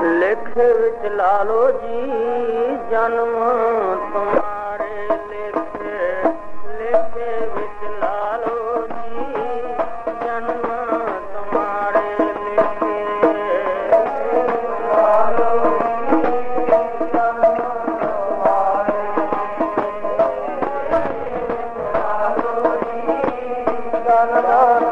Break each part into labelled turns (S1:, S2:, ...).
S1: ਲੇਖੇ ਵਿੱਚ ਲਾ ਲੋ ਜੀ ਜਨਮ ਤੁਮਾਰੇ ਲੇਖੇ, ਲੇਖੇ ਵਿੱਚ ਲਾ ਲੋ ਜੀ ਜਨਮ ਤੁਮਾਰੇ ਲੇਖੇ, ਲਾ ਲੋ ਜੀ ਜਨਮ ਤੁਮਾਰੇ ਲਾ ਲੋ ਜੀ ਜਨਮ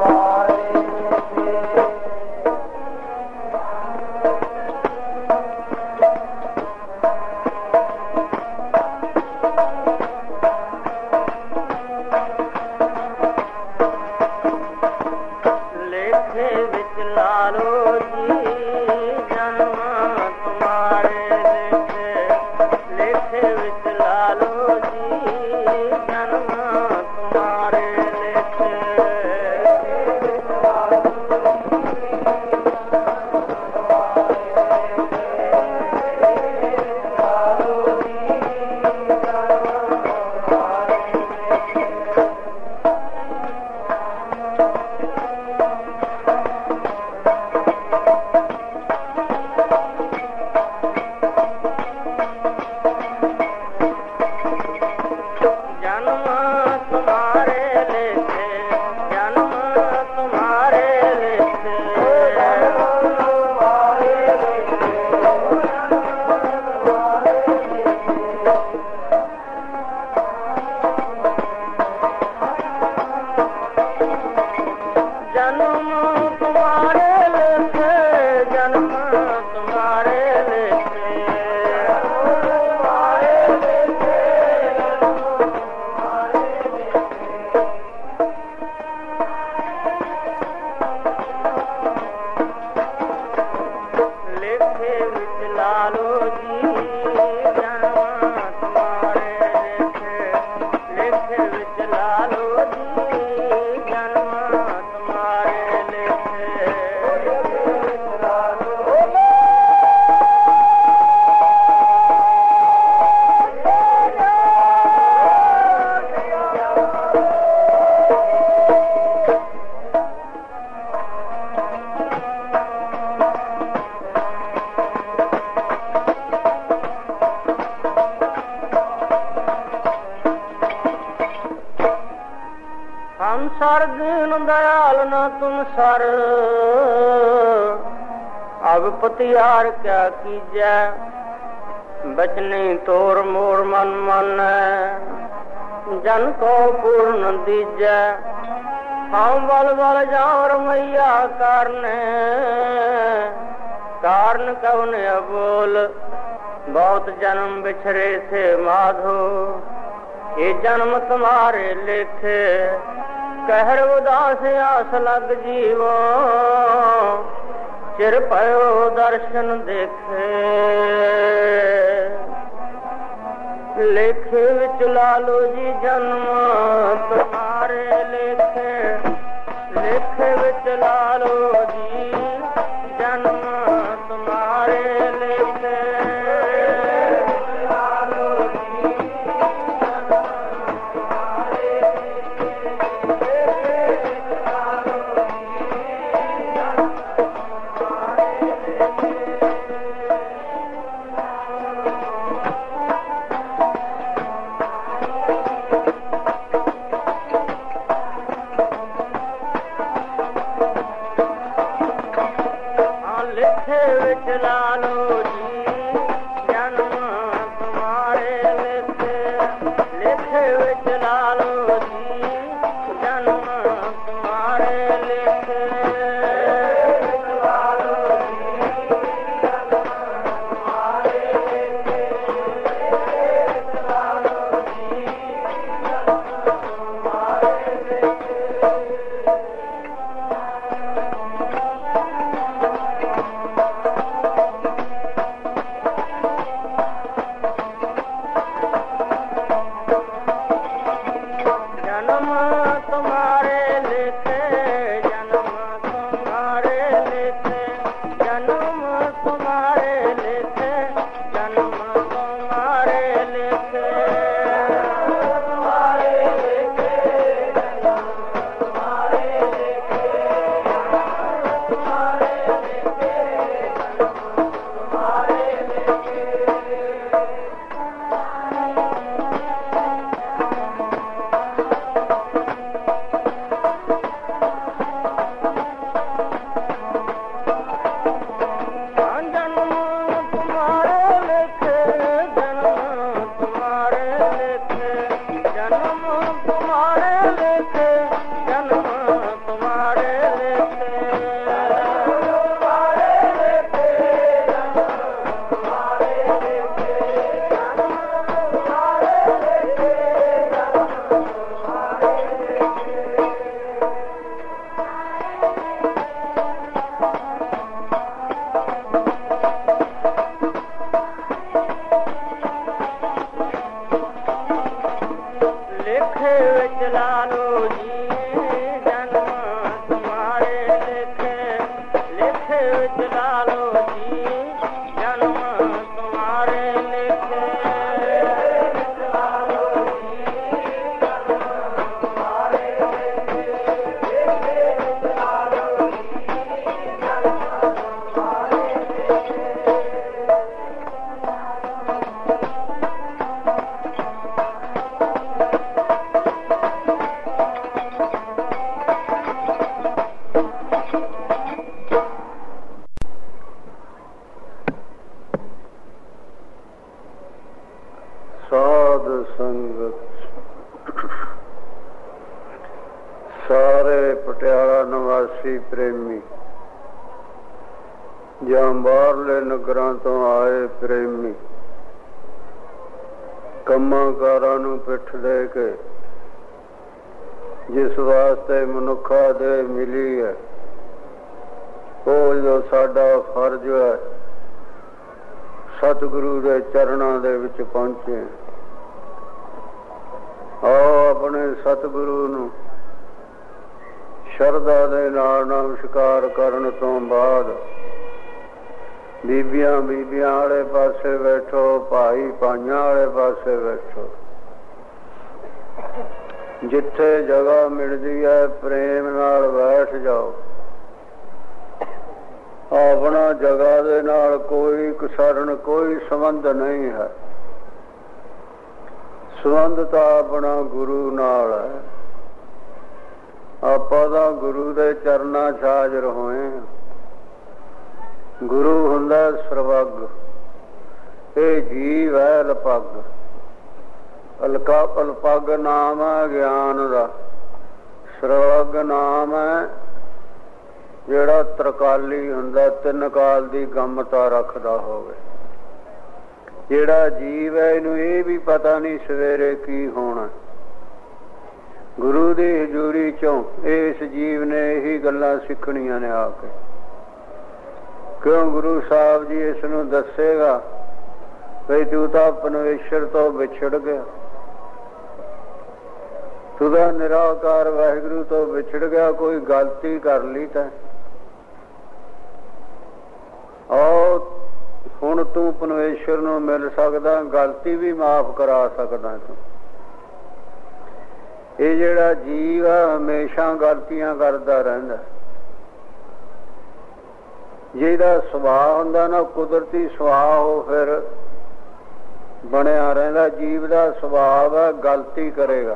S1: सर दीन दयाल न तुम सर, अब पतियार क्या कीजै, बचनी तोर मोर मन मन, जन को पूर्ण दीजै, हम बल बल जाओ रमैया कारने, कारण कवन अबोल, बहुत जन्म बिछरे से माधो, ये जन्म तुम्हारे लेखे, कहर उदास आस लग जीवो, चिर पयो दर्शन देखे, लेखे विच लालो जी जन्म तुम्हारे लेखे, लेखे विच लालो जी जन्म तुम्हारे लेखे,
S2: ਸੰਗਤ ਸਾਰੇ ਪਟਿਆਲਾ ਨਿਵਾਸੀ ਪ੍ਰੇਮੀ ਜਾਂ ਬਾਹਰਲੇ ਨਗਰਾਂ ਤੋਂ ਆਏ ਪ੍ਰੇਮੀ ਕੰਮਾਂ ਕਾਰਾਂ ਨੂੰ ਪਿੱਠ ਦੇ ਕੇ ਜਿਸ ਵਾਸਤੇ ਮਨੁੱਖਾ ਦੇ ਮਿਲੀ ਹੈ ਉਹ ਜੋ ਸਾਡਾ ਫਰਜ਼ ਹੈ ਸਤਿਗੁਰੂ ਦੇ ਚਰਨਾਂ ਦੇ ਵਿੱਚ ਪਹੁੰਚੇ। ਆਓ ਆਪਣੇ ਸਤਿਗੁਰੂ ਨੂੰ ਸ਼ਰਧਾ ਦੇ ਨਾਲ ਨਮਸਕਾਰ ਕਰਨ ਤੋਂ ਬਾਅਦ ਬੀਬੀਆਂ ਵਾਲੇ ਪਾਸੇ ਬੈਠੋ, ਭਾਈ ਭਾਈਆਂ ਵਾਲੇ ਪਾਸੇ ਬੈਠੋ। ਜਿੱਥੇ ਜਗ੍ਹਾ ਮਿਲਦੀ ਹੈ ਪ੍ਰੇਮ ਨਾਲ ਬੈਠ ਜਾਓ। ਆਪਣਾ ਜਗ੍ਹਾ ਦੇ ਨਾਲ ਕੋਈ ਕਸਰਨ, ਕੋਈ ਸੰਬੰਧ ਨਹੀਂ ਹੈ। ਸੰਬੰਧ ਤਾਂ ਆਪਣਾ ਗੁਰੂ ਨਾਲ ਹੈ। ਆਪਾਂ ਤਾਂ ਗੁਰੂ ਦੇ ਚਰਨਾਂ 'ਚ ਹਾਜ਼ਰ ਹੋਏ। ਗੁਰੂ ਹੁੰਦਾ ਸਰਵੱਗ, ਇਹ ਜੀਵ ਹੈ ਲਪੱਗ। ਅਲਪੱਗ ਨਾਮ ਹੈ ਗਿਆਨ ਦਾ, ਸਰਵੱਗ ਨਾਮ ਹੈ ਜਿਹੜਾ ਤਰਕਾਲੀ ਹੁੰਦਾ, ਤਿੰਨ ਕਾਲ ਦੀ ਗੰਮਤਾ ਰੱਖਦਾ ਹੋਵੇ। ਜਿਹੜਾ ਜੀਵ ਹੈ ਇਹਨੂੰ ਇਹ ਵੀ ਪਤਾ ਨਹੀਂ ਸਵੇਰੇ ਕੀ ਹੋਣਾ। ਗੁਰੂ ਦੀ ਹਜ਼ੂਰੀ ਚੋਂ ਇਸ ਜੀਵ ਨੇ ਇਹੀ ਗੱਲਾਂ ਸਿੱਖਣੀਆਂ ਨੇ ਆ ਕੇ। ਕਿਉਂ ਗੁਰੂ ਸਾਹਿਬ ਜੀ ਇਸ ਨੂੰ ਦੱਸੇਗਾ ਬਈ ਤੂੰ ਤਾਂ ਪਰਮੇਸ਼ਰ ਤੋਂ ਵਿਛੜ ਗਿਆ, ਤੂੰ ਤਾਂ ਨਿਰਾਕਾਰ ਵਾਹਿਗੁਰੂ ਤੋਂ ਵਿਛੜ ਗਿਆ, ਕੋਈ ਗਲਤੀ ਕਰ ਲਈ ਤਾਂ ਆਓ ਹੁਣ ਤੂੰ ਪਰਮੇਸ਼ਰ ਨੂੰ ਮਿਲ ਸਕਦਾ, ਗਲਤੀ ਵੀ ਮਾਫ਼ ਕਰਾ ਸਕਦਾ ਤੂੰ। ਇਹ ਜਿਹੜਾ ਜੀਵ ਆ ਹਮੇਸ਼ਾ ਗਲਤੀਆਂ ਕਰਦਾ ਰਹਿੰਦਾ। ਜਿਹਦਾ ਸੁਭਾਅ ਹੁੰਦਾ ਨਾ ਕੁਦਰਤੀ ਸੁਭਾਅ, ਉਹ ਫਿਰ ਬਣਿਆ ਰਹਿੰਦਾ। ਜੀਵ ਦਾ ਸੁਭਾਅ ਹੈ ਗਲਤੀ ਕਰੇਗਾ।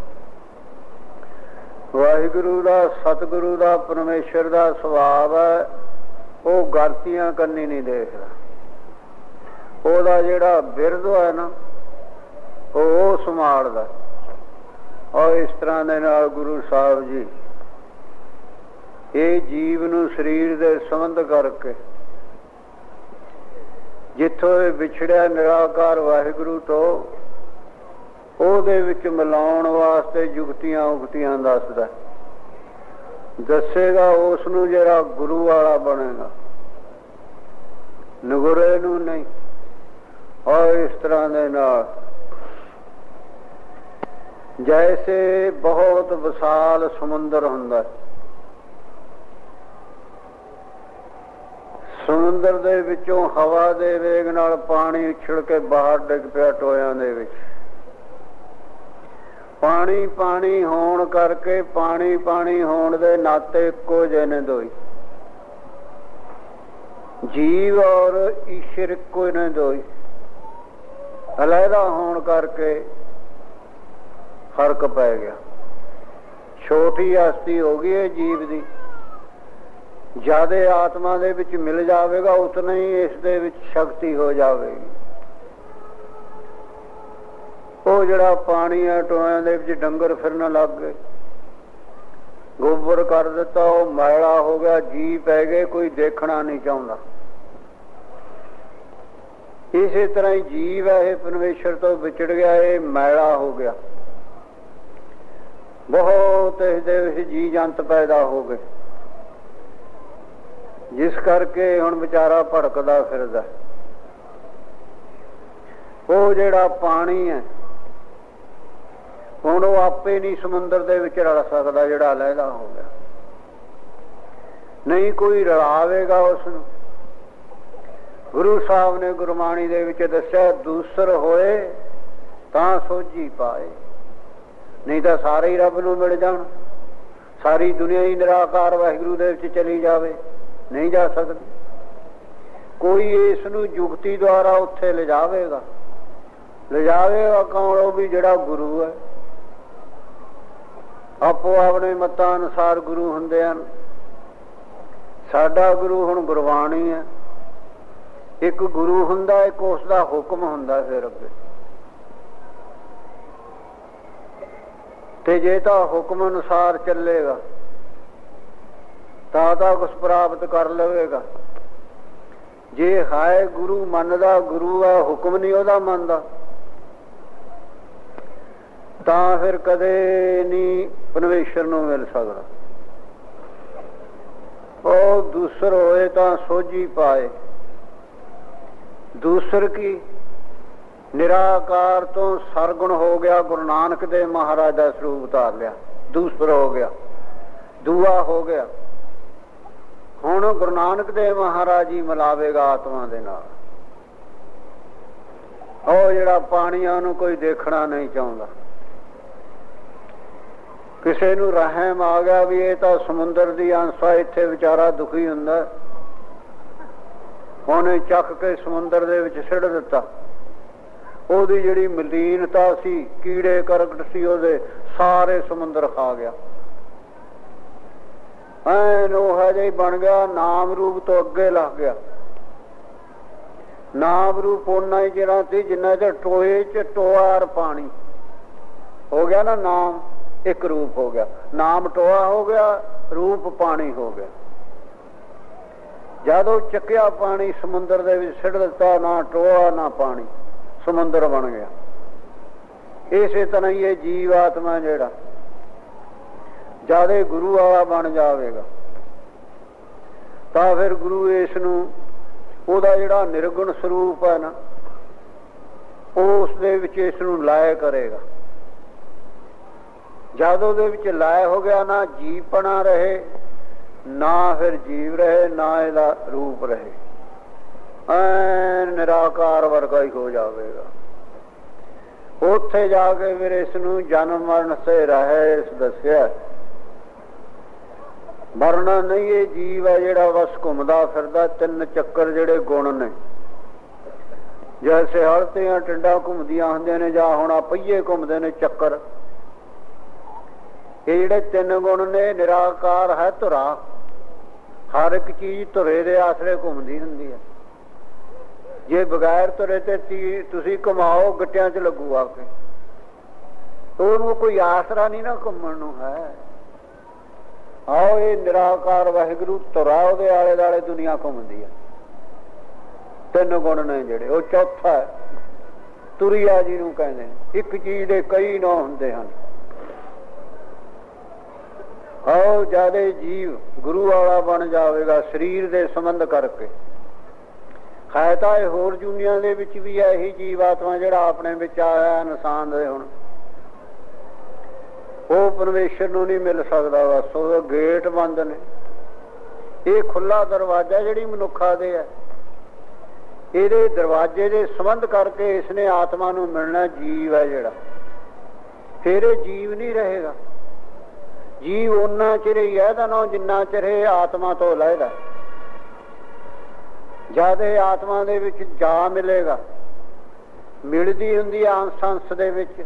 S2: ਵਾਹਿਗੁਰੂ ਦਾ, ਸਤਿਗੁਰੂ ਦਾ, ਪਰਮੇਸ਼ਰ ਦਾ ਸੁਭਾਅ ਹੈ ਉਹ ਗਲਤੀਆਂ ਕਰਨੀ ਨਹੀਂ ਦੇਖਦਾ। ਉਹਦਾ ਜਿਹੜਾ ਬਿਰਧ ਹੈ ਨਾ ਉਹ ਸੰਭਾਲਦਾ। ਔਰ ਇਸ ਤਰ੍ਹਾਂ ਦੇ ਨਾਲ ਗੁਰੂ ਸਾਹਿਬ ਜੀ ਇਹ ਜੀਵ ਨੂੰ ਸਰੀਰ ਦੇ ਸੰਬੰਧ ਕਰਕੇ ਜਿੱਥੋਂ ਇਹ ਵਿਛੜਿਆ ਨਿਰਾਕਾਰ ਵਾਹਿਗੁਰੂ ਤੋਂ, ਉਹਦੇ ਵਿੱਚ ਮਿਲਾਉਣ ਵਾਸਤੇ ਜੁਗਤੀਆਂ ਉਗਤੀਆਂ ਦੱਸਦਾ। ਦੱਸੇਗਾ ਉਸ ਨੂੰ ਜਿਹੜਾ ਗੁਰੂ ਵਾਲਾ ਬਣੇਗਾ, ਨਗੁਰੇ ਨੂੰ ਨਹੀਂ। ਔਰ ਇਸ ਤਰ੍ਹਾਂ ਦੇ ਨਾਲ ਜੈਸੇ ਬਹੁਤ ਵਿਸ਼ਾਲ ਸਮੁੰਦਰ ਹੁੰਦਾ, ਸਮੁੰਦਰ ਦੇ ਵਿੱਚੋਂ ਹਵਾ ਦੇ ਵੇਗ ਨਾਲ ਪਾਣੀ ਉਛਲ ਕੇ ਬਾਹਰ ਡਿੱਗ ਪਿਆ ਟੋਇਆਂ ਦੇ ਵਿੱਚ। ਪਾਣੀ ਪਾਣੀ ਹੋਣ ਕਰਕੇ, ਪਾਣੀ ਪਾਣੀ ਹੋਣ ਦੇ ਨਾਤੇ ਇੱਕੋ ਜਿਹੇ ਨੇ ਦੋਈ। ਜੀਵ ਔਰ ਈਸ਼ਰ ਇੱਕੋ ਨੇ ਦੋਈ। ਅਲੱਗਾ ਹੋਣ ਕਰਕੇ ਫਰਕ ਪੈ ਗਿਆ। ਛੋਟੀ ਹਸਤੀ ਹੋ ਗਈ ਹੈ ਜੀਵ ਦੀ। ਜਿਆਦੇ ਆਤਮਾ ਦੇ ਵਿੱਚ ਮਿਲ ਜਾਵੇਗਾ ਉਤਨਾ ਹੀ ਇਸ ਦੇ ਵਿੱਚ ਸ਼ਕਤੀ ਹੋ ਜਾਵੇਗੀ। ਉਹ ਜਿਹੜਾ ਪਾਣੀ ਹੈ ਟੋਇਆਂ ਦੇ ਵਿੱਚ ਡੰਗਰ ਫਿਰਨ ਲੱਗ ਗਏ, ਗੋਬਰ ਕਰ ਦਿੱਤਾ, ਉਹ ਮੈਲਾ ਹੋ ਗਿਆ, ਜੀ ਪੈ ਗਏ, ਕੋਈ ਦੇਖਣਾ ਨਹੀਂ ਚਾਹੁੰਦਾ। ਇਸੇ ਤਰ੍ਹਾਂ ਹੀ ਜੀਵ ਹੈ ਇਹ ਪਰਮੇਸ਼ਰ ਤੋਂ ਵਿਛੜ ਗਿਆ, ਇਹ ਮੈਲਾ ਹੋ ਗਿਆ। ਬਹੁਤ ਇਸਦੇ ਵਿੱਚ ਜੀ ਜੰਤ ਪੈਦਾ ਹੋ ਗਏ, ਜਿਸ ਕਰਕੇ ਹੁਣ ਵਿਚਾਰਾ ਭੜਕਦਾ ਫਿਰਦਾ। ਉਹ ਜਿਹੜਾ ਪਾਣੀ ਹੈ ਹੁਣ ਉਹ ਆਪੇ ਨਹੀਂ ਸਮੁੰਦਰ ਦੇ ਵਿੱਚ ਰਲ ਸਕਦਾ, ਜਿਹੜਾ ਅਲੱਗਾ ਹੋ ਗਿਆ। ਨਹੀਂ ਕੋਈ ਰਲਾਵੇਗਾ ਉਸ ਨੂੰ। ਗੁਰੂ ਸਾਹਿਬ ਨੇ ਗੁਰਬਾਣੀ ਦੇ ਵਿੱਚ ਦੱਸਿਆ, ਦੂਸਰ ਹੋਏ ਤਾਂ ਸੋਝੀ ਪਾਏ। ਨਹੀਂ ਤਾਂ ਸਾਰੇ ਹੀ ਰੱਬ ਨੂੰ ਮਿਲ ਜਾਣ, ਸਾਰੀ ਦੁਨੀਆ ਹੀ ਨਿਰਾਕਾਰ ਵਾਹਿਗੁਰੂ ਦੇ ਵਿੱਚ ਚਲੀ ਜਾਵੇ, ਨਹੀਂ ਜਾ ਸਕਦੀ। ਕੋਈ ਇਸ ਨੂੰ ਜੁਗਤੀ ਦੁਆਰਾ ਉੱਥੇ ਲਿਜਾਵੇਗਾ। ਲਿਜਾਵੇਗਾ ਕੌਣ? ਉਹ ਵੀ ਜਿਹੜਾ ਗੁਰੂ ਹੈ। ਆਪੋ ਆਪਣੇ ਮਤਾਂ ਅਨੁਸਾਰ ਗੁਰੂ ਹੁੰਦੇ ਹਨ। ਸਾਡਾ ਗੁਰੂ ਹੁਣ ਗੁਰਬਾਣੀ ਹੈ। ਇੱਕ ਗੁਰੂ ਹੁੰਦਾ, ਇੱਕ ਉਸ ਦਾ ਹੁਕਮ ਹੁੰਦਾ। ਫਿਰ ਅੱਗੇ ਤੇ ਜੇ ਤਾਂ ਹੁਕਮ ਅਨੁਸਾਰ ਚੱਲੇਗਾ ਤਾਂ ਕੁਛ ਪ੍ਰਾਪਤ ਕਰ ਲਵੇਗਾ। ਜੇ ਹੈ ਗੁਰੂ ਮੰਨਦਾ, ਗੁਰੂ ਆ, ਹੁਕਮ ਨਹੀਂ ਉਹਦਾ ਮੰਨਦਾ, ਤਾਂ ਫਿਰ ਕਦੇ ਨਹੀਂ ਪਰਮੇਸ਼ਰ ਨੂੰ ਮਿਲ ਸਕਦਾ। ਉਹ ਦੂਸਰ ਹੋਏ ਤਾਂ ਸੋਝੀ ਪਾਏ। ਦੂਸਰ ਕੀ? ਨਿਰਾਕਾਰ ਤੋਂ ਸਰਗੁਣ ਹੋ ਗਿਆ, ਗੁਰੂ ਨਾਨਕ ਦੇਵ ਮਹਾਰਾਜ ਦਾ ਸਰੂਪ ਉਤਾਰ ਲਿਆ, ਦੂਸਰ ਹੋ ਗਿਆ, ਦੂਆ ਹੋ ਗਿਆ। ਹੁਣ ਗੁਰੂ ਨਾਨਕ ਦੇਵ ਮਹਾਰਾਜ ਹੀ ਮਿਲਾਵੇਗਾ ਆਤਮਾ ਦੇ ਨਾਲ। ਉਹ ਜਿਹੜਾ ਪਾਣੀਆਂ ਨੂੰ ਕੋਈ ਦੇਖਣਾ ਨਹੀਂ ਚਾਹੁੰਦਾ, ਕਿਸੇ ਨੂੰ ਰਹਿਮ ਆ ਗਿਆ ਵੀ ਇਹ ਤਾਂ ਸਮੁੰਦਰ ਦੀ ਅੰਸ਼ਾ, ਇੱਥੇ ਵਿਚਾਰਾ ਦੁਖੀ ਹੁੰਦਾ, ਉਹਨੇ ਚੱਕ ਕੇ ਸਮੁੰਦਰ ਦੇ ਵਿੱਚ ਸਿੱਟ ਦਿੱਤਾ। ਉਹਦੀ ਜਿਹੜੀ ਮਲੀਨਤਾ ਸੀ, ਕੀੜੇ ਕਰਕਟ ਸੀ, ਉਹਦੇ ਸਾਰੇ ਸਮੁੰਦਰ ਖਾ ਗਿਆ। ਐਨ ਉਹ ਜਿਹਾ ਬਣ ਗਿਆ, ਨਾਮ ਰੂਪ ਤੋਂ ਅੱਗੇ ਲੱਗ ਗਿਆ। ਨਾਮ ਰੂਪ ਓਨਾ ਹੀ ਜਿਹੜਾ ਸੀ ਜਿੰਨਾ ਚ ਟੋਏ ਚ ਟੋਆ ਪਾਣੀ ਹੋ ਗਿਆ ਨਾ, ਨਾਮ ਇੱਕ ਰੂਪ ਹੋ ਗਿਆ। ਨਾਮ ਟੋਆ ਹੋ ਗਿਆ, ਰੂਪ ਪਾਣੀ ਹੋ ਗਿਆ। ਜਦੋਂ ਚੱਕਿਆ ਪਾਣੀ ਸਮੁੰਦਰ ਦੇ ਵਿੱਚ ਸਿੱਟ ਦਿੱਤਾ, ਨਾ ਟੋਆ ਨਾ ਪਾਣੀ, ਸਮੁੰਦਰ ਬਣ ਗਿਆ। ਇਸੇ ਤਰ੍ਹਾਂ ਹੀ ਇਹ ਜੀਵ ਆਤਮਾ ਜਿਹੜਾ ਜਦ ਗੁਰੂ ਵਾਲਾ ਬਣ ਜਾਵੇਗਾ ਤਾਂ ਫਿਰ ਗੁਰੂ ਇਸ ਨੂੰ, ਉਹਦਾ ਜਿਹੜਾ ਨਿਰਗੁਣ ਸਰੂਪ ਹੈ ਨਾ, ਉਸ ਦੇ ਵਿੱਚ ਇਸ ਨੂੰ ਲਾਇ ਕਰੇਗਾ। ਜਦ ਉਹਦੇ ਵਿੱਚ ਲਾਇ ਹੋ ਗਿਆ, ਨਾ ਜੀਵਪਣਾ ਰਹੇ, ਨਾ ਫਿਰ ਜੀਵ ਰਹੇ, ਨਾ ਇਹਦਾ ਰੂਪ ਰਹੇ, ਐਨ ਨਿਰਾਕਾਰ ਵਰਗਾ ਹੀ ਹੋ ਜਾਵੇਗਾ। ਉੱਥੇ ਜਾ ਕੇ ਫਿਰ ਇਸ ਨੂੰ ਜਨਮ ਮਰਨ ਸੇ ਰਹੇ ਦੱਸਿਆ। ਮਰਨਾ ਨਹੀਂ, ਇਹ ਜੀਵ ਹੈ ਜਿਹੜਾ ਬਸ ਘੁੰਮਦਾ ਫਿਰਦਾ। ਤਿੰਨ ਚੱਕਰ ਜਿਹੜੇ ਗੁਣ ਨੇ, ਜੈਸੇ ਹਲਤੀਆਂ ਟਿੰਡਾਂ ਘੁੰਮਦੀਆਂ ਹੁੰਦੀਆਂ ਨੇ, ਜਾਂ ਹੁਣ ਪਹੀਏ ਘੁੰਮਦੇ ਨੇ ਚੱਕਰ, ਇਹ ਜਿਹੜੇ ਤਿੰਨ ਗੁਣ ਨੇ, ਨਿਰਾਕਾਰ ਹੈ ਧੁਰਾ। ਹਰ ਇੱਕ ਚੀਜ਼ ਧੁਰੇ ਦੇ ਆਸਰੇ ਘੁੰਮਦੀ ਹੁੰਦੀ ਹੈ। ਜੇ ਬਗੈਰ ਧੁਰੇ ਤੇ ਤੁਸੀਂ ਘੁਮਾਓ, ਗਿੱਟਿਆਂ 'ਚ ਲੱਗੂ ਆ ਕੇ, ਉਹਨੂੰ ਕੋਈ ਆਸਰਾ ਨਹੀਂ ਨਾ ਘੁੰਮਣ ਨੂੰ ਹੈ। ਆਓ, ਇਹ ਨਿਰਾਕਾਰ ਵਾਹਿਗੁਰੂ ਧੁਰਾ, ਉਹਦੇ ਆਲੇ ਦੁਆਲੇ ਦੁਨੀਆ ਘੁੰਮਦੀ ਹੈ। ਤਿੰਨ ਗੁਣ ਨੇ ਜਿਹੜੇ, ਉਹ ਚੌਥਾ ਹੈ ਤੁਰਿਆ ਜਿਹਨੂੰ ਕਹਿੰਦੇ ਨੇ। ਇੱਕ ਚੀਜ਼ ਦੇ ਕਈ ਨਾਂ ਹੁੰਦੇ ਹਨ। ਆਓ, ਜਦ ਜੀਵ ਗੁਰੂ ਵਾਲਾ ਬਣ ਜਾਵੇਗਾ ਸਰੀਰ ਦੇ ਸੰਬੰਧ ਕਰਕੇ, ਹੈ ਤਾਂ ਇਹ ਹੋਰ ਦੁਨੀਆਂ ਦੇ ਵਿੱਚ ਵੀ ਹੈ ਇਹੀ ਜੀਵ ਆਤਮਾ ਜਿਹੜਾ ਆਪਣੇ ਵਿੱਚ ਆਇਆ ਇਨਸਾਨ ਦੇ। ਹੁਣ ਉਹ ਪਰਮੇਸ਼ਰ ਨੂੰ ਨਹੀਂ ਮਿਲ ਸਕਦਾ, ਬਸ ਉਹ ਗੇਟ ਬੰਦ ਨੇ। ਇਹ ਖੁੱਲਾ ਦਰਵਾਜ਼ਾ ਜਿਹੜੀ ਮਨੁੱਖਾਂ ਦੇ ਹੈ, ਇਹਦੇ ਦਰਵਾਜ਼ੇ ਦੇ ਸੰਬੰਧ ਕਰਕੇ ਇਸਨੇ ਆਤਮਾ ਨੂੰ ਮਿਲਣਾ। ਜੀਵ ਹੈ ਜਿਹੜਾ, ਫਿਰ ਇਹ ਜੀਵ ਨਹੀਂ ਰਹੇਗਾ। ਜੀਵ ਓਨਾ ਚਿਰ ਹੀ ਹੈ ਤਾਂ ਨਾ ਜਿੰਨਾ ਚਿਰ ਇਹ ਆਤਮਾ ਤੋਂ ਲਹਿਦਾ। ਜਦ ਇਹ ਆਤਮਾ ਦੇ ਵਿੱਚ ਜਾ ਮਿਲੇਗਾ, ਮਿਲਦੀ ਹੁੰਦੀ ਆ ਅੰਸ਼ ਦੇ ਵਿੱਚ।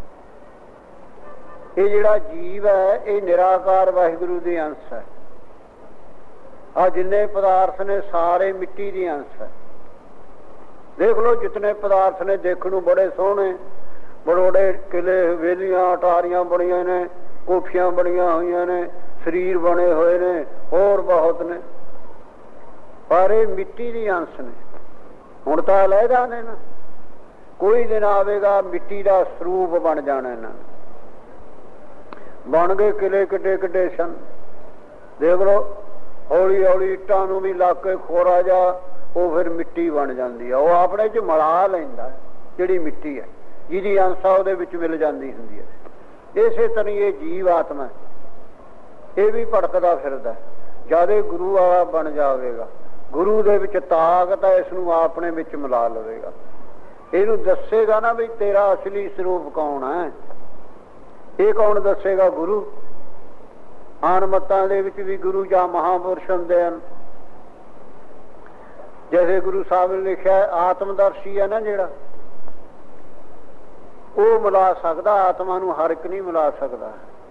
S2: ਇਹ ਜਿਹੜਾ ਜੀਵ ਹੈ ਇਹ ਨਿਰਾਕਾਰ ਵਾਹਿਗੁਰੂ ਦੀ ਅੰਸ਼ ਹੈ। ਆ ਜਿੰਨੇ ਪਦਾਰਥ ਨੇ ਸਾਰੇ ਮਿੱਟੀ ਦੀ ਅੰਸ਼ ਹੈ। ਦੇਖ ਲਓ, ਜਿਤਨੇ ਪਦਾਰਥ ਨੇ ਦੇਖਣ ਨੂੰ ਬੜੇ ਸੋਹਣੇ, ਬੜੇ ਕਿਲੇ, ਹਵੇਲੀਆਂ, ਅਟਾਰੀਆਂ ਬਣੀਆਂ ਨੇ, ਕੋਠੀਆਂ ਬਣੀਆਂ ਹੋਈਆਂ ਨੇ, ਸਰੀਰ ਬਣੇ ਹੋਏ ਨੇ, ਹੋਰ ਬਹੁਤ ਨੇ, ਪਰ ਇਹ ਮਿੱਟੀ ਦੀ ਅੰਸ਼ ਨੇ। ਹੁਣ ਤਾਂ ਲਹਿਦਾ ਨੇ ਨਾ, ਕੋਈ ਦਿਨ ਆਵੇਗਾ ਮਿੱਟੀ ਦਾ ਸਰੂਪ ਬਣ ਜਾਣਾ। ਇਹਨਾਂ ਨੇ ਬਣ ਗਏ ਕਿਲੇ, ਕਿੱਡੇ ਕਿੱਡੇ ਸਨ। ਦੇਖ ਲਓ, ਹੌਲੀ ਹੌਲੀ ਇੱਟਾਂ ਨੂੰ ਵੀ ਲਾ ਕੇ ਖੋਰਾ ਜਾ, ਉਹ ਫਿਰ ਮਿੱਟੀ ਬਣ ਜਾਂਦੀ ਆ। ਉਹ ਆਪਣੇ 'ਚ ਮਿਲਾ ਲੈਂਦਾ ਜਿਹੜੀ ਮਿੱਟੀ ਹੈ, ਜਿਹਦੀ ਅੰਸ਼ਾ ਉਹਦੇ ਵਿੱਚ ਮਿਲ ਜਾਂਦੀ ਹੁੰਦੀ ਹੈ। ਇਸੇ ਤਰ੍ਹਾਂ ਇਹ ਜੀਵ ਆਤਮਾ, ਇਹ ਵੀ ਭਟਕਦਾ ਫਿਰਦਾ। ਜਦ ਇਹ ਗੁਰੂ ਵਾਲਾ ਬਣ ਜਾਵੇਗਾ, ਗੁਰੂ ਦੇ ਵਿੱਚ ਤਾਕਤ ਹੈ, ਇਸ ਨੂੰ ਆਪਣੇ ਵਿੱਚ ਮਿਲਾ ਲਵੇਗਾ। ਇਹਨੂੰ ਦੱਸੇਗਾ ਨਾ ਵੀ ਤੇਰਾ ਅਸਲੀ ਸਰੂਪ ਕੌਣ ਹੈ। ਇਹ ਕੌਣ ਦੱਸੇਗਾ? ਗੁਰੂ। ਆਨ ਮਤਾਂ ਦੇ ਵਿੱਚ ਵੀ ਗੁਰੂ ਜਾਂ ਮਹਾਂਪੁਰਸ਼ ਹੁੰਦੇ ਹਨ। ਜੈਸੇ ਗੁਰੂ ਸਾਹਿਬ ਨੇ ਲਿਖਿਆ, ਆਤਮਦਰਸ਼ੀ ਹੈ ਨਾ ਜਿਹੜਾ, ਉਹ ਮਿਲਾ ਸਕਦਾ ਆਤਮਾ ਨੂੰ, ਹਰ ਇੱਕ ਨਹੀਂ ਮਿਲਾ ਸਕਦਾ।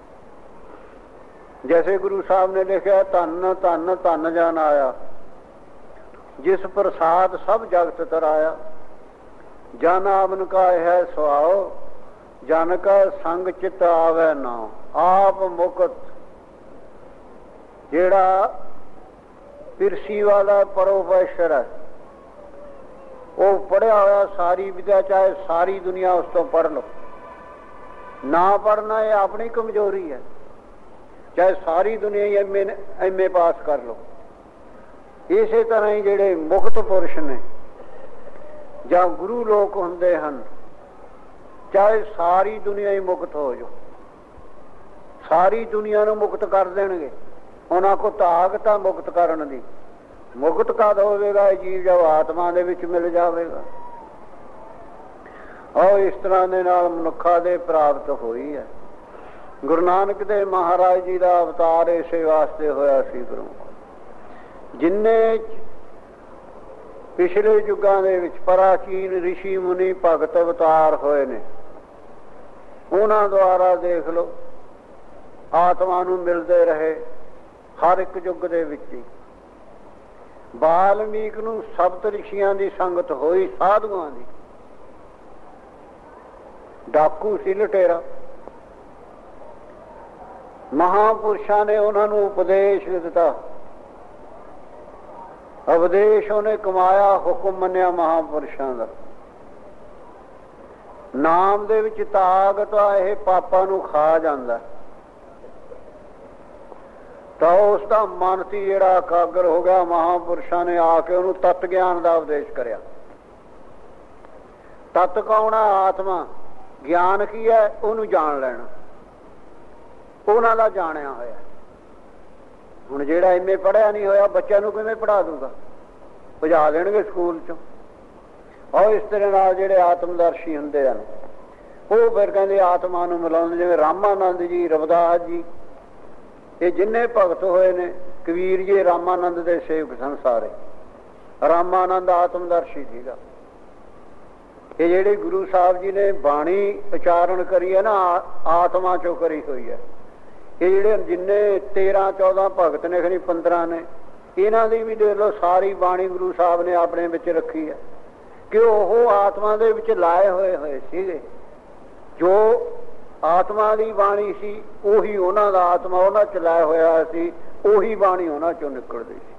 S2: ਜੈਸੇ ਗੁਰੂ ਸਾਹਿਬ ਨੇ ਲਿਖਿਆ, ਧੰਨ ਧੰਨ ਧੰਨ ਜਨ ਆਇਆ, ਜਿਸ ਪ੍ਰਸਾਦ ਸਭ ਜਗਤ ਤਰਾਇਆ, ਜਨ ਆਵਨ ਕਾ ਹੈ ਸੁਆਓ, ਜਨ ਕਾ ਸੰਗ ਚਿਤ ਆਵੇ ਨਾ। ਆਪ ਮੁਕਤ ਜਿਹੜਾ ਪਿਰਸੀ ਵਾਲਾ ਪ੍ਰੋਫੈਸਰ ਹੈ, ਉਹ ਪੜ੍ਹਿਆ ਹੋਇਆ ਸਾਰੀ ਵਿਦਿਆ, ਚਾਹੇ ਸਾਰੀ ਦੁਨੀਆ ਉਸ ਤੋਂ ਪੜ੍ਹ ਲਓ, ਨਾ ਪੜ੍ਹਨਾ ਇਹ ਆਪਣੀ ਕਮਜ਼ੋਰੀ ਹੈ। ਚਾਹੇ ਸਾਰੀ ਦੁਨੀਆ ਹੀ ਐਮਏ ਪਾਸ ਕਰ ਲਓ। ਇਸੇ ਤਰ੍ਹਾਂ ਹੀ ਜਿਹੜੇ ਮੁਕਤ ਪੁਰਸ਼ ਨੇ ਜਾਂ ਗੁਰੂ ਲੋਕ ਹੁੰਦੇ ਹਨ, ਚਾਹੇ ਸਾਰੀ ਦੁਨੀਆ ਹੀ ਮੁਕਤ ਹੋ ਜਾਓ, ਸਾਰੀ ਦੁਨੀਆ ਨੂੰ ਮੁਕਤ ਕਰ ਦੇਣਗੇ। ਉਹਨਾਂ ਕੋ ਤਾਕਤ ਆ ਮੁਕਤ ਕਰਨ ਦੀ। ਮੁਕਤ ਕਦ ਹੋਵੇਗਾ? ਇਹ ਜੀਵ ਜਦ ਆਤਮਾ ਦੇ ਵਿੱਚ ਮਿਲ ਜਾਵੇਗਾ। ਔਰ ਇਸ ਤਰ੍ਹਾਂ ਦੇ ਨਾਲ ਮਨੁੱਖਾਂ ਦੇ ਪ੍ਰਾਪਤ ਹੋਈ ਹੈ। ਗੁਰੂ ਨਾਨਕ ਦੇਵ ਮਹਾਰਾਜ ਜੀ ਦਾ ਅਵਤਾਰ ਇਸੇ ਵਾਸਤੇ ਹੋਇਆ ਸੀ। ਗੁਰੂ ਜਿੰਨੇ ਪਿਛਲੇ ਯੁੱਗਾਂ ਦੇ ਵਿੱਚ ਪ੍ਰਾਚੀਨ ਰਿਸ਼ੀ ਮੁਨੀ ਭਗਤ ਅਵਤਾਰ ਹੋਏ ਨੇ, ਉਹਨਾਂ ਦੁਆਰਾ ਦੇਖ ਲਓ ਆਤਮਾ ਨੂੰ ਮਿਲਦੇ ਰਹੇ ਹਰ ਇੱਕ ਯੁੱਗ ਦੇ ਵਿੱਚ ਹੀ। ਵਾਲਮੀਕ ਨੂੰ ਸਪਤ ਰਿਸ਼ੀਆਂ ਦੀ ਸੰਗਤ ਹੋਈ, ਸਾਧੂਆਂ ਦੀ। ਡਾਕੂ ਸੀ ਲੁਟੇਰਾ, ਮਹਾਂਪੁਰਸ਼ਾਂ ਨੇ ਉਹਨਾਂ ਨੂੰ ਉਪਦੇਸ਼ ਦਿੱਤਾ। ਉਪਦੇਸ਼ ਉਹਨੇ ਕਮਾਇਆ, ਹੁਕਮ ਮੰਨਿਆ ਮਹਾਂਪੁਰਸ਼ਾਂ ਦਾ। ਨਾਮ ਦੇ ਵਿੱਚ ਤਾਕਤ ਆ, ਇਹ ਪਾਪਾਂ ਨੂੰ ਖਾ ਜਾਂਦਾ। ਤਾਂ ਉਸ ਦਾ ਮਨ ਸੀ ਜਿਹੜਾ ਇਕਾਗਰ ਹੋ ਗਿਆ। ਮਹਾਂਪੁਰਸ਼ਾਂ ਨੇ ਆ ਕੇ ਉਹਨੂੰ ਤਤ ਗਿਆਨ ਦਾ ਉਪਦੇਸ਼ ਕਰਿਆ। ਤਤ ਕੌਣ ਹੈ? ਆਤਮਾ। ਗਿਆਨ ਕੀ ਹੈ? ਉਹਨੂੰ ਜਾਣ ਲੈਣਾ, ਉਹਨਾਂ ਦਾ ਜਾਣਿਆ ਹੋਇਆ। ਹੁਣ ਜਿਹੜਾ ਐਮਏ ਪੜ੍ਹਿਆ ਨਹੀਂ ਹੋਇਆ, ਬੱਚਿਆਂ ਨੂੰ ਕਿਵੇਂ ਪੜ੍ਹਾ ਦੂਗਾ? ਭਜਾ ਦੇਣਗੇ ਸਕੂਲ ਚੋਂ। ਔਰ ਇਸ ਤਰ੍ਹਾਂ ਨਾਲ ਜਿਹੜੇ ਆਤਮਦਰਸ਼ੀ ਹੁੰਦੇ ਹਨ, ਉਹ ਫਿਰ ਕਹਿੰਦੇ ਆਤਮਾ ਨੂੰ ਮਿਲਾਉਂਦੇ। ਜਿਵੇਂ ਰਾਮਾਨੰਦ ਜੀ, ਰਵਿਦਾਸ ਜੀ, ਇਹ ਜਿੰਨੇ ਭਗਤ ਹੋਏ ਨੇ, ਕਬੀਰ ਜੀ ਰਾਮਾਨੰਦ ਦੇ ਸੇਵਕ ਸਨ ਸਾਰੇ। ਰਾਮਾਨੰਦ ਆਤਮਦਰਸ਼ੀ ਸੀਗਾ। ਇਹ ਜਿਹੜੇ ਗੁਰੂ ਸਾਹਿਬ ਜੀ ਨੇ ਬਾਣੀ ਉਚਾਰਨ ਕਰੀ ਹੈ ਨਾ, ਆਤਮਾ ਚੋਂ ਕਰੀ ਹੋਈ ਹੈ। ਇਹ ਜਿਹੜੇ ਜਿੰਨੇ 13-14 ਭਗਤ ਨੇ, ਖਣੀ 15 ਨੇ, ਇਹਨਾਂ ਦੀ ਵੀ ਦੇਖ ਲਓ ਸਾਰੀ ਬਾਣੀ ਗੁਰੂ ਸਾਹਿਬ ਨੇ ਆਪਣੇ ਵਿੱਚ ਰੱਖੀ ਹੈ ਕਿ ਉਹ ਆਤਮਾ ਦੇ ਵਿੱਚ ਲਾਏ ਹੋਏ ਸੀਗੇ। ਜੋ ਆਤਮਾ ਦੀ ਬਾਣੀ ਸੀ ਉਹੀ ਉਹਨਾਂ ਦਾ ਆਤਮਾ ਉਹਨਾਂ ਚ ਲਾਇਆ ਹੋਇਆ ਸੀ, ਉਹੀ ਬਾਣੀ ਉਹਨਾਂ ਚੋਂ ਨਿਕਲਦੀ ਸੀ।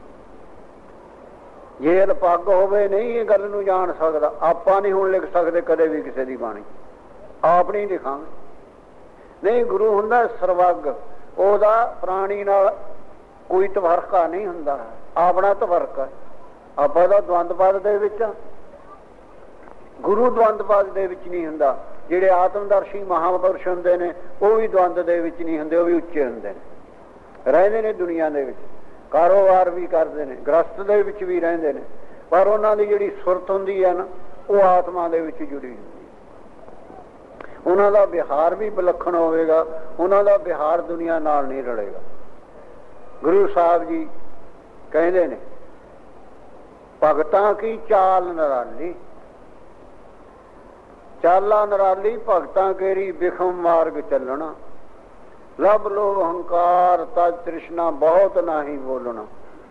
S2: ਜੇ ਅਲਪੱਗ ਹੋਵੇ ਨਹੀਂ ਇਹ ਗੱਲ ਨੂੰ ਜਾਣ ਸਕਦਾ। ਆਪਾਂ ਨਹੀਂ ਹੁਣ ਲਿਖ ਸਕਦੇ ਕਦੇ ਵੀ ਕਿਸੇ ਦੀ ਬਾਣੀ, ਆਪ ਨਹੀਂ ਲਿਖਾਂਗੇ। ਨਹੀਂ, ਗੁਰੂ ਹੁੰਦਾ ਸਰਵੱਗ, ਉਹਦਾ ਪ੍ਰਾਣੀ ਨਾਲ ਕੋਈ ਤਵਰਕਾ ਨਹੀਂ ਹੁੰਦਾ, ਆਪਣਾ ਤਵਰਕਾ। ਆਪਾਂ ਦਾ ਦਵੰਦਪਦ ਦੇ ਵਿੱਚ, ਗੁਰੂ ਦਵੰਦਪਦ ਦੇ ਵਿੱਚ ਨਹੀਂ ਹੁੰਦਾ। ਜਿਹੜੇ ਆਤਮਦਰਸ਼ੀ ਮਹਾਂਪੁਰਸ਼ ਹੁੰਦੇ ਨੇ ਉਹ ਵੀ ਦਵੰਦ ਦੇ ਵਿੱਚ ਨਹੀਂ ਹੁੰਦੇ, ਉਹ ਵੀ ਉੱਚੇ ਹੁੰਦੇ ਨੇ, ਰਹਿੰਦੇ ਨੇ ਦੁਨੀਆ ਦੇ ਵਿੱਚ, ਕਾਰੋਬਾਰ ਵੀ ਕਰਦੇ ਨੇ, ਗ੍ਰਸਤ ਦੇ ਵਿੱਚ ਵੀ ਰਹਿੰਦੇ ਨੇ, ਪਰ ਉਹਨਾਂ ਦੀ ਜਿਹੜੀ ਸੁਰਤ ਹੁੰਦੀ ਹੈ ਨਾ, ਉਹ ਆਤਮਾ ਦੇ ਵਿੱਚ ਜੁੜੀ ਹੁੰਦੀ ਹੈ। ਉਹਨਾਂ ਦਾ ਵਿਹਾਰ ਵੀ ਵਿਲੱਖਣ ਹੋਵੇਗਾ, ਉਹਨਾਂ ਦਾ ਵਿਹਾਰ ਦੁਨੀਆ ਨਾਲ ਨਹੀਂ ਰਲੇਗਾ। ਗੁਰੂ ਸਾਹਿਬ ਜੀ ਕਹਿੰਦੇ ਨੇ, ਭਗਤਾਂ ਕੀ ਚਾਲ ਨਿਰਾਲੀ, ਚਾਲਾ ਨਿਰਾਲੀ ਭਗਤਾਂ ਕੇਰੀ ਬਿਖਮ ਮਾਰਗ ਚੱਲਣਾ। ਲਬ ਲੋਭ ਹੰਕਾਰ ਤਜ ਤ੍ਰਿਸ਼ਨਾ ਬਹੁਤ ਨਾਹੀ ਬੋਲਣਾ।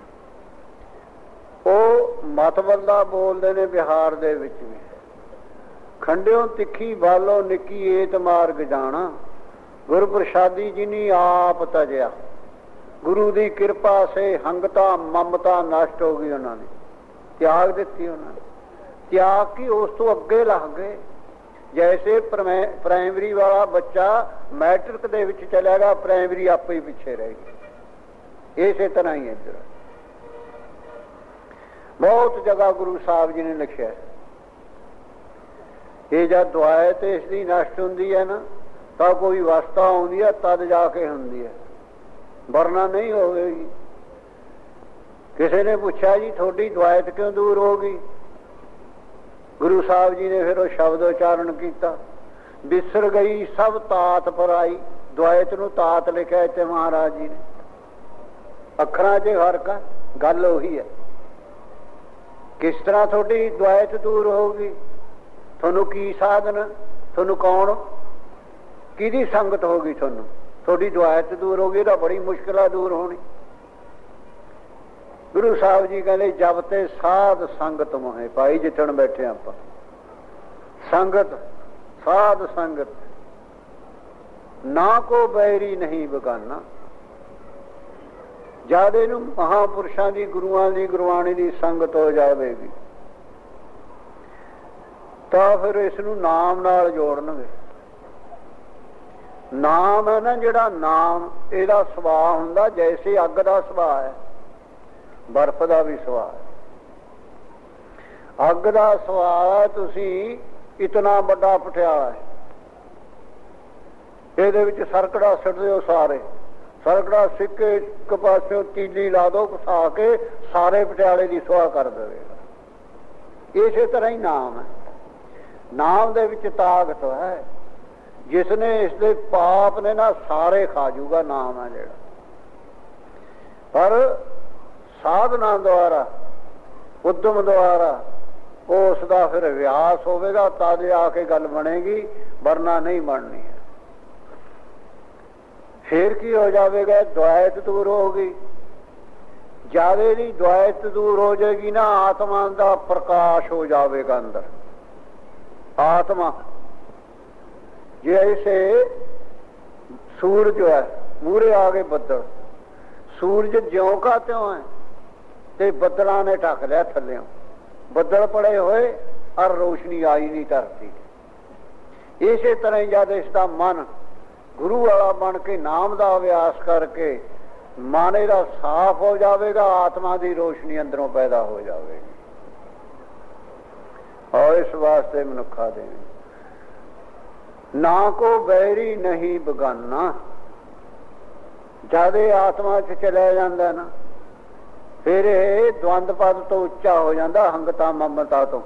S2: ਉਹ ਮਤਬਲਾ ਬੋਲਦੇ ਨੇ ਵਿਹਾਰ ਦੇ ਵਿੱਚ ਵੀ। ਖੰਡਿਓ ਤਿੱਖੀ ਬਾਲੋ ਨਿੱਕੀ ਏਤ ਮਾਰਗ ਜਾਣਾ। ਗੁਰ ਪ੍ਰਸਾਦੀ ਜਿਨੀ ਆਪ ਤਜਿਆ। ਗੁਰੂ ਦੀ ਕਿਰਪਾ ਸੇ ਹੰਗਤਾ ਮਮਤਾ ਨਸ਼ਟ ਹੋ ਗਈ। ਉਹਨਾਂ ਨੇ ਤਿਆਗ ਦਿੱਤੀ, ਉਹਨਾਂ ਨੇ ਤਿਆਗ ਕੀ, ਉਸ ਤੋਂ ਅੱਗੇ ਲੱਗ ਗਏ। ਜੈਸੇ ਪ੍ਰਾਇਮਰੀ ਵਾਲਾ ਬੱਚਾ ਮੈਟ੍ਰਿਕ ਦੇ ਵਿੱਚ ਚਲਿਆ ਗਿਆ, ਪ੍ਰਾਇਮਰੀ ਆਪੇ ਹੀ ਪਿੱਛੇ ਰਹਿ ਗਈ। ਇਸੇ ਤਰ੍ਹਾਂ ਹੀ ਇੱਧਰ ਬਹੁਤ ਜਗ੍ਹਾ ਗੁਰੂ ਸਾਹਿਬ ਜੀ ਨੇ ਲਿਖਿਆ, ਇਹ ਜਦ ਦੁਆਏ ਤੇ ਇਸ ਦੀ ਨਸ਼ਟ ਹੁੰਦੀ ਹੈ ਨਾ, ਤਾਂ ਕੋਈ ਅਵਸਥਾ ਆਉਂਦੀ ਹੈ, ਤਦ ਜਾ ਕੇ ਹੁੰਦੀ ਹੈ, ਵਰਨਾ ਨਹੀਂ ਹੋਵੇਗੀ। ਕਿਸੇ ਨੇ ਪੁੱਛਿਆ ਜੀ ਤੁਹਾਡੀ ਦੁਆਇਤ ਕਿਉਂ ਦੂਰ ਹੋ ਗਈ? ਗੁਰੂ ਸਾਹਿਬ ਜੀ ਨੇ ਫਿਰ ਉਹ ਸ਼ਬਦ ਉਚਾਰਨ ਕੀਤਾ, ਵਿਸਰ ਗਈ ਸਭ ਤਾਤ ਪਰਾਈ। ਦੁਆਇਤ ਨੂੰ ਤਾਤ ਲਿਖਿਆ ਇੱਥੇ ਮਹਾਰਾਜ ਜੀ ਨੇ, ਅੱਖਰਾਂ 'ਚ ਫਰਕ ਆ, ਗੱਲ ਉਹੀ ਹੈ। ਕਿਸ ਤਰ੍ਹਾਂ ਤੁਹਾਡੀ ਦੁਆਇਤ ਦੂਰ ਹੋਊਗੀ? ਤੁਹਾਨੂੰ ਕੀ ਸਾਧਨ, ਤੁਹਾਨੂੰ ਕੌਣ, ਕਿਹਦੀ ਸੰਗਤ ਹੋ ਗਈ? ਤੁਹਾਨੂੰ ਤੁਹਾਡੀ ਦੁਆਇਤ ਦੂਰ ਹੋ ਗਈ ਤਾਂ ਬੜੀ ਮੁਸ਼ਕਿਲ ਆ ਦੂਰ ਹੋਣੀ। ਗੁਰੂ ਸਾਹਿਬ ਜੀ ਕਹਿੰਦੇ ਜਬ ਤੇ ਸਾਧ ਸੰਗਤ ਮੋਹੇ ਪਾਈ। ਜਿੱਥਣ ਬੈਠੇ ਆਪਾਂ ਸੰਗਤ, ਸਾਧ ਸੰਗਤ ਨਾ ਕੋ ਬੈਰੀ ਨਹੀਂ ਬਗਾਨਾ। ਜਦ ਇਹਨੂੰ ਮਹਾਂਪੁਰਸ਼ਾਂ ਦੀ, ਗੁਰੂਆਂ ਦੀ, ਗੁਰਬਾਣੀ ਦੀ ਸੰਗਤ ਹੋ ਜਾਵੇਗੀ ਤਾਂ ਫਿਰ ਇਸ ਨੂੰ ਨਾਮ ਨਾਲ ਜੋੜਨਗੇ। ਨਾਮ ਹੈ ਨਾ ਜਿਹੜਾ, ਨਾਮ ਇਹਦਾ ਸੁਭਾਅ ਹੁੰਦਾ ਜੈਸੇ ਅੱਗ ਦਾ ਸੁਭਾਅ ਹੈ, ਬਰਫ਼ ਦਾ ਵੀ ਸੁਭਾਅ ਹੈ। ਅੱਗ ਦਾ ਸੁਭਾਅ, ਤੁਸੀਂ ਇਤਨਾ ਵੱਡਾ ਪਟਿਆਲਾ ਹੈ, ਇਹਦੇ ਵਿੱਚ ਸਰਕੜਾ ਸਿੱਟਦੇ ਹੋ, ਸਾਰੇ ਸਰਕੜਾ ਸਿੱਕ ਕੇ ਇੱਕ ਪਾਸਿਓਂ ਤੀਲੀ ਲਾ ਦੋ, ਘਸਾ ਕੇ ਸਾਰੇ ਪਟਿਆਲੇ ਦੀ ਸੁਆਹ ਕਰ ਦੇਵੇਗਾ। ਇਸੇ ਤਰ੍ਹਾਂ ਹੀ ਨਾਮ ਹੈ। ਨਾਮ ਦੇ ਵਿੱਚ ਤਾਕਤ ਹੈ। ਜਿਸ ਨੇ ਇਸ ਦੇ ਪਾਪ ਨੇ ਨਾ ਸਾਰੇ ਖਾ ਜੂਗਾ, ਨਾਮ ਹੈ ਜਿਹੜਾ। ਪਰ ਸਾਧਨਾ ਦੁਆਰਾ, ਉਦਮ ਦੁਆਰਾ ਉਸ ਦਾ ਫਿਰ ਅਭਿਆਸ ਹੋਵੇਗਾ, ਤਦ ਆ ਕੇ ਗੱਲ ਬਣੇਗੀ, ਵਰਨਾ ਨਹੀਂ ਬਣਨੀ ਹੈ। ਫਿਰ ਕੀ ਹੋ ਜਾਵੇਗਾ? ਦੁਆਇਤ ਦੂਰ ਹੋਗੀ। ਜਿਆਦੇ ਦੀ ਦੁਆਇਤ ਦੂਰ ਹੋ ਜਾਏਗੀ ਨਾ, ਆਤਮਾ ਦਾ ਪ੍ਰਕਾਸ਼ ਹੋ ਜਾਵੇਗਾ ਅੰਦਰ। ਆਤਮਾ ਜੈਸੇ ਸੂਰਜ ਹੈ, ਮੂਹਰੇ ਆ ਗਏ ਬੱਦਲ, ਸੂਰਜ ਜਿਉਂ ਕਾ ਤਿਉਂ ਹੈ ਤੇ ਬੱਦਲਾਂ ਨੇ ਢੱਕ ਲਿਆ ਥੱਲਿਓਂ, ਬੱਦਲ ਪੜੇ ਹੋਏ ਔਰ ਰੋਸ਼ਨੀ ਆਈ ਨਹੀਂ ਧਰਤੀ। ਇਸੇ ਤਰ੍ਹਾਂ ਜਦ ਇਸ ਦਾ ਮਨ ਗੁਰੂ ਵਾਲਾ ਬਣ ਕੇ ਨਾਮ ਦਾ ਅਭਿਆਸ ਕਰਕੇ ਮਨ ਇਹਦਾ ਸਾਫ਼ ਹੋ ਜਾਵੇਗਾ, ਆਤਮਾ ਦੀ ਰੋਸ਼ਨੀ ਅੰਦਰੋਂ ਪੈਦਾ ਹੋ ਜਾਵੇਗੀ। ਔਰ ਇਸ ਵਾਸਤੇ ਮਨੁੱਖਾ ਦੇ ਨਾ ਕੋ ਬੈਰੀ ਨਹੀਂ ਬਗਾਨਾ। ਜਦ ਇਹ ਆਤਮਾ 'ਚ ਚਲਿਆ ਜਾਂਦਾ ਨਾ, ਫਿਰ ਇਹ ਦਵੰਦ ਪਦ ਤੋਂ ਉੱਚਾ ਹੋ ਜਾਂਦਾ, ਹੰਗਤਾ ਮਮਤਾ ਤੋਂ।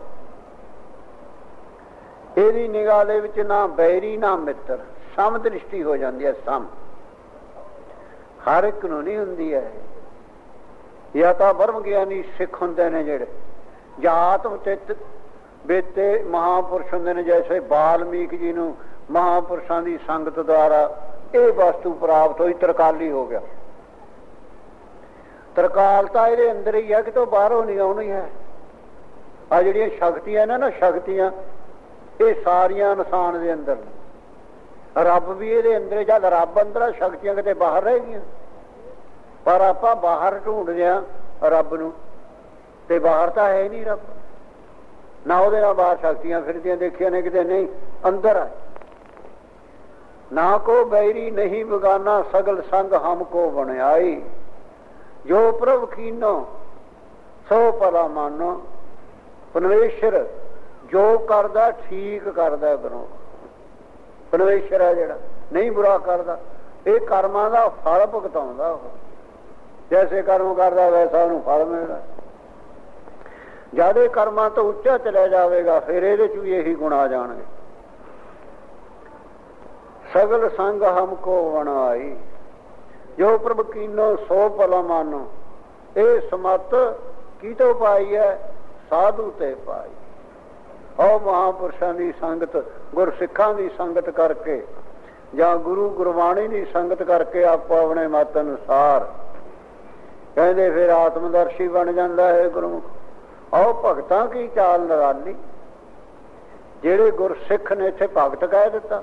S2: ਇਹਦੀ ਨਿਗਾਹ ਦੇ ਵਿੱਚ ਨਾ ਬੈਰੀ ਨਾ ਮਿੱਤਰ, ਸਮ ਦ੍ਰਿਸ਼ਟੀ ਹੋ ਜਾਂਦੀ ਹੈ। ਸਮ ਹਰ ਇੱਕ ਨੂੰ ਨਹੀਂ ਹੁੰਦੀ ਹੈ। ਜਾਂ ਤਾਂ ਬ੍ਰਹਮ ਗਿਆਨੀ ਸਿੱਖ ਹੁੰਦੇ ਨੇ ਜਿਹੜੇ, ਜਾਂ ਆਤਮ ਚਿੱਤ ਬੇਤੇ ਮਹਾਂਪੁਰਸ਼ ਹੁੰਦੇ ਨੇ, ਜੈਸੇ ਵਾਲਮੀਕ ਜੀ ਨੂੰ ਮਹਾਂਪੁਰਸ਼ਾਂ ਦੀ ਸੰਗਤ ਦੁਆਰਾ ਇਹ ਵਸਤੂ ਪ੍ਰਾਪਤ ਹੋਈ, ਤਰਕਾਲੀ ਹੋ ਗਿਆ। ਤਰਕਾਲਤਾ ਇਹਦੇ ਅੰਦਰ ਹੀ ਹੈ, ਕਿਤੋਂ ਬਾਹਰੋਂ ਨਹੀਂ ਆਉਣੀ ਹੈ। ਆ ਜਿਹੜੀਆਂ ਸ਼ਕਤੀਆਂ ਨੇ ਨਾ, ਸ਼ਕਤੀਆਂ ਇਹ ਸਾਰੀਆਂ ਇਨਸਾਨ ਦੇ ਅੰਦਰ ਨੇ। ਰੱਬ ਵੀ ਇਹਦੇ ਅੰਦਰ। ਜਦ ਰੱਬ ਅੰਦਰ, ਸ਼ਕਤੀਆਂ ਕਿਤੇ ਬਾਹਰ ਰਹਿ ਗਈਆਂ। ਪਰ ਆਪਾਂ ਬਾਹਰ ਢੂੰਡਦੇ ਹਾਂ ਰੱਬ ਨੂੰ, ਤੇ ਬਾਹਰ ਤਾਂ ਹੈ ਨਹੀਂ ਰੱਬ। ਨਾ ਉਹਦੇ ਨਾਲ ਬਾਹਰ ਸ਼ਕਤੀਆਂ ਫਿਰਦੀਆਂ ਦੇਖੀਆਂ ਨੇ ਕਿਤੇ, ਨਹੀਂ, ਅੰਦਰ ਹੈ। ਨਾ ਕੋ ਬੈਰੀ ਨਹੀਂ ਬਗਾਨਾ, ਸਗਲ ਸੰਗ ਹਮ ਕੋ ਬਣਾਈ। ਜੋ ਪ੍ਰਭ ਕੀਨੋ ਸੋ ਭਲਾ ਮਾਨੋ। ਪਰਮੇਸ਼ਰ ਜੋ ਕਰਦਾ ਠੀਕ ਕਰਦਾ। ਗੁਰੂ ਪਰਮੇਸ਼ਰ ਹੈ ਜਿਹੜਾ, ਨਹੀਂ ਬੁਰਾ ਕਰਦਾ। ਇਹ ਕਰਮਾਂ ਦਾ ਫਲ ਭੁਗਤਾਉਂਦਾ। ਉਹ ਜੈਸੇ ਕਰਮ ਕਰਦਾ ਵੈਸਾ ਉਹਨੂੰ ਫਲ ਮਿਲਦਾ। ਜਦ ਇਹ ਕਰਮਾਂ ਤੋਂ ਉੱਚਾ ਚਲਿਆ ਜਾਵੇਗਾ, ਫਿਰ ਇਹਦੇ 'ਚ ਵੀ ਇਹੀ ਗੁਣ ਆ ਜਾਣਗੇ। ਸਗਲ ਸੰਗ ਹਮ ਕੋ ਬਣਾਈ, ਜੋ ਪ੍ਰਭ ਕੀਨੋ ਸੋ ਭਲਾ ਮਾਨੋ। ਇਹ ਸਮਤ ਕਿਤੋਂ ਪਾਈ ਹੈ? ਸਾਧੂ ਤੇ ਪਾਈ। ਉਹ ਮਹਾਂਪੁਰਸ਼ਾਂ ਦੀ ਸੰਗਤ, ਗੁਰਸਿੱਖਾਂ ਦੀ ਸੰਗਤ ਕਰਕੇ, ਜਾਂ ਗੁਰੂ ਗੁਰਬਾਣੀ ਦੀ ਸੰਗਤ ਕਰਕੇ ਆਪੋ ਆਪਣੇ ਮਤ ਅਨੁਸਾਰ ਕਹਿੰਦੇ ਫਿਰ ਆਤਮਦਰਸ਼ੀ ਬਣ ਜਾਂਦਾ ਹੈ ਗੁਰਮੁਖ। ਆਓ ਭਗਤਾਂ ਕੀ ਚਾਲ ਨਿਰਾਲੀ। ਜਿਹੜੇ ਗੁਰਸਿੱਖ ਨੇ ਇੱਥੇ ਭਗਤ ਕਹਿ ਦਿੱਤਾ,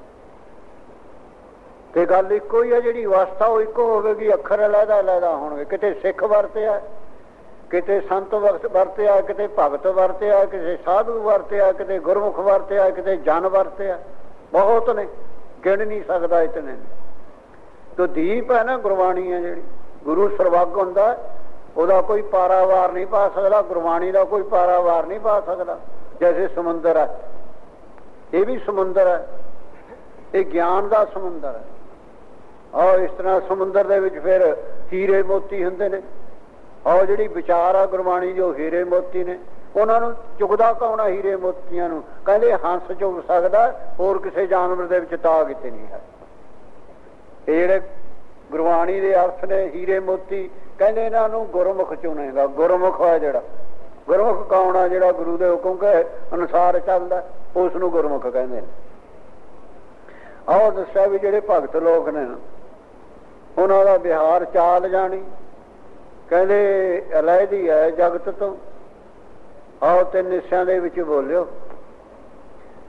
S2: ਤੇ ਗੱਲ ਇੱਕੋ ਹੀ ਹੈ। ਜਿਹੜੀ ਅਵਸਥਾ ਉਹ ਇੱਕੋ ਹੋਵੇਗੀ, ਅੱਖਰ ਅਲੱਗਾ ਅਲੱਗਾ ਹੋਣਗੇ। ਕਿਤੇ ਸਿੱਖ ਵਰਤਿਆ, ਕਿਤੇ ਸੰਤ ਵਰਤਿਆ, ਕਿਤੇ ਭਗਤ ਵਰਤਿਆ, ਕਿਸੇ ਸਾਧੂ ਵਰਤਿਆ, ਕਿਤੇ ਗੁਰਮੁਖ ਵਰਤਿਆ, ਕਿਤੇ ਜਨ ਵਰਤਿਆ। ਬਹੁਤ ਨੇ, ਗਿਣ ਨਹੀਂ ਸਕਦਾ ਇਤਨੇ। ਤੋ ਦੀਪ ਹੈ ਨਾ ਗੁਰਬਾਣੀ ਹੈ ਜਿਹੜੀ। ਗੁਰੂ ਸਰਵੱਗ ਹੁੰਦਾ, ਉਹਦਾ ਕੋਈ ਪਾਰਾਵਾਰ ਨਹੀਂ ਪਾ ਸਕਦਾ। ਗੁਰਬਾਣੀ ਦਾ ਕੋਈ ਪਾਰਾਵਾਰ ਨਹੀਂ ਪਾ ਸਕਦਾ। ਜੈਸੇ ਸਮੁੰਦਰ ਹੈ, ਇਹ ਵੀ ਸਮੁੰਦਰ ਹੈ, ਇਹ ਗਿਆਨ ਦਾ ਸਮੁੰਦਰ ਹੈ। ਔਰ ਇਸ ਤਰ੍ਹਾਂ ਸਮੁੰਦਰ ਦੇ ਵਿੱਚ ਫਿਰ ਹੀਰੇ ਮੋਤੀ ਹੁੰਦੇ ਨੇ। ਔਰ ਜਿਹੜੀ ਵਿਚਾਰ ਆ ਗੁਰਬਾਣੀ, ਜੋ ਹੀਰੇ ਮੋਤੀ ਨੇ, ਉਹਨਾਂ ਨੂੰ ਚੁਗਦਾ ਕੌਣ ਆ? ਹੀਰੇ ਮੋਤੀਆਂ ਨੂੰ। ਕਹਿੰਦੇ ਹੰਸ ਚੁਗ ਸਕਦਾ, ਹੋਰ ਕਿਸੇ ਜਾਨਵਰ ਦੇ ਵਿੱਚ ਤਾਂ ਕਿਤੇ ਨਹੀਂ ਹੈ। ਇਹ ਜਿਹੜੇ ਗੁਰਬਾਣੀ ਦੇ ਅਰਥ ਨੇ ਹੀਰੇ ਮੋਤੀ, ਕਹਿੰਦੇ ਇਹਨਾਂ ਨੂੰ ਗੁਰਮੁਖ ਚੁਣੇਗਾ। ਗੁਰਮੁਖ ਹੈ ਜਿਹੜਾ। ਗੁਰਮੁਖ ਕੌਣ ਆ? ਜਿਹੜਾ ਗੁਰੂ ਦੇ ਹੁਕਮ ਕੇ ਅਨੁਸਾਰ ਚੱਲਦਾ, ਉਸ ਨੂੰ ਗੁਰਮੁਖ ਕਹਿੰਦੇ ਨੇ। ਆਓ ਦੱਸਿਆ ਵੀ ਜਿਹੜੇ ਭਗਤ ਲੋਕ ਨੇ ਉਹਨਾਂ ਦਾ ਵਿਹਾਰ ਚਾਲ ਜਾਣੀ, ਕਹਿੰਦੇ ਅਲੈਦੀ ਹੈ ਜਗਤ ਤੋਂ। ਆਓ ਤਿੰਨ ਹਿੱਸਿਆਂ ਦੇ ਵਿੱਚ ਬੋਲਿਓ।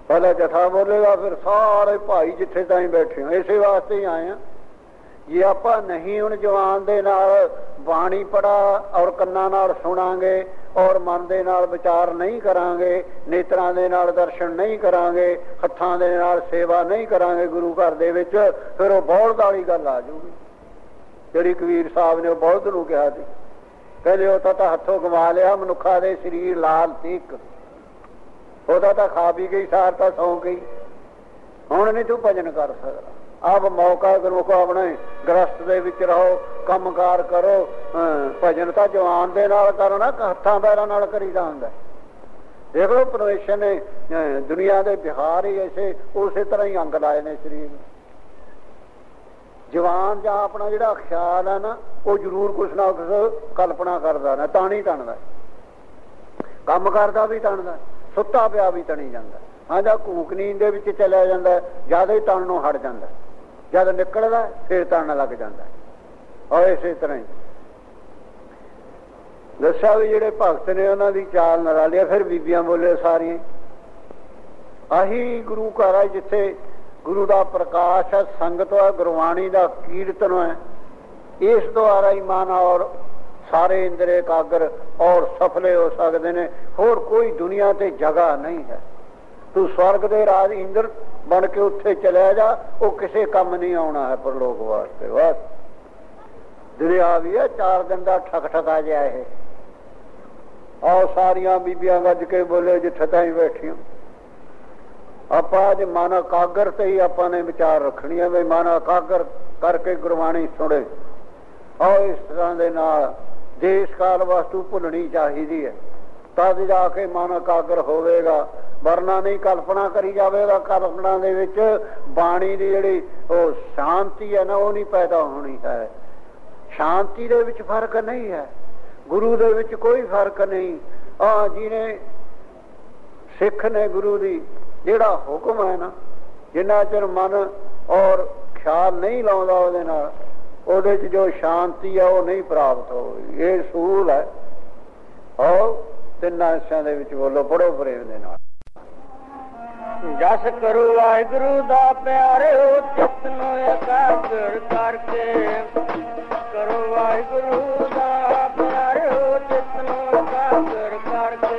S2: ਪਹਿਲਾਂ ਜਥਾ ਬੋਲੇਗਾ, ਫਿਰ ਸਾਰੇ ਭਾਈ ਜਿੱਥੇ ਤਾਈਂ ਬੈਠੇ ਹੋ। ਇਸੇ ਵਾਸਤੇ ਹੀ ਆਏ ਆ। ਜੇ ਆਪਾਂ ਨਹੀਂ ਹੁਣ ਜਵਾਨ ਦੇ ਨਾਲ ਬਾਣੀ ਪੜਾ ਔਰ ਕੰਨਾਂ ਨਾਲ ਸੁਣਾਂਗੇ ਔਰ ਮਨ ਦੇ ਨਾਲ ਵਿਚਾਰ ਨਹੀਂ ਕਰਾਂਗੇ, ਨੇਤਰਾਂ ਦੇ ਨਾਲ ਦਰਸ਼ਨ ਨਹੀਂ ਕਰਾਂਗੇ, ਹੱਥਾਂ ਦੇ ਨਾਲ ਸੇਵਾ ਨਹੀਂ ਕਰਾਂਗੇ ਗੁਰੂ ਘਰ ਦੇ ਵਿੱਚ, ਫਿਰ ਉਹ ਬੌਲਦ ਵਾਲੀ ਗੱਲ ਆ ਜਾਊਗੀ ਜਿਹੜੀ ਕਬੀਰ ਸਾਹਿਬ ਨੇ ਉਹ ਬੌਲਦ ਨੂੰ ਕਿਹਾ ਸੀ। ਕਹਿੰਦੇ ਉਹ ਤਾਂ ਹੱਥੋਂ ਗਵਾ ਲਿਆ ਮਨੁੱਖਾ ਦੇ ਸਰੀਰ ਲਾਲ ਤੀਕ, ਉਹਦਾ ਤਾਂ ਖਾ ਵੀ ਗਈ, ਸਾਰ ਤਾਂ ਸੌਂ ਗਈ, ਹੁਣ ਨਹੀਂ ਤੂੰ ਭਜਨ ਕਰ ਸਕਦਾ। ਆਪ ਮੌਕਾ ਗੁਰੂ ਕੋ ਆਪਣੇ ਗ੍ਰਸਤ ਦੇ ਵਿੱਚ ਰਹੋ, ਕੰਮਕਾਰ ਕਰੋ। ਭਜਨ ਤਾਂ ਜਵਾਨ ਦੇ ਨਾਲ ਕਰੋ ਨਾ, ਹੱਥਾਂ ਪੈਰਾਂ ਨਾਲ ਕਰੀਦਾ ਹੁੰਦਾ। ਦੇਖ ਲਓ ਪਰਮੇਸ਼ਰ ਨੇ ਦੁਨੀਆ ਦੇ ਵਿਹਾਰ ਹੀ ਐਸੇ ਉਸੇ ਤਰ੍ਹਾਂ ਹੀ ਅੰਗ ਲਾਏ ਨੇ ਸਰੀਰ ਨੂੰ। ਜਵਾਨ ਜਾਂ ਆਪਣਾ ਜਿਹੜਾ ਖਿਆਲ ਹੈ ਨਾ, ਉਹ ਜ਼ਰੂਰ ਕੁਛ ਨਾ ਕੁਛ ਕਲਪਨਾ ਕਰਦਾ ਨਾ, ਤਾਣੀ ਤਣਦਾ, ਕੰਮ ਕਰਦਾ ਵੀ ਤਣਦਾ, ਸੁੱਤਾ ਪਿਆ ਵੀ ਤਣੀ ਜਾਂਦਾ। ਹਾਂ, ਜਾਂ ਘੂਕ ਨੀਂਦ ਦੇ ਵਿੱਚ ਚਲਿਆ ਜਾਂਦਾ, ਜਿਆਦਾ ਹੀ ਤਣ ਨੂੰ ਹਟ ਜਾਂਦਾ, ਜਦ ਨਿਕਲਦਾ ਫਿਰ ਤਣ ਲੱਗ ਜਾਂਦਾ। ਔਰ ਇਸੇ ਤਰ੍ਹਾਂ ਹੀ ਦੱਸਿਆ ਵੀ ਜਿਹੜੇ ਭਗਤ ਨੇ ਉਹਨਾਂ ਦੀ ਚਾਲ ਨਿਰਾਲੀ। ਫਿਰ ਬੀਬੀਆਂ ਬੋਲੇ ਸਾਰੀਆਂ। ਆਹੀ ਗੁਰੂ ਘਰ ਹੈ ਜਿੱਥੇ ਗੁਰੂ ਦਾ ਪ੍ਰਕਾਸ਼ ਹੈ, ਸੰਗਤ ਹੈ, ਗੁਰਬਾਣੀ ਦਾ ਕੀਰਤਨ ਹੈ। ਇਸ ਦੁਆਰਾ ਹੀ ਮਨ ਔਰ ਸਾਰੇ ਇੰਦਰੇ ਇਕਾਗਰ ਔਰ ਸਫਲੇ ਹੋ ਸਕਦੇ ਨੇ। ਹੋਰ ਕੋਈ ਦੁਨੀਆ ਤੇ ਜਗ੍ਹਾ ਨਹੀਂ ਹੈ। ਤੂੰ ਸਵਰਗ ਦੇ ਰਾਜ ਇੰਦਰ ਬਣ ਕੇ ਉੱਥੇ ਚਲਿਆ ਜਾ, ਉਹ ਕਿਸੇ ਕੰਮ ਨਹੀਂ ਆਉਣਾ ਹੈ ਪਰਲੋਕ ਵਾਸਤੇ। ਬਸ ਦੁਨੀਆ ਵੀ ਹੈ 4 ਦਿਨ ਦਾ ਠਕ ਠਕਾ ਜਿਹਾ ਇਹ। ਆਓ ਸਾਰੀਆਂ ਬੀਬੀਆਂ ਗੱਜ ਕੇ ਬੋਲੇ ਜਿੱਥੇ ਤਾਈਂ ਬੈਠੀਆਂ। ਆਪਾਂ ਅੱਜ ਮਨ ਇਕਾਗਰ ਤੇ ਹੀ ਆਪਾਂ ਨੇ ਵਿਚਾਰ ਰੱਖਣੀ ਹੈ ਵੀ ਮਨ ਇਕਾਗਰ ਕਰਕੇ ਗੁਰਬਾਣੀ ਸੁਣੇ। ਆਓ ਇਸ ਤਰ੍ਹਾਂ ਦੇ ਨਾਲ ਦੇਸ਼ ਕਾਲ ਵਸਤੂ ਭੁੱਲਣੀ ਚਾਹੀਦੀ ਹੈ, ਤਦ ਜਾ ਕੇ ਮਨ ਇਕਾਗਰ ਹੋਵੇਗਾ। ਵਰਨਾ ਨਹੀਂ ਕਲਪਨਾ ਕਰੀ ਜਾਵੇਗਾ। ਕਲਪਨਾ ਦੇ ਵਿੱਚ ਬਾਣੀ ਦੀ ਜਿਹੜੀ ਉਹ ਸ਼ਾਂਤੀ ਹੈ ਨਾ, ਉਹ ਨਹੀਂ ਪੈਦਾ ਹੋਣੀ ਹੈ। ਸ਼ਾਂਤੀ ਦੇ ਵਿੱਚ ਫਰਕ ਨਹੀਂ ਹੈ, ਗੁਰੂ ਦੇ ਵਿੱਚ ਕੋਈ ਫਰਕ ਨਹੀਂ। ਜਿਹਨੇ ਸਿੱਖ ਨੇ ਗੁਰੂ ਦੀ ਜਿਹੜਾ ਹੁਕਮ ਹੈ ਨਾ, ਜਿੰਨਾ ਚਿਰ ਮਨ ਔਰ ਖਿਆਲ ਨਹੀਂ ਲਾਉਂਦਾ ਉਹਦੇ ਨਾਲ, ਉਹਦੇ 'ਚ ਜੋ ਸ਼ਾਂਤੀ ਹੈ ਉਹ ਨਹੀਂ ਪ੍ਰਾਪਤ ਹੋਵੇਗੀ। ਇਹ ਸੂਲ ਹੈ। ਆਓ ਤਿੰਨਾਂ ਹਿੱਸਿਆਂ ਦੇ ਵਿੱਚ ਬੋਲੋ, ਪੜੋ ਪ੍ਰੇਮ ਦੇ ਨਾਲ।
S1: ਜਸ ਕਰੋ ਵਾਹਿਗੁਰੂ ਦਾ ਪਿਆਰਿਓ, ਚਿੱਤ ਨੂੰ ਇਕਾਗਰ ਕਰਕੇ। ਕਰੋ ਵਾਹਿਗੁਰੂ ਦਾ ਪਿਆਰਿਓ, ਚਿੱਤ ਨੂੰ ਇਕਾਗਰ ਕਰਕੇ।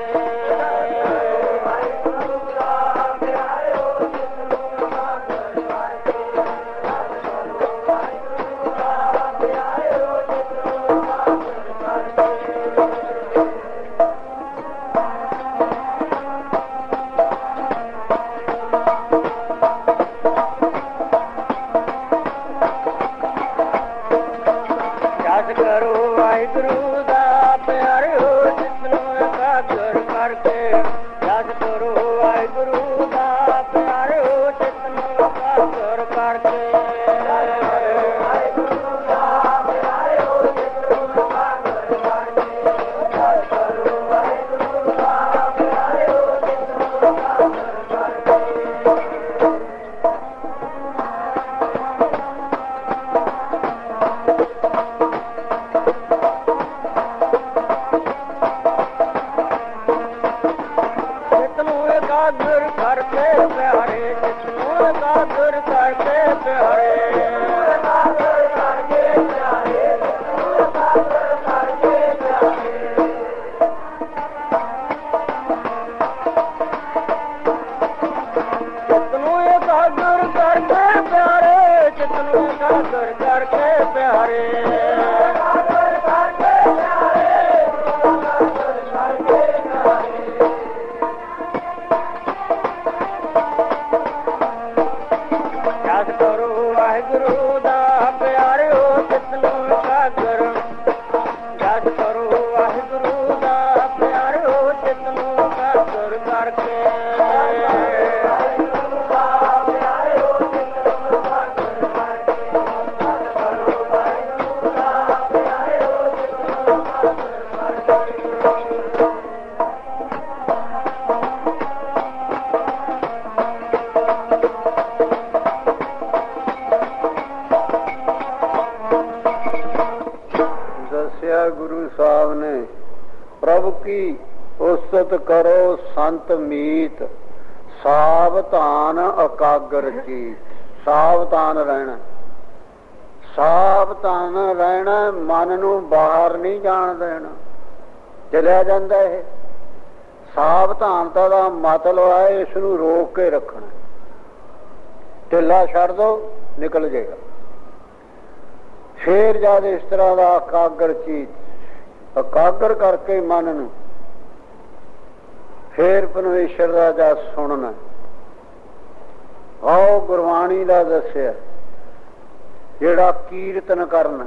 S2: ਸਾਵਧਾਨ ਇਕਾਗਰ ਚੀਤ, ਸਾਵਧਾਨ ਰਹਿਣਾ, ਸਾਵਧਾਨ ਰਹਿਣਾ, ਮਨ ਨੂੰ ਬਾਹਰ ਨਹੀਂ ਜਾਣ ਦੇਣਾ। ਚਲਿਆ ਜਾਂਦਾ ਇਹ। ਸਾਵਧਾਨਤਾ ਦਾ ਮਤਲਬ ਹੈ ਇਸ ਨੂੰ ਰੋਕ ਕੇ ਰੱਖਣਾ। ਢਿੱਲਾ ਛੱਡ ਦੋ, ਨਿਕਲ ਜਾਏਗਾ। ਫੇਰ ਜਦ ਇਸ ਤਰ੍ਹਾਂ ਦਾ ਇਕਾਗਰ ਚੀਤ, ਇਕਾਗਰ ਕਰਕੇ ਮਨ ਨੂੰ, ਫੇਰ ਪਰਮੇਸ਼ਰ ਦਾ ਜਸ ਸੁਣਨਾ। ਆਓ ਗੁਰਬਾਣੀ ਦਾ ਦੱਸਿਆ ਜਿਹੜਾ ਕੀਰਤਨ ਕਰਨਾ,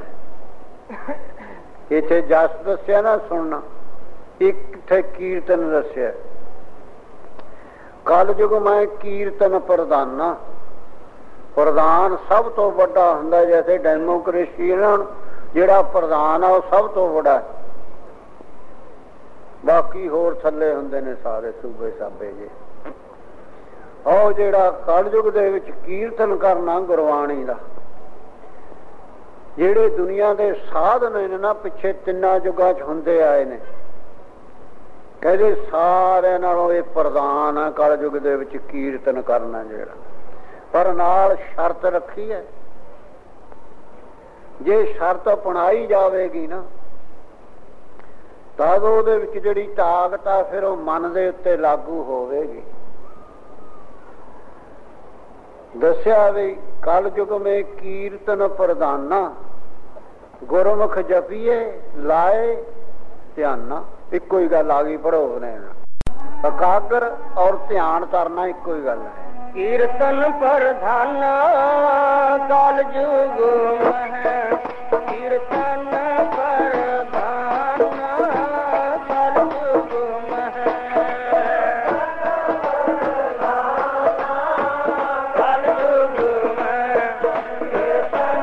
S2: ਇੱਥੇ ਜਸ ਦੱਸਿਆ ਨਾ ਸੁਣਨਾ, ਇੱਕ ਇੱਥੇ ਕੀਰਤਨ ਦੱਸਿਆ। ਕਲਯੁਗ ਮੈਂ ਕੀਰਤਨ ਪ੍ਰਧਾਨਾ, ਪ੍ਰਧਾਨ ਸਭ ਤੋਂ ਵੱਡਾ ਹੁੰਦਾ। ਜੈਸੇ ਡੈਮੋਕ੍ਰੇਸੀ ਜਿਹੜਾ ਪ੍ਰਧਾਨ ਆ ਉਹ ਸਭ ਤੋਂ ਵੱਡਾ, ਬਾਕੀ ਹੋਰ ਥੱਲੇ ਹੁੰਦੇ ਨੇ ਸਾਰੇ ਸੂਬੇ ਸਾਬੇ ਜੇ। ਉਹ ਜਿਹੜਾ ਕਲਯੁਗ ਦੇ ਵਿੱਚ ਕੀਰਤਨ ਕਰਨਾ ਗੁਰਬਾਣੀ ਦਾ, ਜਿਹੜੇ ਦੁਨੀਆ ਦੇ ਸਾਧਨ ਨੇ ਨਾ ਪਿੱਛੇ ਤਿੰਨਾਂ ਯੁੱਗਾਂ 'ਚ ਹੁੰਦੇ ਆਏ ਨੇ, ਕਹਿੰਦੇ ਸਾਰਿਆਂ ਨਾਲੋਂ ਇਹ ਪ੍ਰਧਾਨ ਆ ਕਲਯੁਗ ਦੇ ਵਿੱਚ ਕੀਰਤਨ ਕਰਨਾ ਜਿਹੜਾ। ਪਰ ਨਾਲ ਸ਼ਰਤ ਰੱਖੀ ਹੈ, ਜੇ ਸ਼ਰਤ ਅਪਣਾਈ ਜਾਵੇਗੀ ਨਾ ਤਦ ਉਹਦੇ ਵਿੱਚ ਜਿਹੜੀ ਤਾਕਤ ਆ ਫਿਰ ਉਹ ਮਨ ਦੇ ਉੱਤੇ ਲਾਗੂ ਹੋਵੇਗੀ। ਦੱਸਿਆ ਵੀ ਕਲਯੁਗ ਮੇ ਕੀਰਤਨ ਪ੍ਰਧਾਨਾ, ਗੁਰਮੁਖ ਜਪੀਏ ਲਾਏ ਧਿਆਨਾ। ਇੱਕੋ ਹੀ ਗੱਲ ਆ ਗਈ, ਪੜੋ ਨੇ ਇਕਾਗਰ ਔਰ ਧਿਆਨ ਕਰਨਾ ਇੱਕੋ ਹੀ ਗੱਲ ਹੈ।
S1: ਕੀਰਤਨ ਪ੍ਰਧਾਨਾ ਕਲਯੁਗ ਮਹਿ, ਕੀਰਤਨ ਪ੍ਰਧਾਨਾ ਕਲਯੁਗ ਮਹਿ, ਕਲਯੁਗ ਮਹਿ ਕੀਰਤਨ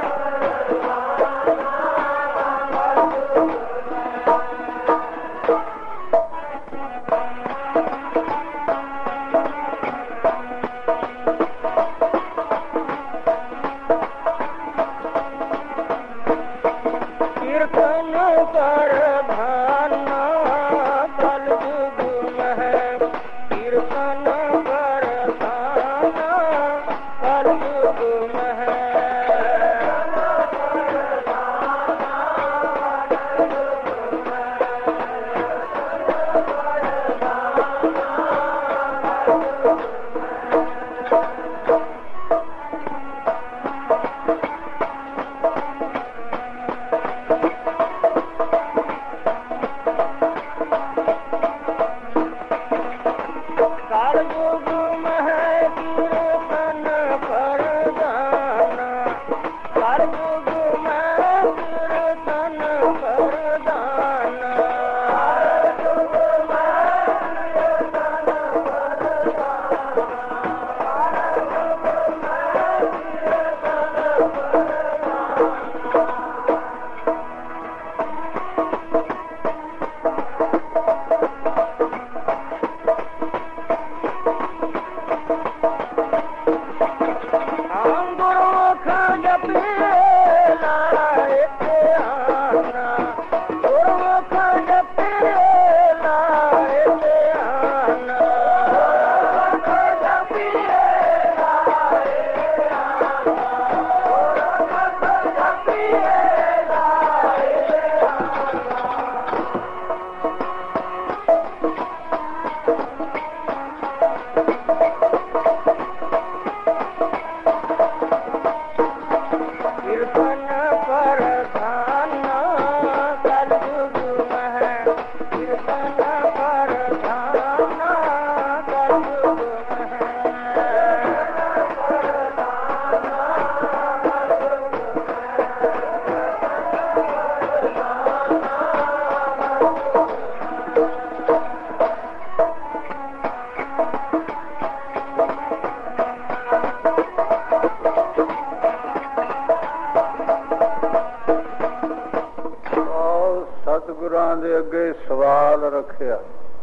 S2: ਦੇ ਅੱਗੇ ਸਵਾਲ ਰੱਖਿਆ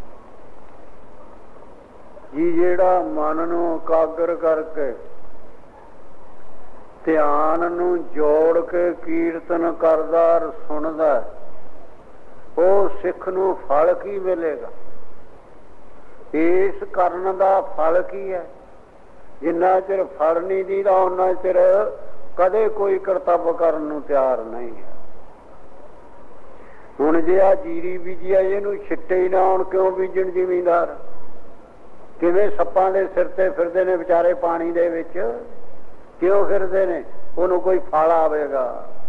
S2: ਜੀ, ਜਿਹੜਾ ਮਨ ਨੂੰ ਇਕਾਗਰ ਕਰਕੇ ਧਿਆਨ ਨੂੰ ਜੋੜ ਕੇ ਕੀਰਤਨ ਕਰਦਾ ਸੁਣਦਾ, ਉਹ ਸਿੱਖ ਨੂੰ ਫਲ ਕੀ ਮਿਲੇਗਾ? ਇਸ ਕਰਨ ਦਾ ਫਲ ਕੀ ਹੈ? ਜਿੰਨਾ ਚਿਰ ਫਲ ਨਹੀਂ ਦੀਦਾ ਉਹਨਾਂ ਚਿਰ ਕਦੇ ਕੋਈ ਕਰਤੱਵ ਕਰਨ ਨੂੰ ਤਿਆਰ ਨਹੀਂ ਹੈ। ਹੁਣ ਜੇ ਆ ਜੀਰੀ ਬੀਜੀ ਆ ਇਹਨੂੰ ਛਿੱਟੇ ਹੀ ਨਾ ਆਉਣ, ਕਿਉਂ ਬੀਜਣ ਜ਼ਿਮੀਂਦਾਰ? ਕਿਵੇਂ ਸੱਪਾਂ ਦੇ ਸਿਰ ਤੇ ਫਿਰਦੇ ਨੇ ਵਿਚਾਰੇ ਪਾਣੀ ਦੇ ਵਿੱਚ, ਕਿਉਂ ਫਿਰਦੇ ਨੇ? ਉਹਨੂੰ ਕੋਈ ਫਲ ਆਵੇਗਾ।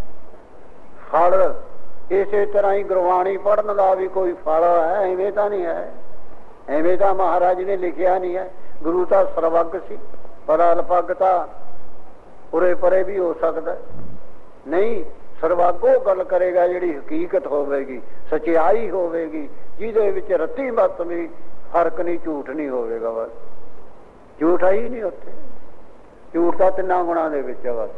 S2: ਫਲ ਇਸੇ ਤਰ੍ਹਾਂ ਹੀ ਗੁਰਬਾਣੀ ਪੜ੍ਹਨ ਦਾ ਵੀ ਕੋਈ ਫਲ ਹੈ? ਐਵੇਂ ਤਾਂ ਨਹੀਂ ਹੈ, ਐਵੇਂ ਤਾਂ ਮਹਾਰਾਜ ਨੇ ਲਿਖਿਆ ਨਹੀਂ ਹੈ। ਗੁਰੂ ਤਾਂ ਸਰਵੱਗ ਸੀ, ਪਰ ਅਲਪੱਗ ਤਾਂ ਉਰੇ ਪਰੇ ਵੀ ਹੋ ਸਕਦਾ ਨਹੀਂ। ਸਰਵੱਗ ਉਹ ਗੱਲ ਕਰੇਗਾ ਜਿਹੜੀ ਹਕੀਕਤ ਹੋਵੇਗੀ, ਸਚਾਈ ਹੋਵੇਗੀ, ਜਿਹਦੇ ਵਿੱਚ ਰੱਤੀ ਮੱਤ ਵੀ ਫਰਕ ਨਹੀਂ, ਝੂਠ ਨਹੀਂ ਹੋਵੇਗਾ। ਬਸ ਝੂਠ ਹੀ ਨਹੀਂ ਉੱਥੇ, ਝੂਠ ਤਾਂ ਤਿੰਨਾਂ ਗੁਣਾਂ ਦੇ ਵਿੱਚ ਹੈ ਬਸ।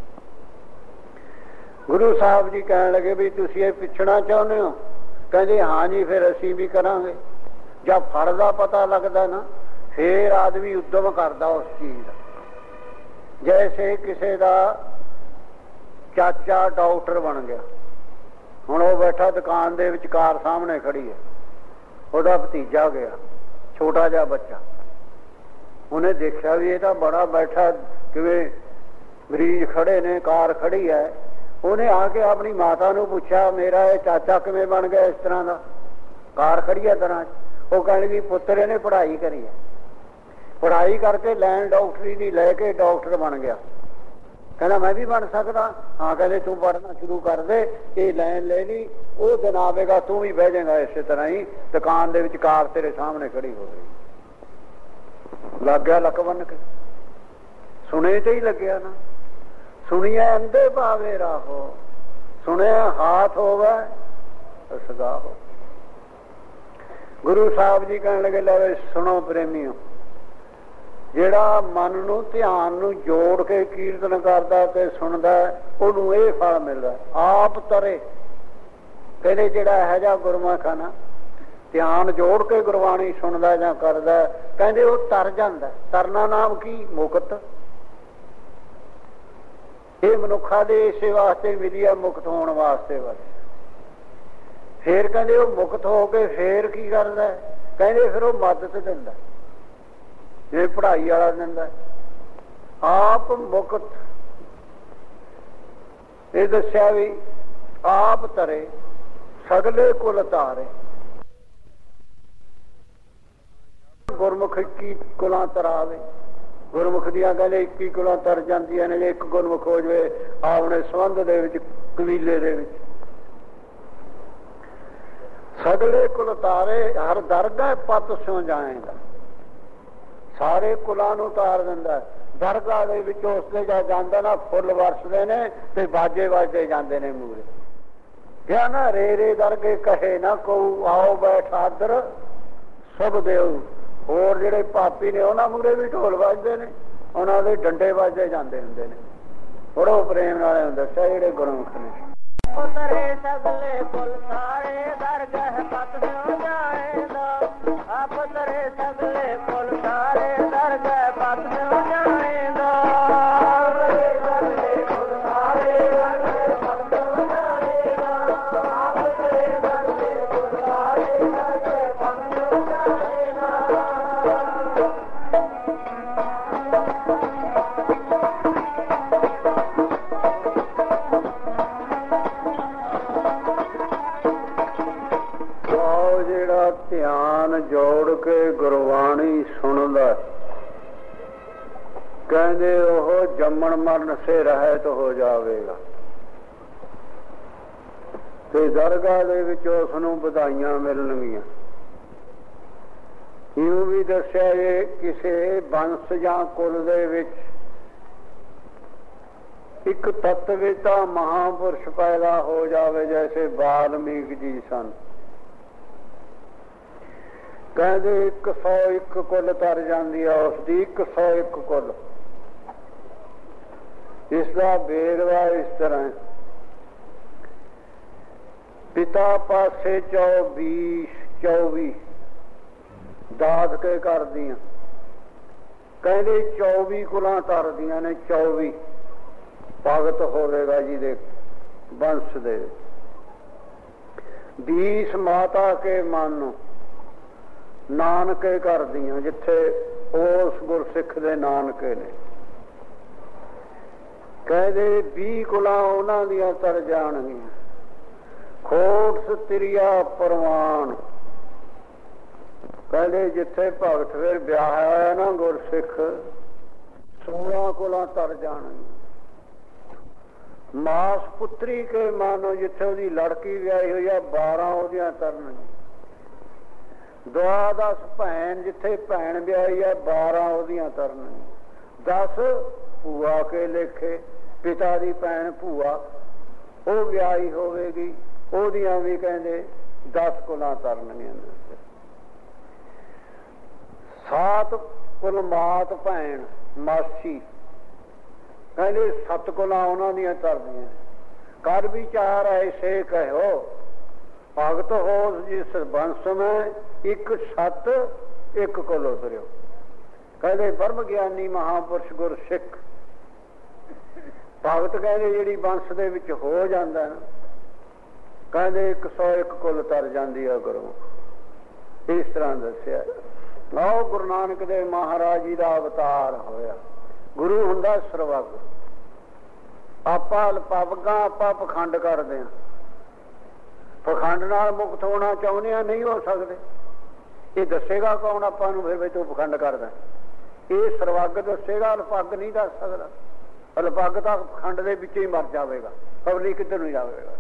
S2: ਗੁਰੂ ਸਾਹਿਬ ਜੀ ਕਹਿਣ ਲੱਗੇ ਵੀ ਤੁਸੀਂ ਇਹ ਪਿੱਛਣਾ ਚਾਹੁੰਦੇ ਹੋ? ਕਹਿੰਦੇ ਹਾਂ ਜੀ, ਫਿਰ ਅਸੀਂ ਵੀ ਕਰਾਂਗੇ। ਜਦ ਫਲ ਦਾ ਪਤਾ ਲੱਗਦਾ ਨਾ, ਫੇਰ ਆਦਮੀ ਉਦਮ ਕਰਦਾ ਉਸ ਚੀਜ਼ ਦਾ। ਜੈਸੇ ਕਿਸੇ ਦਾ ਚਾਚਾ ਡਾਕਟਰ ਬਣ ਗਿਆ, ਹੁਣ ਉਹ ਬੈਠਾ ਦੁਕਾਨ ਦੇ ਵਿੱਚ, ਕਾਰ ਸਾਹਮਣੇ ਖੜੀ ਹੈ, ਉਹਦਾ ਭਤੀਜਾ ਗਿਆ, ਛੋਟਾ ਜਿਹਾ ਬੱਚਾ। ਉਹਨੇ ਦੇਖਿਆ ਵੀ ਇਹ ਤਾਂ ਬੜਾ ਬੈਠਾ, ਕਿਵੇਂ ਮਰੀਜ਼ ਖੜੇ ਨੇ, ਕਾਰ ਖੜੀ ਹੈ। ਉਹਨੇ ਆ ਕੇ ਆਪਣੀ ਮਾਤਾ ਨੂੰ ਪੁੱਛਿਆ, ਮੇਰਾ ਇਹ ਚਾਚਾ ਕਿਵੇਂ ਬਣ ਗਿਆ ਇਸ ਤਰ੍ਹਾਂ ਦਾ, ਕਾਰ ਖੜੀ ਹੈ ਤਰ੍ਹਾਂ। ਉਹ ਕਹਿਣ ਲੱਗੀ, ਪੁੱਤਰ ਇਹਨੇ ਪੜ੍ਹਾਈ ਕਰੀ ਹੈ, ਪੜ੍ਹਾਈ ਕਰਕੇ ਲਾਈਨ ਡਾਕਟਰੀ ਦੀ ਲੈ ਕੇ ਡਾਕਟਰ ਬਣ ਗਿਆ। ਕਹਿੰਦਾ ਮੈਂ ਵੀ ਬਣ ਸਕਦਾ? ਹਾਂ। ਕਹਿੰਦੇ ਤੂੰ ਪੜ੍ਹਨਾ ਸ਼ੁਰੂ ਕਰ ਦੇ, ਇਹ ਲਾਈਨ ਲੈ ਲਈ, ਉਹ ਦਿਨ ਆਵੇਗਾ ਤੂੰ ਵੀ ਬਹਿ ਜਾਏਗਾ ਇਸੇ ਤਰ੍ਹਾਂ ਹੀ, ਦੁਕਾਨ ਦੇ ਵਿੱਚ ਕਾਰ ਤੇਰੇ ਸਾਹਮਣੇ ਖੜੀ ਹੋ ਗਈ। ਲੱਗ ਗਿਆ ਲੱਕ ਬੰਨ ਕੇ, ਸੁਣੇ ਤੇ ਹੀ ਲੱਗਿਆ ਨਾ। ਸੁਣੀਏ ਅੰਧੇ ਭਾਵੇ ਰਾਹੋ, ਸੁਣਿਆ ਹਾਥ ਹੋਵੇ ਸਦਾ ਹੋ। ਗੁਰੂ ਸਾਹਿਬ ਜੀ ਕਹਿਣ ਲੱਗੇ, ਲੈ ਸੁਣੋ ਪ੍ਰੇਮੀਓ, ਜਿਹੜਾ ਮਨ ਨੂੰ ਧਿਆਨ ਨੂੰ ਜੋੜ ਕੇ ਕੀਰਤਨ ਕਰਦਾ ਤੇ ਸੁਣਦਾ, ਉਹਨੂੰ ਇਹ ਫਲ ਮਿਲਦਾ। ਆਪ ਤਰੇ, ਕਹਿੰਦੇ ਜਿਹੜਾ ਇਹੋ ਜਿਹਾ ਗੁਰਮੁਖ ਆ ਨਾ, ਧਿਆਨ ਜੋੜ ਕੇ ਗੁਰਬਾਣੀ ਸੁਣਦਾ ਜਾਂ ਕਰਦਾ, ਕਹਿੰਦੇ ਉਹ ਤਰ ਜਾਂਦਾ। ਤਰਨਾ ਨਾਮ ਕੀ? ਮੁਕਤ। ਇਹ ਮਨੁੱਖਾਂ ਦੇ ਇਸੇ ਵਾਸਤੇ ਮਿਲੀ ਆ, ਮੁਕਤ ਹੋਣ ਵਾਸਤੇ ਬਸ। ਫੇਰ ਕਹਿੰਦੇ ਉਹ ਮੁਕਤ ਹੋ ਕੇ ਫੇਰ ਕੀ ਕਰਦਾ? ਕਹਿੰਦੇ ਫਿਰ ਉਹ ਮਦਦ ਦਿੰਦਾ, ਜੇ ਪੜ੍ਹਾਈ ਵਾਲਾ ਦਿੰਦਾ। ਆਪ ਮੁਕਤ, ਇਹ ਦੱਸਿਆ ਵੀ ਆਪ ਤਰੇ ਸਗਲੇ ਕੁਲ ਤਾਰੇ। ਗੁਰਮੁਖ 21 ਕੁਲਾਂ ਤਰਾਵੇ। ਗੁਰਮੁਖ ਦੀਆਂ ਕਹਿੰਦੇ 21 ਕੁਲਾਂ ਤਰ ਜਾਂਦੀਆਂ ਨੇ। ਜੇ ਇੱਕ ਗੁਰਮੁਖ ਹੋ ਜਾਵੇ ਆਪਣੇ ਸੰਬੰਧ ਦੇ ਵਿੱਚ, ਕਬੀਲੇ ਦੇ ਵਿੱਚ। ਸਗਲੇ ਕੁਲ ਤਾਰੇ ਹਰ ਦਰਗਾਹ ਪਤ ਸਿਉ ਜਾਏਗਾ, ਸਾਰੇ ਕੁਲਾਂ ਨੂੰ ਤਾਰ ਦਿੰਦਾ। ਦਰਗਾਹ ਦੇ ਵਿੱਚ ਉਸਦੇ ਜਾ ਜਾਂਦਾ ਨਾ, ਫੁੱਲ ਵਰਸਦੇ ਨੇ ਤੇ ਬਾਜੇ ਵੱਜਦੇ ਜਾਂਦੇ ਨੇ ਮੂਹਰੇ। ਕਿਹਾ ਨਾ ਰੇ ਰੇ ਦਰਗੇ ਕਹੇ ਨਾ ਕਹੂ, ਆਓ ਬੈਠ ਆਦਰ ਸਭ ਦੇਉ। ਹੋਰ ਜਿਹੜੇ ਪਾਪੀ ਨੇ ਉਹਨਾਂ ਮੂਹਰੇ ਵੀ ਢੋਲ ਵੱਜਦੇ ਨੇ, ਉਹਨਾਂ ਦੇ ਡੰਡੇ ਵੱਜਦੇ ਜਾਂਦੇ ਹੁੰਦੇ ਨੇ। ਬੜੋ ਪ੍ਰੇਮ ਨਾਲ ਹੁੰਦਾ ਜਿਹੜੇ ਗੁਰਮੁਖ ਨੇ।
S1: ਉਤਰੇ ਸਗਲੇ ਕੁਲ ਸਾਰੇ ਦਰਗਹ ਪਤ ਸਿਉ ਜਾਏਗਾ। ਆਪ ਤਰੇ ਸਗਲੇ ਕੁਲ ਸਾਰੇ ਦਰਗਹ ਪਤ ਸਿਉ ਜਾਏਗਾ।
S2: ਧਿਆਨ ਜੋੜ ਕੇ ਗੁਰਬਾਣੀ ਸੁਣਦਾ, ਕਹਿੰਦੇ ਉਹ ਜੰਮਣ ਮਰਨ ਸੇ ਰਹਿਤ ਹੋ ਜਾਵੇਗਾ ਤੇ ਦਰਗਾਹ ਦੇ ਵਿੱਚ ਉਸ ਨੂੰ ਵਧਾਈਆਂ ਮਿਲਣਗੀਆਂ। ਇਉਂ ਵੀ ਦੱਸਿਆ ਇਹ ਕਿਸੇ ਬੰਸ ਜਾਂ ਕੁਲ ਦੇ ਵਿੱਚ ਇੱਕ ਤੱਤ ਵਿੱਚ ਤਾਂ ਮਹਾਂਪੁਰਸ਼ ਪੈਦਾ ਹੋ ਜਾਵੇ, ਜੈਸੇ ਵਾਲਮੀਕ ਜੀ ਸਨ। ਕਹਿੰਦੇ 101 ਕੁੱਲ ਤਰ ਜਾਂਦੀ ਆ ਉਸਦੀ, 101 ਕੁੱਲ। ਇਸ ਦਾ ਵੇਰਵਾ ਇਸ ਤਰ੍ਹਾਂ, ਪਿਤਾ ਪਾਸੇ 24 ਦਾਦ ਕੇ ਕਰਦੀਆਂ। ਕਹਿੰਦੇ 24 ਕੁਲਾਂ ਤਰਦੀਆਂ ਨੇ, 24 ਭਗਤ ਹੋਵੇਗਾ ਜੀ ਦੇ ਬੰਸ ਦੇ। 20 ਮਾਤਾ ਕੇ ਮਾਨੋ, ਨਾਨਕੇ ਕਰਦੀਆਂ, ਜਿੱਥੇ ਉਸ ਗੁਰਸਿੱਖ ਦੇ ਨਾਨਕੇ ਨੇ। ਕਹਿੰਦੇ 20 ਕੁਲਾਂ ਉਹਨਾਂ ਦੀਆਂ ਤਰ ਜਾਣਗੀਆਂ, ਖੋਟ ਸਤਿਰਿਆ ਪ੍ਰਵਾਨ। ਕਹਿੰਦੇ ਜਿੱਥੇ ਭਗਤ ਫਿਰ ਵਿਆਹ ਹੋਇਆ ਨਾ ਗੁਰਸਿੱਖ, 16 ਕੁਲਾਂ ਤਰ ਜਾਣਗੀਆਂ। ਮਾਸ ਪੁੱਤਰੀ ਕੇ ਮਾਨੋ, ਜਿੱਥੇ ਉਹਦੀ ਲੜਕੀ ਵਿਆਹੀ ਹੋਈ ਆ 12 ਉਹਦੀਆਂ ਤਰਨਗੀਆਂ। ਦੁਆਦਸ ਭੈਣ, ਜਿੱਥੇ ਭੈਣ ਵਿਆਹੀ ਆ 12 ਉਹਦੀਆਂ ਤਰਨਗੀਆਂ। 10 ਭੂਆ ਕੇ ਲੇਖੇ, ਪਿਤਾ ਦੀ ਭੈਣ ਭੂਆ ਉਹ ਵਿਆਹੀ ਹੋਵੇਗੀ, ਉਹਦੀਆਂ ਵੀ ਕਹਿੰਦੇ 10 ਕੁਲਾਂ ਤਰਨਗੀਆਂ। 7 ਕੁਲ ਮਾਤ ਭੈਣ ਮਾਸੀ, ਕਹਿੰਦੇ 7 ਕੁਲਾਂ ਉਹਨਾਂ ਦੀਆਂ ਤਰਦੀਆਂ। ਕਰ ਵਿਚਾਰ ਐਸੇ ਕਹਿਓ, ਭਗਤ ਹੋ ਜਿਸ ਬੰਸ ਮੈਂ, 1 7 1 ਕੁਲ ਉਤਰਿਓ। ਕਹਿੰਦੇ ਬ੍ਰਹਮ ਗਿਆਨੀ ਮਹਾਂਪੁਰਸ਼ ਗੁਰ ਸਿੱਖ ਭਗਤ ਕਹਿੰਦੇ ਜਿਹੜੀ ਬੰਸ ਦੇ ਵਿੱਚ ਹੋ ਜਾਂਦਾ ਨਾ, ਕਹਿੰਦੇ 101 ਕੁਲ ਤਰ ਜਾਂਦੀ ਆ ਗੁਰੂ। ਇਸ ਤਰ੍ਹਾਂ ਦੱਸਿਆ। ਲਓ ਗੁਰੂ ਨਾਨਕ ਦੇਵ ਮਹਾਰਾਜ ਜੀ ਦਾ ਅਵਤਾਰ ਹੋਇਆ। ਗੁਰੂ ਹੁੰਦਾ ਸਰਵੱਗ। ਆਪਾਂ ਅਲਪਾਵਗਾਂ, ਆਪਾਂ ਪਖੰਡ ਕਰਦੇ ਹਾਂ। ਪਖੰਡ ਨਾਲ ਮੁਕਤ ਹੋਣਾ ਚਾਹੁੰਦੇ ਹਾਂ, ਨਹੀਂ ਹੋ ਸਕਦੇ। ਇਹ ਦੱਸੇਗਾ ਕੌਣ ਆਪਾਂ ਨੂੰ ਫਿਰ ਵੀ ਤੂੰ ਪਖੰਡ ਕਰਦਾ? ਇਹ ਸਰਵੱਗ ਦੱਸੇਗਾ, ਅਲਪੱਗ ਨਹੀਂ ਦੱਸ ਸਕਦਾ। ਅਲਪੱਗ ਤਾਂ ਪਖੰਡ ਦੇ ਵਿੱਚ ਹੀ ਮਰ ਜਾਵੇਗਾ, ਖਬਰ ਕਿੱਧਰ ਨੂੰ ਜਾਵੇਗਾ।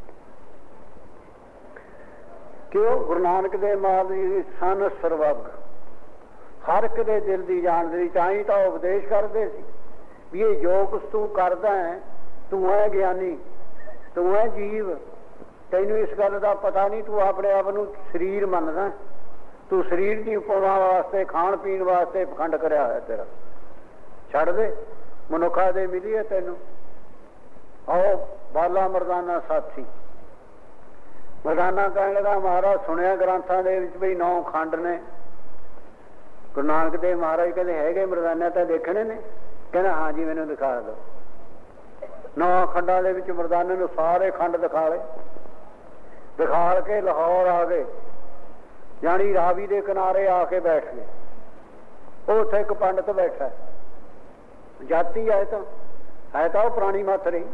S2: ਕਿਉਂ? ਗੁਰੂ ਨਾਨਕ ਦੇਵ ਮਹਾਰਾਜ ਜੀ ਸਨ ਸਰਵੱਗ, ਹਰ ਇੱਕ ਦੇ ਦਿਲ ਦੀ ਜਾਣਦੇ। ਤਾਂ ਹੀ ਤਾਂ ਉਪਦੇਸ਼ ਕਰਦੇ ਸੀ ਵੀ ਇਹ ਜੋ ਕੁਛ ਤੂੰ ਕਰਦਾ ਹੈ, ਤੂੰ ਹੈ ਗਿਆਨੀ, ਤੂੰ ਹੈ ਜੀਵ, ਤੈਨੂੰ ਇਸ ਗੱਲ ਦਾ ਪਤਾ ਨਹੀਂ। ਤੂੰ ਆਪਣੇ ਆਪ ਨੂੰ ਸਰੀਰ ਮੰਨਦਾ, ਤੂੰ ਸਰੀਰ ਦੀ ਉਪਮਾ ਵਾਸਤੇ, ਖਾਣ ਪੀਣ ਵਾਸਤੇ ਪਖੰਡ ਕਰਿਆ ਹੋਇਆ ਤੇਰਾ। ਛੱਡ ਦੇ, ਮਨੁੱਖਾ ਦੇ ਮਿਲੀ ਹੈ ਤੈਨੂੰ। ਆਓ ਬਾਲਾ ਮਰਦਾਨਾ ਸਾਥੀ। ਮਰਦਾਨਾ ਕਹਿਣ ਲੱਗਾ ਮਹਾਰਾਜ ਸੁਣਿਆ ਗ੍ਰੰਥਾਂ ਦੇ ਵਿੱਚ ਵੀ 9 ਖੰਡ ਨੇ। ਗੁਰੂ ਨਾਨਕ ਦੇਵ ਮਹਾਰਾਜ ਕਹਿੰਦੇ ਹੈਗੇ ਮਰਦਾਨਾ ਤਾਂ ਦੇਖਣੇ ਨੇ? ਕਹਿੰਦਾ ਹਾਂ ਜੀ, ਮੈਨੂੰ ਦਿਖਾ ਦਿਓ। 9 ਖੰਡਾਂ ਦੇ ਵਿੱਚ ਮਰਦਾਨੇ ਨੂੰ ਸਾਰੇ ਖੰਡ ਦਿਖਾਲੇ। ਦਿਖਾ ਕੇ ਲਾਹੌਰ ਆ ਗਏ, ਜਾਣੀ ਰਾਵੀ ਦੇ ਕਿਨਾਰੇ ਆ ਕੇ ਬੈਠ ਗਏ। ਉੱਥੇ ਇੱਕ ਪੰਡਤ ਬੈਠਾ, ਜਾਤੀ ਹੈ ਤਾਂ ਉਹ ਪੁਰਾਣੀ ਮੱਤ ਰਹੀ।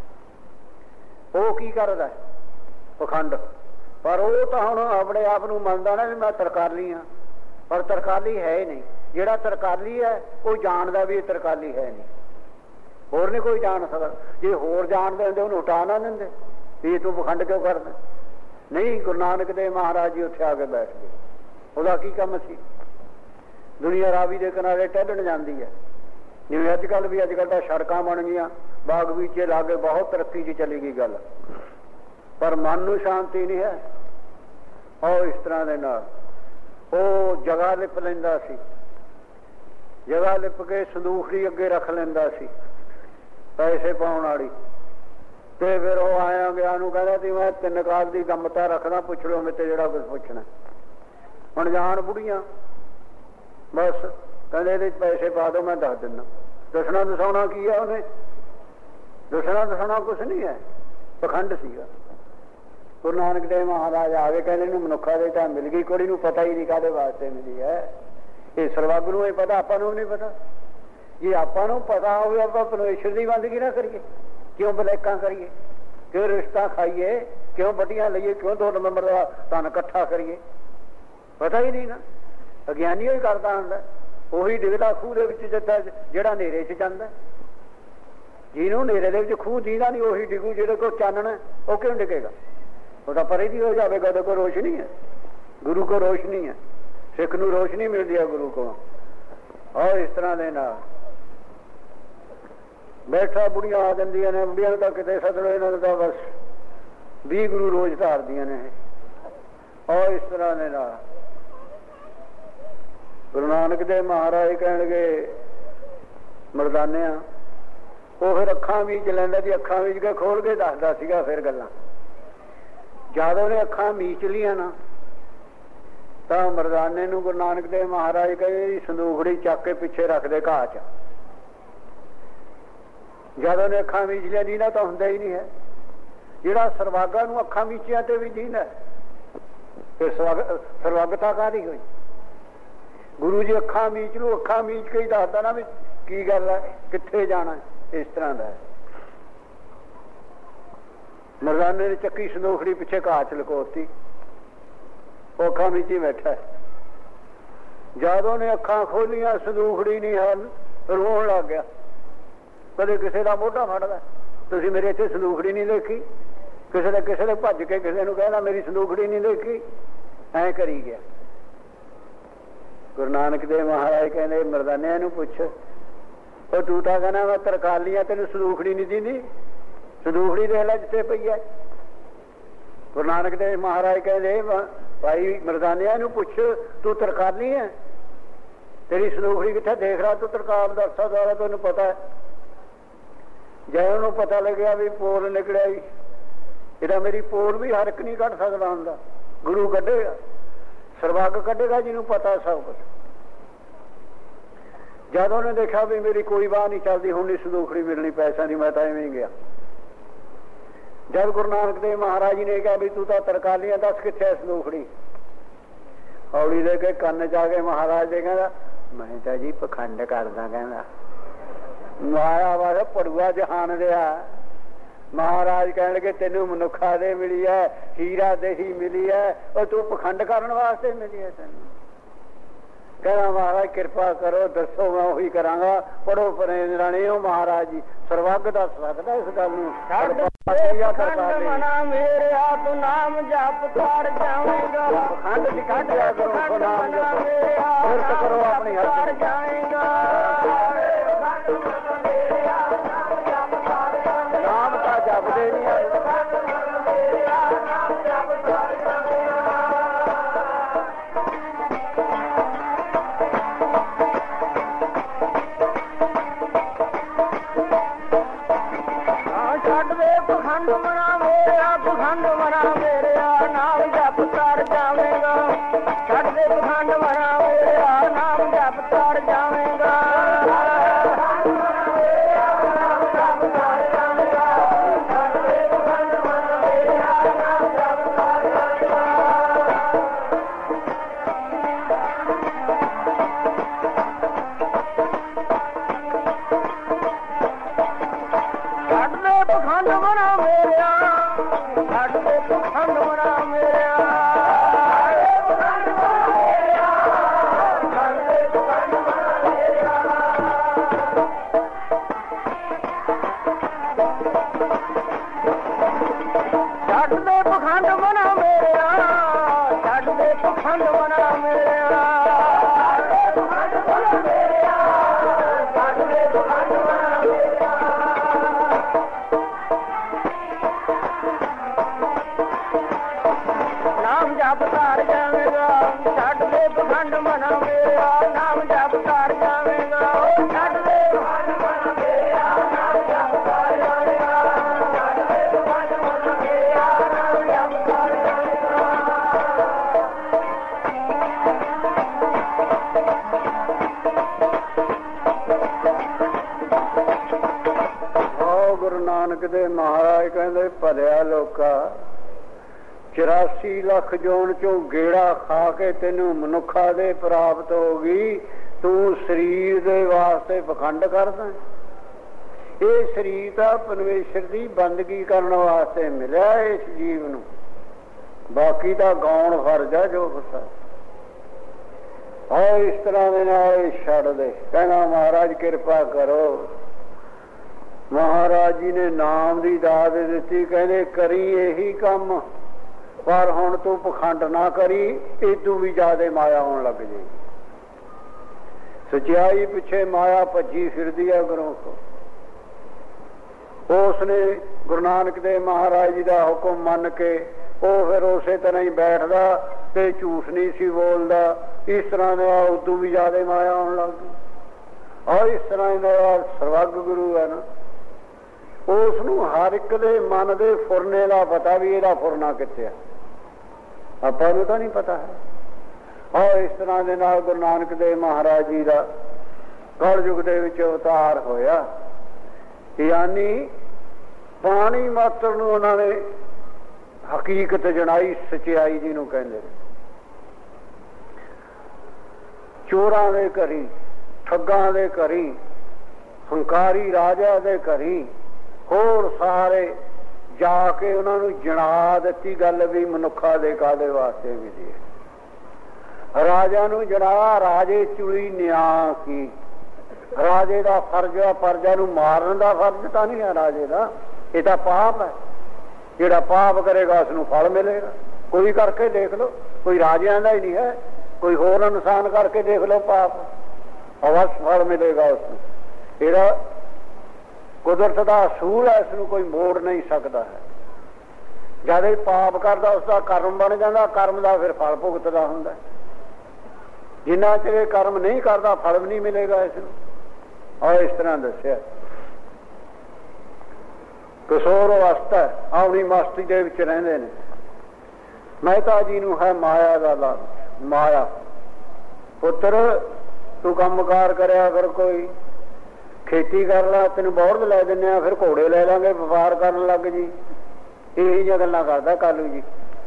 S2: ਉਹ ਕੀ ਕਰਦਾ? ਪਖੰਡ। ਪਰ ਉਹ ਤਾਂ ਹੁਣ ਆਪਣੇ ਆਪ ਨੂੰ ਮੰਨਦਾ ਨਾ ਵੀ ਮੈਂ ਤਰਕਾਲੀ ਹਾਂ, ਪਰ ਤਰਕਾਲੀ ਹੈ ਹੀ ਨਹੀਂ। ਜਿਹੜਾ ਤਰਕਾਲੀ ਹੈ ਉਹ ਜਾਣਦਾ ਵੀ ਇਹ ਤਰਕਾਲੀ ਹੈ ਨਹੀਂ, ਹੋਰ ਨਹੀਂ ਕੋਈ ਜਾਣ ਸਕਦਾ। ਜੇ ਹੋਰ ਜਾਣਦੇ ਹੁੰਦੇ ਉਹਨੂੰ ਹਟਾ ਨਾ ਦਿੰਦੇ ਵੀ ਤੂੰ ਪਖੰਡ ਕਿਉਂ ਕਰਦਾ? ਨਹੀਂ, ਗੁਰੂ ਨਾਨਕ ਦੇਵ ਮਹਾਰਾਜ ਜੀ ਉੱਥੇ ਆ ਕੇ ਬੈਠ ਗਏ। ਉਹਦਾ ਕੀ ਕੰਮ ਸੀ? ਦੁਨੀਆ ਰਾਵੀ ਦੇ ਕਿਨਾਰੇ ਟਹਿਲਣ ਜਾਂਦੀ ਹੈ, ਜਿਵੇਂ ਅੱਜ ਕੱਲ੍ਹ ਵੀ। ਅੱਜ ਕੱਲ੍ਹ ਤਾਂ ਸੜਕਾਂ ਬਣ ਗਈਆਂ, ਬਾਗ ਬਗੀਚੇ ਲਾ ਕੇ ਬਹੁਤ ਤਰੱਕੀ 'ਚ ਚਲੀ ਗਈ ਗੱਲ, ਪਰ ਮਨ ਨੂੰ ਸ਼ਾਂਤੀ ਨਹੀਂ ਹੈ। ਉਹ ਇਸ ਤਰ੍ਹਾਂ ਦੇ ਨਾਲ ਉਹ ਜਗ੍ਹਾ ਲਿਪ ਲੈਂਦਾ ਸੀ, ਜਗ੍ਹਾ ਲਿਪ ਕੇ ਸੰਦੂਖੜੀ ਅੱਗੇ ਰੱਖ ਲੈਂਦਾ ਸੀ ਪੈਸੇ ਪਾਉਣ ਵਾਲੀ। ਤੇ ਫਿਰ ਉਹ ਆਇਆ ਗਿਆ ਨੂੰ ਕਹਿੰਦਾ ਸੀ ਮੈਂ 3 ਕਾਲ ਦੀ ਗੰਮਤਾ ਰੱਖਦਾ, ਪੁੱਛ ਲਓ ਮੇਰੇ ਤੇ ਜਿਹੜਾ ਕੁਝ ਪੁੱਛਣਾ। ਹੁਣ ਜਾਣ ਬੁੜੀਆਂ ਬਸ ਕਹਿੰਦੇ ਇਹਦੇ ਪੈਸੇ ਪਾ ਦਿਓ, ਮੈਂ ਦੱਸ ਦਿੰਦਾ। ਦੱਸਣਾ ਦਸਾਉਣਾ ਕੀ ਹੈ ਉਹਨੇ? ਦੱਸਣਾ ਦਸਾਉਣਾ ਕੁਛ ਨਹੀਂ ਹੈ, ਪਖੰਡ ਸੀਗਾ। ਗੁਰੂ ਨਾਨਕ ਦੇਵ ਮਹਾਰਾਜ ਆ ਗਏ, ਕਹਿੰਦੇ ਇਹਨੂੰ ਮਨੁੱਖਾ ਦੇ ਤਾਂ ਮਿਲ ਗਈ, ਕੁੜੀ ਨੂੰ ਪਤਾ ਹੀ ਨਹੀਂ ਕਾਹਦੇ ਵਾਸਤੇ ਮਿਲੀ ਹੈ। ਇਹ ਸਰਵੱਗ ਨੂੰ ਇਹ ਪਤਾ, ਆਪਾਂ ਨੂੰ ਨਹੀਂ ਪਤਾ। ਜੇ ਆਪਾਂ ਨੂੰ ਪਤਾ ਹੋਵੇ ਆਪਾਂ ਪਰਮੇਸ਼ਰ ਦੀ ਬੰਦਗੀ ਨਾ ਕਰੀਏ, ਕਿਉਂ ਬਲੈਕਾਂ ਕਰੀਏ, ਕਿਉਂ ਰਿਸ਼ਤਾ ਖਾਈਏ, ਕਿਉਂ ਵੱਡੀਆਂ ਲਈਏ, ਕਿਉਂ 2 ਨੰਬਰ ਦਾ ਧਨ ਇਕੱਠਾ ਕਰੀਏ? ਪਤਾ ਹੀ ਨਹੀਂ ਨਾ। ਅਗਿਆਨੀ ਹੀ ਕਰਦਾ ਹੁੰਦਾ, ਉਹੀ ਡਿੱਗਦਾ ਖੂਹ ਦੇ ਵਿੱਚ ਜਿਹੜਾ ਹਨੇਰੇ 'ਚ ਜਾਂਦਾ। ਜਿਹਨੂੰ ਹਨੇਰੇ ਦੇ ਵਿੱਚ ਖੂਹ ਦੀਦਾ ਨਹੀਂ ਉਹੀ ਡਿੱਗੂ, ਜਿਹੜੇ ਕੋਲ ਚਾਨਣਾ ਉਹ ਕਿਉਂ ਡਿੱਗੇਗਾ? ਉਹ ਤਾਂ ਪਰੇ ਦੀ ਹੋ ਜਾਵੇਗਾ। ਉਹਦੇ ਕੋਲ ਰੋਸ਼ਨੀ ਹੈ, ਗੁਰੂ ਕੋਲ ਰੋਸ਼ਨੀ ਹੈ। ਸਿੱਖ ਨੂੰ ਰੋਸ਼ਨੀ ਮਿਲਦੀ ਹੈ ਗੁਰੂ ਕੋਲੋਂ। ਔਰ ਇਸ ਤਰ੍ਹਾਂ ਦੇ ਨਾਲ ਬੈਠਾ ਬੁੜੀਆਂ ਆ ਜਾਂਦੀਆਂ ਨੇ। ਬੁੜੀਆਂ ਨੂੰ ਤਾਂ ਕਿਤੇ ਸੱਦਲੋ, ਇਹਨਾਂ ਨੂੰ ਤਾਂ ਬਸ 20 ਗੁਰੂ ਰੋਜ਼ ਧਾਰਦੀਆਂ ਨੇ। ਔਰ ਇਸ ਤਰ੍ਹਾਂ ਦੇ ਨਾਲ ਗੁਰੂ ਨਾਨਕ ਦੇਵ ਮਹਾਰਾਜ ਕਹਿਣਗੇ ਮਰਦਾਨਿਆਂ, ਉਹ ਫਿਰ ਅੱਖਾਂ ਮੀਚ ਲੈਂਦਾ ਜੀ। ਅੱਖਾਂ ਮੀਚ ਕੇ ਖੋਲ ਕੇ ਦੱਸਦਾ ਸੀਗਾ ਫਿਰ ਗੱਲਾਂ। ਜਦ ਉਹਨੇ ਅੱਖਾਂ ਮੀਚ ਲੀਆਂ ਨਾ ਤਾਂ ਮਰਦਾਨੇ ਨੂੰ ਗੁਰੂ ਨਾਨਕ ਦੇਵ ਮਹਾਰਾਜ ਕਹੇ ਸੰਦੂਖੜੀ ਚੱਕ ਕੇ ਪਿੱਛੇ ਰੱਖਦੇ ਘਾਹ 'ਚ। ਜਦ ਉਹਨੇ ਅੱਖਾਂ ਮੀਚ ਲਿਆ ਜੀਣਾ ਤਾਂ ਹੁੰਦਾ ਹੀ ਨਹੀਂ ਹੈ। ਜਿਹੜਾ ਸਰਵਾਗਾ ਨੂੰ ਅੱਖਾਂ ਮੀਚਿਆ ਤੇ ਵੀ ਜੀਂਦਾ, ਫਿਰ ਸਰਵਗਤਾ ਕਾਹਦੀ ਹੋਈ? ਗੁਰੂ ਜੀ ਅੱਖਾਂ ਮੀਚ ਨੂੰ ਅੱਖਾਂ ਮੀਚ ਕੇ ਹੀ ਦੱਸਦਾ ਨਾ ਵੀ ਕੀ ਗੱਲ ਹੈ, ਕਿੱਥੇ ਜਾਣਾ, ਇਸ ਤਰ੍ਹਾਂ ਦਾ ਹੈ। ਮਰਦਾਨੇ ਨੇ ਚੱਕੀ ਸੰਦੋਖੜੀ ਪਿੱਛੇ ਕਾਚ ਲਕੋਤੀ, ਉਹ ਅੱਖਾਂ ਮੀਚੀ ਬੈਠਾ। ਜਦੋਂ ਨੇ ਅੱਖਾਂ ਖੋਲੀਆਂ ਸੰਦੂਖੜੀ ਨਹੀਂ ਹਨ, ਰੋਣ ਲੱਗ ਗਿਆ। ਕਦੇ ਕਿਸੇ ਦਾ ਮੋਢਾ ਫੜਦਾ, ਤੁਸੀਂ ਮੇਰੇ ਇੱਥੇ ਸੰਦੂਖੜੀ ਨਹੀਂ ਦੇਖੀ, ਕਿਸੇ ਦੇ ਭੱਜ ਕੇ ਕਿਸੇ ਨੂੰ ਕਹਿੰਦਾ ਮੇਰੀ ਸੰਦੂਖੜੀ ਨਹੀਂ ਦੇਖੀ, ਐਂ ਕਰੀ ਗਿਆ। ਗੁਰੂ ਨਾਨਕ ਦੇਵ ਮਹਾਰਾਜ ਕਹਿੰਦੇ ਮਰਦਾਨਿਆਂ ਨੂੰ ਪੁੱਛ, ਉਹ ਤੂੰ ਤਾਂ ਕਹਿੰਦਾ ਮੈਂ ਤਰਕਾਲੀਆਂ, ਤੈਨੂੰ ਸੰਦੂਖੜੀ ਨਹੀਂ ਦਿੰਦੀ, ਸੰਦੂਖੜੀ ਦੇਖ ਲੈ ਜਿੱਥੇ ਪਈ ਹੈ। ਗੁਰੂ ਨਾਨਕ ਦੇਵ ਮਹਾਰਾਜ ਕਹਿੰਦੇ ਭਾਈ ਮਰਦਾਨਿਆਂ ਨੂੰ ਪੁੱਛ, ਤੂੰ ਤਰਕਾਲੀ ਹੈ, ਤੇਰੀ ਸੰਦੂਖੜੀ ਕਿੱਥੇ, ਦੇਖ ਰਹਾ ਤੂੰ ਤਰਕਾਲ ਦਾ ਅਰਸਾ ਦੁਆਰਾ, ਤੈਨੂੰ ਪਤਾ ਹੈ। ਜੇ ਉਹਨੂੰ ਪਤਾ ਲੱਗਿਆ ਵੀ ਪੋਲ ਨਿਕਲਿਆ ਹੀ, ਇਹਦਾ ਮੇਰੀ ਪੋਲ ਵੀ ਹਰ ਇੱਕ ਨਹੀਂ ਕੱਢ ਸਕਦਾ ਹੁੰਦਾ, ਗੁਰੂ ਕੱਢੇਗਾ, ਸਰਬੱਗ ਕੱਢੇਗਾ ਜਿਹਨੂੰ ਪਤਾ ਸਭ ਕੁਝ। ਜਦ ਉਹਨੇ ਦੇਖਿਆ ਵੀ ਮੇਰੀ ਕੋਈ ਬਾਹ ਨਹੀਂ ਚੱਲਦੀ, ਹੁਣ ਨਹੀਂ ਸੰਦੂਖੜੀ ਮਿਲਣੀ ਪੈਸਿਆਂ ਦੀ, ਮੈਂ ਤਾਂ ਐਵੇਂ ਹੀ ਗਿਆ। ਜਦ ਗੁਰੂ ਨਾਨਕ ਦੇਵ ਮਹਾਰਾਜ ਜੀ ਨੇ ਕਿਹਾ ਵੀ ਤੂੰ ਤਾਂ ਤਰਕਾਲੀਆਂ, ਦੱਸ ਕਿੱਥੇ ਹੈ ਸੰਦੂਖੜੀ, ਹੌਲੀ ਦੇ ਕੇ ਕੰਨ ਚ ਆ ਕੇ ਮਹਾਰਾਜ ਦੇ ਕਹਿੰਦਾ ਮੈਂ ਤਾਂ ਜੀ ਪਖੰਡ ਕਰਦਾ, ਕਹਿੰਦਾ ਮਾਇਆ ਵਾਲਾ ਪੜੂਆ ਜਹਾਨ ਰਿਹਾ। ਮਹਾਰਾਜ ਕਹਿਣ ਲੱਗੇ ਤੈਨੂੰ ਮਨੁੱਖਾ ਦੇ ਮਿਲੀ ਹੈ, ਹੀਰਾ ਦੇਹੀ ਮਿਲੀ ਹੈ, ਉਹ ਤੂੰ ਪਖੰਡ ਕਰਨ ਵਾਸਤੇ ਮਿਲੀ ਹੈ ਤੈਨੂੰ। ਕਹਿੰਦਾ ਮਹਾਰਾਜ ਕਿਰਪਾ ਕਰੋ, ਦੱਸੋ ਮੈਂ ਉਹੀ ਕਰਾਂਗਾ। ਪੜੋ ਪਰੇ ਰਾਣੇ, ਉਹ ਮਹਾਰਾਜ ਜੀ ਸਰਵੱਗ ਦੱਸ ਸਕਦਾ ਇਸ ਗੱਲ ਨੂੰ।
S1: ਮਨਾ ਮੇਰੇ ਆਪ ਨਾਮ ਜਪ ਕਰ ਜਾਵੇਗਾ,
S2: ਪਖੰਡ ਦੀ ਕੱਢਿਆ ਕਰੋ, ਕਿਰਤ ਕਰੋ ਆਪਣੀ ਹੱਥ
S1: ਜਾਏਗਾ।
S2: ਨਾਮ ਤਾਂ ਜਪਦੇ ਨਹੀਂ ਆ,
S1: ਛੱਡ ਦੇ ਪਖੰਡ ਮਨਾ ਮੇਰਾ, ਪਖੰਡ ਮਨਾ ਮੇਰਾ ਨਾਮ ਜਪ ਕਰ ਜਾਵੇਗਾ। ਛੱਡ ਦੇ ਪਖੰਡ ਮਨਾ ਮੇਰਾ ਨਾਮ ਜਪ ਕਰ ਜਾਵੇਗਾ। ਨਾਮ ਜਪ ਕਰ ਜਾਵੇਗਾ, ਛੱਡ ਦੇ ਪਖੰਡ ਮਨਾ ਮੇਰਾ, ਨਾਮ ਜਪ ਕਰ ਜਾਵੇਗਾ। ਛੱਡ ਦੇ ਪਖੰਡ ਮਨਾ ਮੇਰਾ, ਨਾਮ ਜਪ ਕਰ ਜਾਵੇਗਾ। ਛੱਡ ਦੇ ਪਖੰਡ ਮਨਾ ਮੇਰਾ, ਨਾਮ ਜਪ ਕਰ ਜਾਵੇਗਾ।
S2: ਗੁਰੂ ਨਾਨਕ ਦੇਵ ਮਹਾਰਾਜ ਕਹਿੰਦੇ ਭਲਿਆ ਲੋਕਾ, 84 ਲੱਖ ਜੋਨ ਚੋਂ ਗੇੜਾ ਖਾ ਕੇ ਤੈਨੂੰ ਮਨੁੱਖਾ ਦੇ ਪ੍ਰਾਪਤ ਹੋ ਗਈ, ਤੂੰ ਸਰੀਰ ਦੇ ਵਾਸਤੇ ਪਖੰਡ ਕਰਦਾ। ਇਹ ਸਰੀਰ ਤਾਂ ਪਰਮੇਸ਼ਰ ਦੀ ਬੰਦਗੀ ਕਰਨ ਵਾਸਤੇ ਮਿਲਿਆ ਇਸ ਜੀਵ ਨੂੰ, ਬਾਕੀ ਤਾਂ ਗਾਉਣ ਫਰਜ਼ ਆ ਜੋ ਕੁਛ ਹੈ। ਇਸ ਤਰ੍ਹਾਂ ਦੇ ਨਾਲ ਛੱਡ ਦੇ। ਕਹਿੰਦਾ ਮਹਾਰਾਜ ਕਿਰਪਾ ਕਰੋ। ਮਹਾਰਾਜ ਜੀ ਨੇ ਨਾਮ ਦੀ ਦਾਤ ਦਿੱਤੀ, ਕਹਿੰਦੇ ਕਰੀ ਇਹੀ ਕੰਮ, ਪਰ ਹੁਣ ਤੂੰ ਪਖੰਡ ਨਾ ਕਰੀ, ਇਦੋਂ ਵੀ ਜ਼ਿਆਦਾ ਮਾਇਆ ਹੋਣ ਲੱਗ ਜੇ। ਸਚਾਈ ਪਿੱਛੇ ਮਾਇਆ ਭੱਜੀ ਫਿਰਦੀ ਹੈ ਗੁਰੂ ਕੋ। ਉਸ ਨੇ ਗੁਰੂ ਨਾਨਕ ਦੇਵ ਮਹਾਰਾਜ ਜੀ ਦਾ ਹੁਕਮ ਮੰਨ ਕੇ ਉਹ ਫਿਰ ਉਸੇ ਤਰ੍ਹਾਂ ਹੀ ਬੈਠਦਾ ਤੇ ਝੂਠ ਨਹੀਂ ਸੀ ਬੋਲਦਾ। ਇਸ ਤਰ੍ਹਾਂ ਦਾ ਉਦੋਂ ਵੀ ਜ਼ਿਆਦਾ ਮਾਇਆ ਹੋਣ ਲੱਗ ਗਈ। ਔਰ ਇਸ ਤਰ੍ਹਾਂ ਦਾ ਸਰਵੱਗ ਗੁਰੂ ਹੈ ਨਾ, ਉਸ ਨੂੰ ਹਰ ਇੱਕ ਦੇ ਮਨ ਦੇ ਫੁਰਨੇ ਦਾ ਪਤਾ ਵੀ ਇਹਦਾ ਫੁਰਨਾ ਕਿੱਥੇ ਹੈ, ਆਪਾਂ ਨੂੰ ਤਾਂ ਨਹੀਂ ਪਤਾ ਹੈ। ਔਰ ਇਸ ਤਰ੍ਹਾਂ ਦੇ ਨਾਲ ਗੁਰੂ ਨਾਨਕ ਦੇਵ ਮਹਾਰਾਜ ਜੀ ਦਾ ਕਲਯੁਗ ਦੇ ਵਿੱਚ ਅਵਤਾਰ ਹੋਇਆ, ਯਾਨੀ ਪਾਣੀ ਮਾਤਰ ਨੂੰ ਉਹਨਾਂ ਨੇ ਹਕੀਕਤ ਜਣਾਈ, ਸਚਾਈ ਜਿਹਨੂੰ ਕਹਿੰਦੇ। ਚੋਰਾਂ ਦੇ ਘਰੀ, ਠੱਗਾਂ ਦੇ ਘਰੀ, ਹੰਕਾਰੀ ਰਾਜਾ ਦੇ ਘਰੀ, ਹੋਰ ਸਾਰੇ ਜਾ ਕੇ ਉਹਨਾਂ ਨੂੰ ਜਣਾ ਦਿੱਤੀ ਗੱਲ ਵੀ ਮਨੁੱਖਾ ਦੇ ਕਾਹਦੇ ਵਾਸਤੇ ਮਿਲੀ ਹੈ। ਰਾਜਾ ਨੂੰ ਜਣਾ, ਰਾਜੇ ਚੁਲੀ ਨਿਆਂ ਕੀ। ਰਾਜੇ ਦਾ ਫਰਜ਼ ਹੈ, ਪਰਜਾ ਨੂੰ ਮਾਰਨ ਦਾ ਫਰਜ਼ ਤਾਂ ਨਹੀਂ ਹੈ ਰਾਜੇ ਦਾ, ਇਹ ਤਾਂ ਪਾਪ ਹੈ। ਜਿਹੜਾ ਪਾਪ ਕਰੇਗਾ ਉਸ ਨੂੰ ਫਲ ਮਿਲੇਗਾ। ਕੋਈ ਕਰਕੇ ਦੇਖ ਲਓ, ਕੋਈ ਰਾਜਿਆਂ ਦਾ ਹੀ ਨਹੀਂ ਹੈ, ਕੋਈ ਹੋਰ ਇਨਸਾਨ ਕਰਕੇ ਦੇਖ ਲਓ ਪਾਪ, ਅਵਸ਼ ਫਲ ਮਿਲੇਗਾ ਉਸ ਨੂੰ। ਇਹਦਾ ਕੁਦਰਤ ਦਾ ਅਸੂਲ ਹੈ, ਇਸ ਨੂੰ ਕੋਈ ਮੋੜ ਨਹੀਂ ਸਕਦਾ ਹੈ। ਜਦ ਇਹ ਪਾਪ ਕਰਦਾ ਉਸ ਦਾ ਕਰਮ ਬਣ ਜਾਂਦਾ, ਕਰਮ ਦਾ ਫਿਰ ਫਲ ਭੁਗਤਦਾ ਹੁੰਦਾ। ਜਿੰਨਾ ਚਿਰ ਇਹ ਕਰਮ ਨਹੀਂ ਕਰਦਾ ਫਲ ਵੀ ਨਹੀਂ ਮਿਲੇਗਾ ਇਸ ਨੂੰ। ਔਰ ਇਸ ਤਰ੍ਹਾਂ ਦੱਸਿਆ ਕਿਸ਼ੋਰ ਅਵਸਥਾ ਆਪਣੀ ਮਸਤੀ ਦੇ ਵਿੱਚ ਰਹਿੰਦੇ ਨੇ। ਮਹਿਤਾ ਜੀ ਨੂੰ ਹੈ ਮਾਇਆ ਦਾ ਲਾਲਚ। ਮਾਇਆ, ਪੁੱਤਰ ਤੂੰ ਕੰਮਕਾਰ ਕਰਿਆ ਫਿਰ, ਕੋਈ ਖੇਤੀ ਕਰ ਲਾ, ਤੈਨੂੰ ਬੌੜਦ ਲੈ ਦਿੰਦੇ ਆ, ਫਿਰ ਘੋੜੇ ਲੈ ਲਾਂਗੇ, ਵਪਾਰ ਕਰਨ ਲੱਗ ਜੀ। ਇਹੀ ਜਿਹੀਆਂ ਗੱਲਾਂ ਕਰਦਾ ਕਾਲੂ ਜੀ।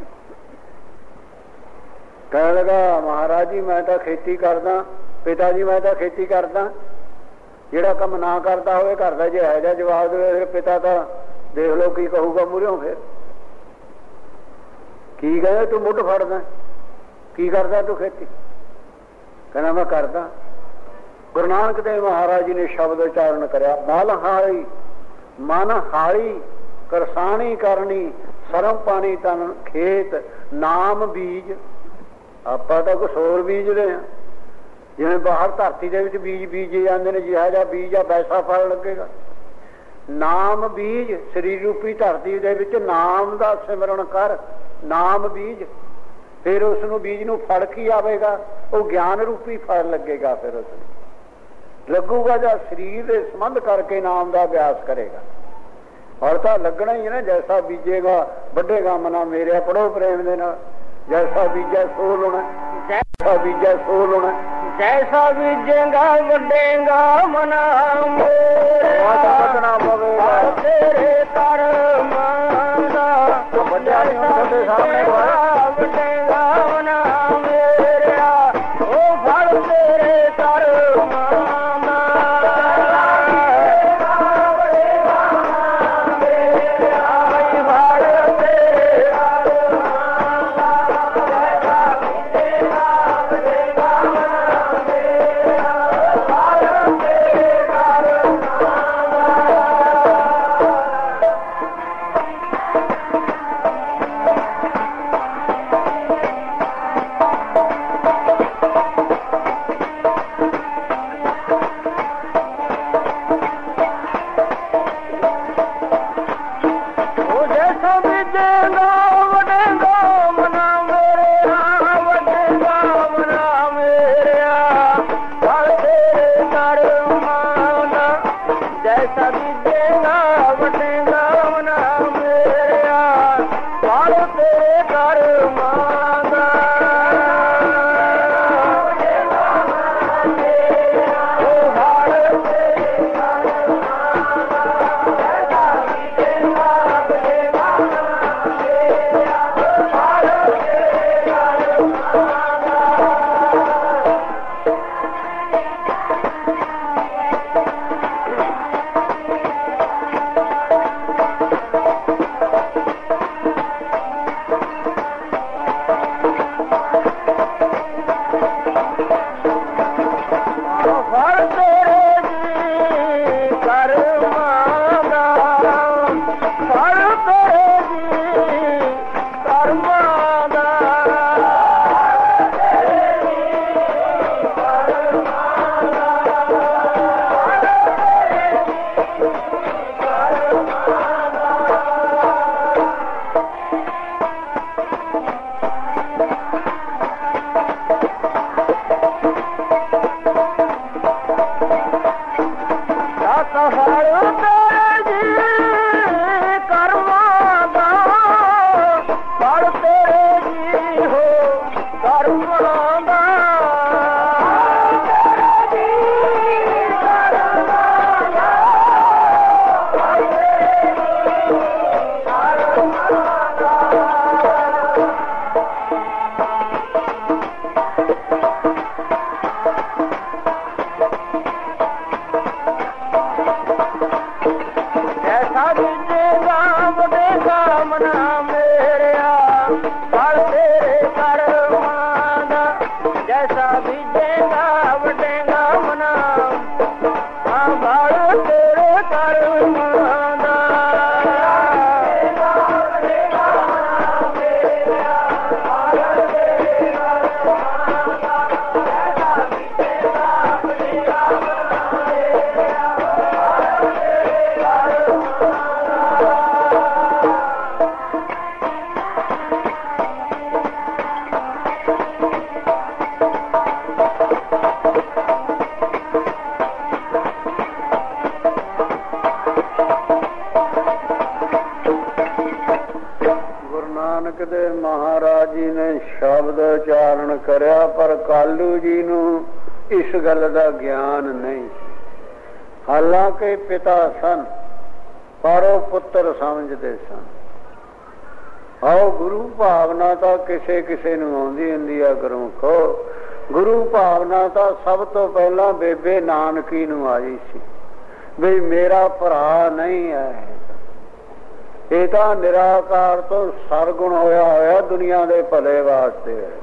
S2: ਕਹਿਣ ਲੱਗਾ ਮਹਾਰਾਜ ਜੀ ਮੈਂ ਤਾਂ ਖੇਤੀ ਕਰਦਾ, ਪਿਤਾ ਜੀ ਮੈਂ ਤਾਂ ਖੇਤੀ ਕਰਦਾ। ਜਿਹੜਾ ਕੰਮ ਨਾ ਕਰਦਾ ਹੋਵੇ ਘਰ ਦਾ, ਜੇ ਹੈ ਜਿਹਾ ਜਵਾਬ ਦੇਵੇ ਫਿਰ ਪਿਤਾ ਤਾਂ ਦੇਖ ਲਓ ਕੀ ਕਹੂਗਾ ਮੂਹਰਿਓਂ। ਫਿਰ ਕੀ ਕਹਿੰਦਾ ਤੂੰ ਮੁੱਢ ਫੜਦਾ, ਕੀ ਕਰਦਾ ਤੂੰ ਖੇਤੀ? ਕਹਿੰਦਾ ਮੈਂ ਕਰਦਾ। ਗੁਰੂ ਨਾਨਕ ਦੇਵ ਮਹਾਰਾਜ ਜੀ ਨੇ ਸ਼ਬਦ ਉਚਾਰਨ ਕਰਿਆ, ਮਨ ਹਾਲੀ, ਮਨ ਹਾਲੀ ਕਰਸਾਣੀ ਕਰਨੀ, ਸਰਮ ਪਾਣੀ ਤਨ ਖੇਤ, ਨਾਮ ਬੀਜ। ਆਪਾਂ ਤਾਂ ਕੁਛ ਹੋਰ ਬੀਜਦੇ ਆ, ਜਿਵੇਂ ਬਾਹਰ ਧਰਤੀ ਦੇ ਵਿੱਚ ਬੀਜ ਬੀਜੇ ਜਾਂਦੇ ਨੇ, ਜਿਹੜਾ ਜਿਹਾ ਬੀਜ ਆ ਵੈਸਾ ਫਲ ਲੱਗੇਗਾ। ਨਾਮ ਬੀਜ, ਸਰੀਰ ਰੂਪੀ ਧਰਤੀ ਦੇ ਵਿੱਚ ਨਾਮ ਦਾ ਸਿਮਰਨ ਕਰ, ਨਾਮ ਬੀਜ, ਫਿਰ ਉਸ ਨੂੰ ਬੀਜ ਨੂੰ ਫਲ ਕੀ ਆਵੇਗਾ? ਉਹ ਗਿਆਨ ਰੂਪੀ ਫਲ ਲੱਗੇਗਾ। ਫਿਰ ਉਸ ਨੂੰ ਲੱਗੂਗਾ ਜਾਂ ਸਰੀਰ ਦੇ ਸੰਬੰਧ ਕਰਕੇ ਨਾਮ ਦਾ ਅਭਿਆਸ ਕਰੇਗਾ। ਔਰ ਤਾਂ ਲੱਗਣਾ ਹੀ ਹੈ ਨਾ, ਜੈਸਾ ਬੀਜੇਗਾ ਵੱਢੇਗਾ ਮਨਾ ਮੇਰਿਆ, ਪੜੋ ਪ੍ਰੇਮ ਦੇ ਨਾਲ। ਜੈਸਾ ਬੀਜਾ ਸੋ ਲਾਉਣਾ, ਜੈਸਾ ਬੀਜਾ ਸੋ ਲਾਉਣਾ।
S1: ਜੈਸਾ ਬੀਜੇਗਾ ਵੱਡੇਗਾ ਮਨਾ
S2: ਵੱਢਣਾ ਪਵੇਗਾ
S1: ਤੇਰੇ ਕਰਮਾਂ ਦਾ।
S2: ਵੱਡਿਆ ਨਹੀਂ ਹੁਣ ਤੁਹਾਡੇ ਸਾਹਮਣੇ
S1: ਵੱਡੇਗਾ ਮਨਾ ਮੇਰਿਆ, ਉਹ ਫਲ ਤੇਰੇ ਕਰਮਾਂ ਦਾ। ਬੀਜੇਗਾ ਵਡੇਗਾ ਮਨਾ ਆ ਬਾਲ ਤੇਰੇ ਕਰਮ ਦਾ
S2: ਦੇ ਮਹਾਰਾਜ ਜੀ ਨੇ ਸ਼ਬਦ ਉਚਾਰਨ ਕਰਿਆ, ਪਰ ਕਾਲੂ ਜੀ ਨੂੰ ਇਸ ਗੱਲ ਦਾ ਗਿਆਨ ਨਹੀਂ। ਹਾਲਾਂਕਿ ਪਿਤਾ ਸਨ ਪਰ ਉਹ ਪੁੱਤਰ ਸਮਝਦੇ ਸਨ। ਆਓ ਗੁਰੂ ਭਾਵਨਾ ਤਾਂ ਕਿਸੇ ਕਿਸੇ ਨੂੰ ਆਉਂਦੀ ਹੁੰਦੀ ਆ ਗੁਰਮੁਖੋ। ਗੁਰੂ ਭਾਵਨਾ ਤਾਂ ਸਭ ਤੋਂ ਪਹਿਲਾਂ ਬੇਬੇ ਨਾਨਕੀ ਨੂੰ ਆਈ ਸੀ ਵੀ ਮੇਰਾ ਭਰਾ ਨਹੀਂ ਹੈ। ਇਹ ਤਾਂ ਨਿਰਾਕਾਰ ਤੋਂ ਸਰਗੁਣ ਹੋਇਆ ਹੋਇਆ ਦੁਨੀਆ ਦੇ ਭਲੇ ਵਾਸਤੇ ਹੈ।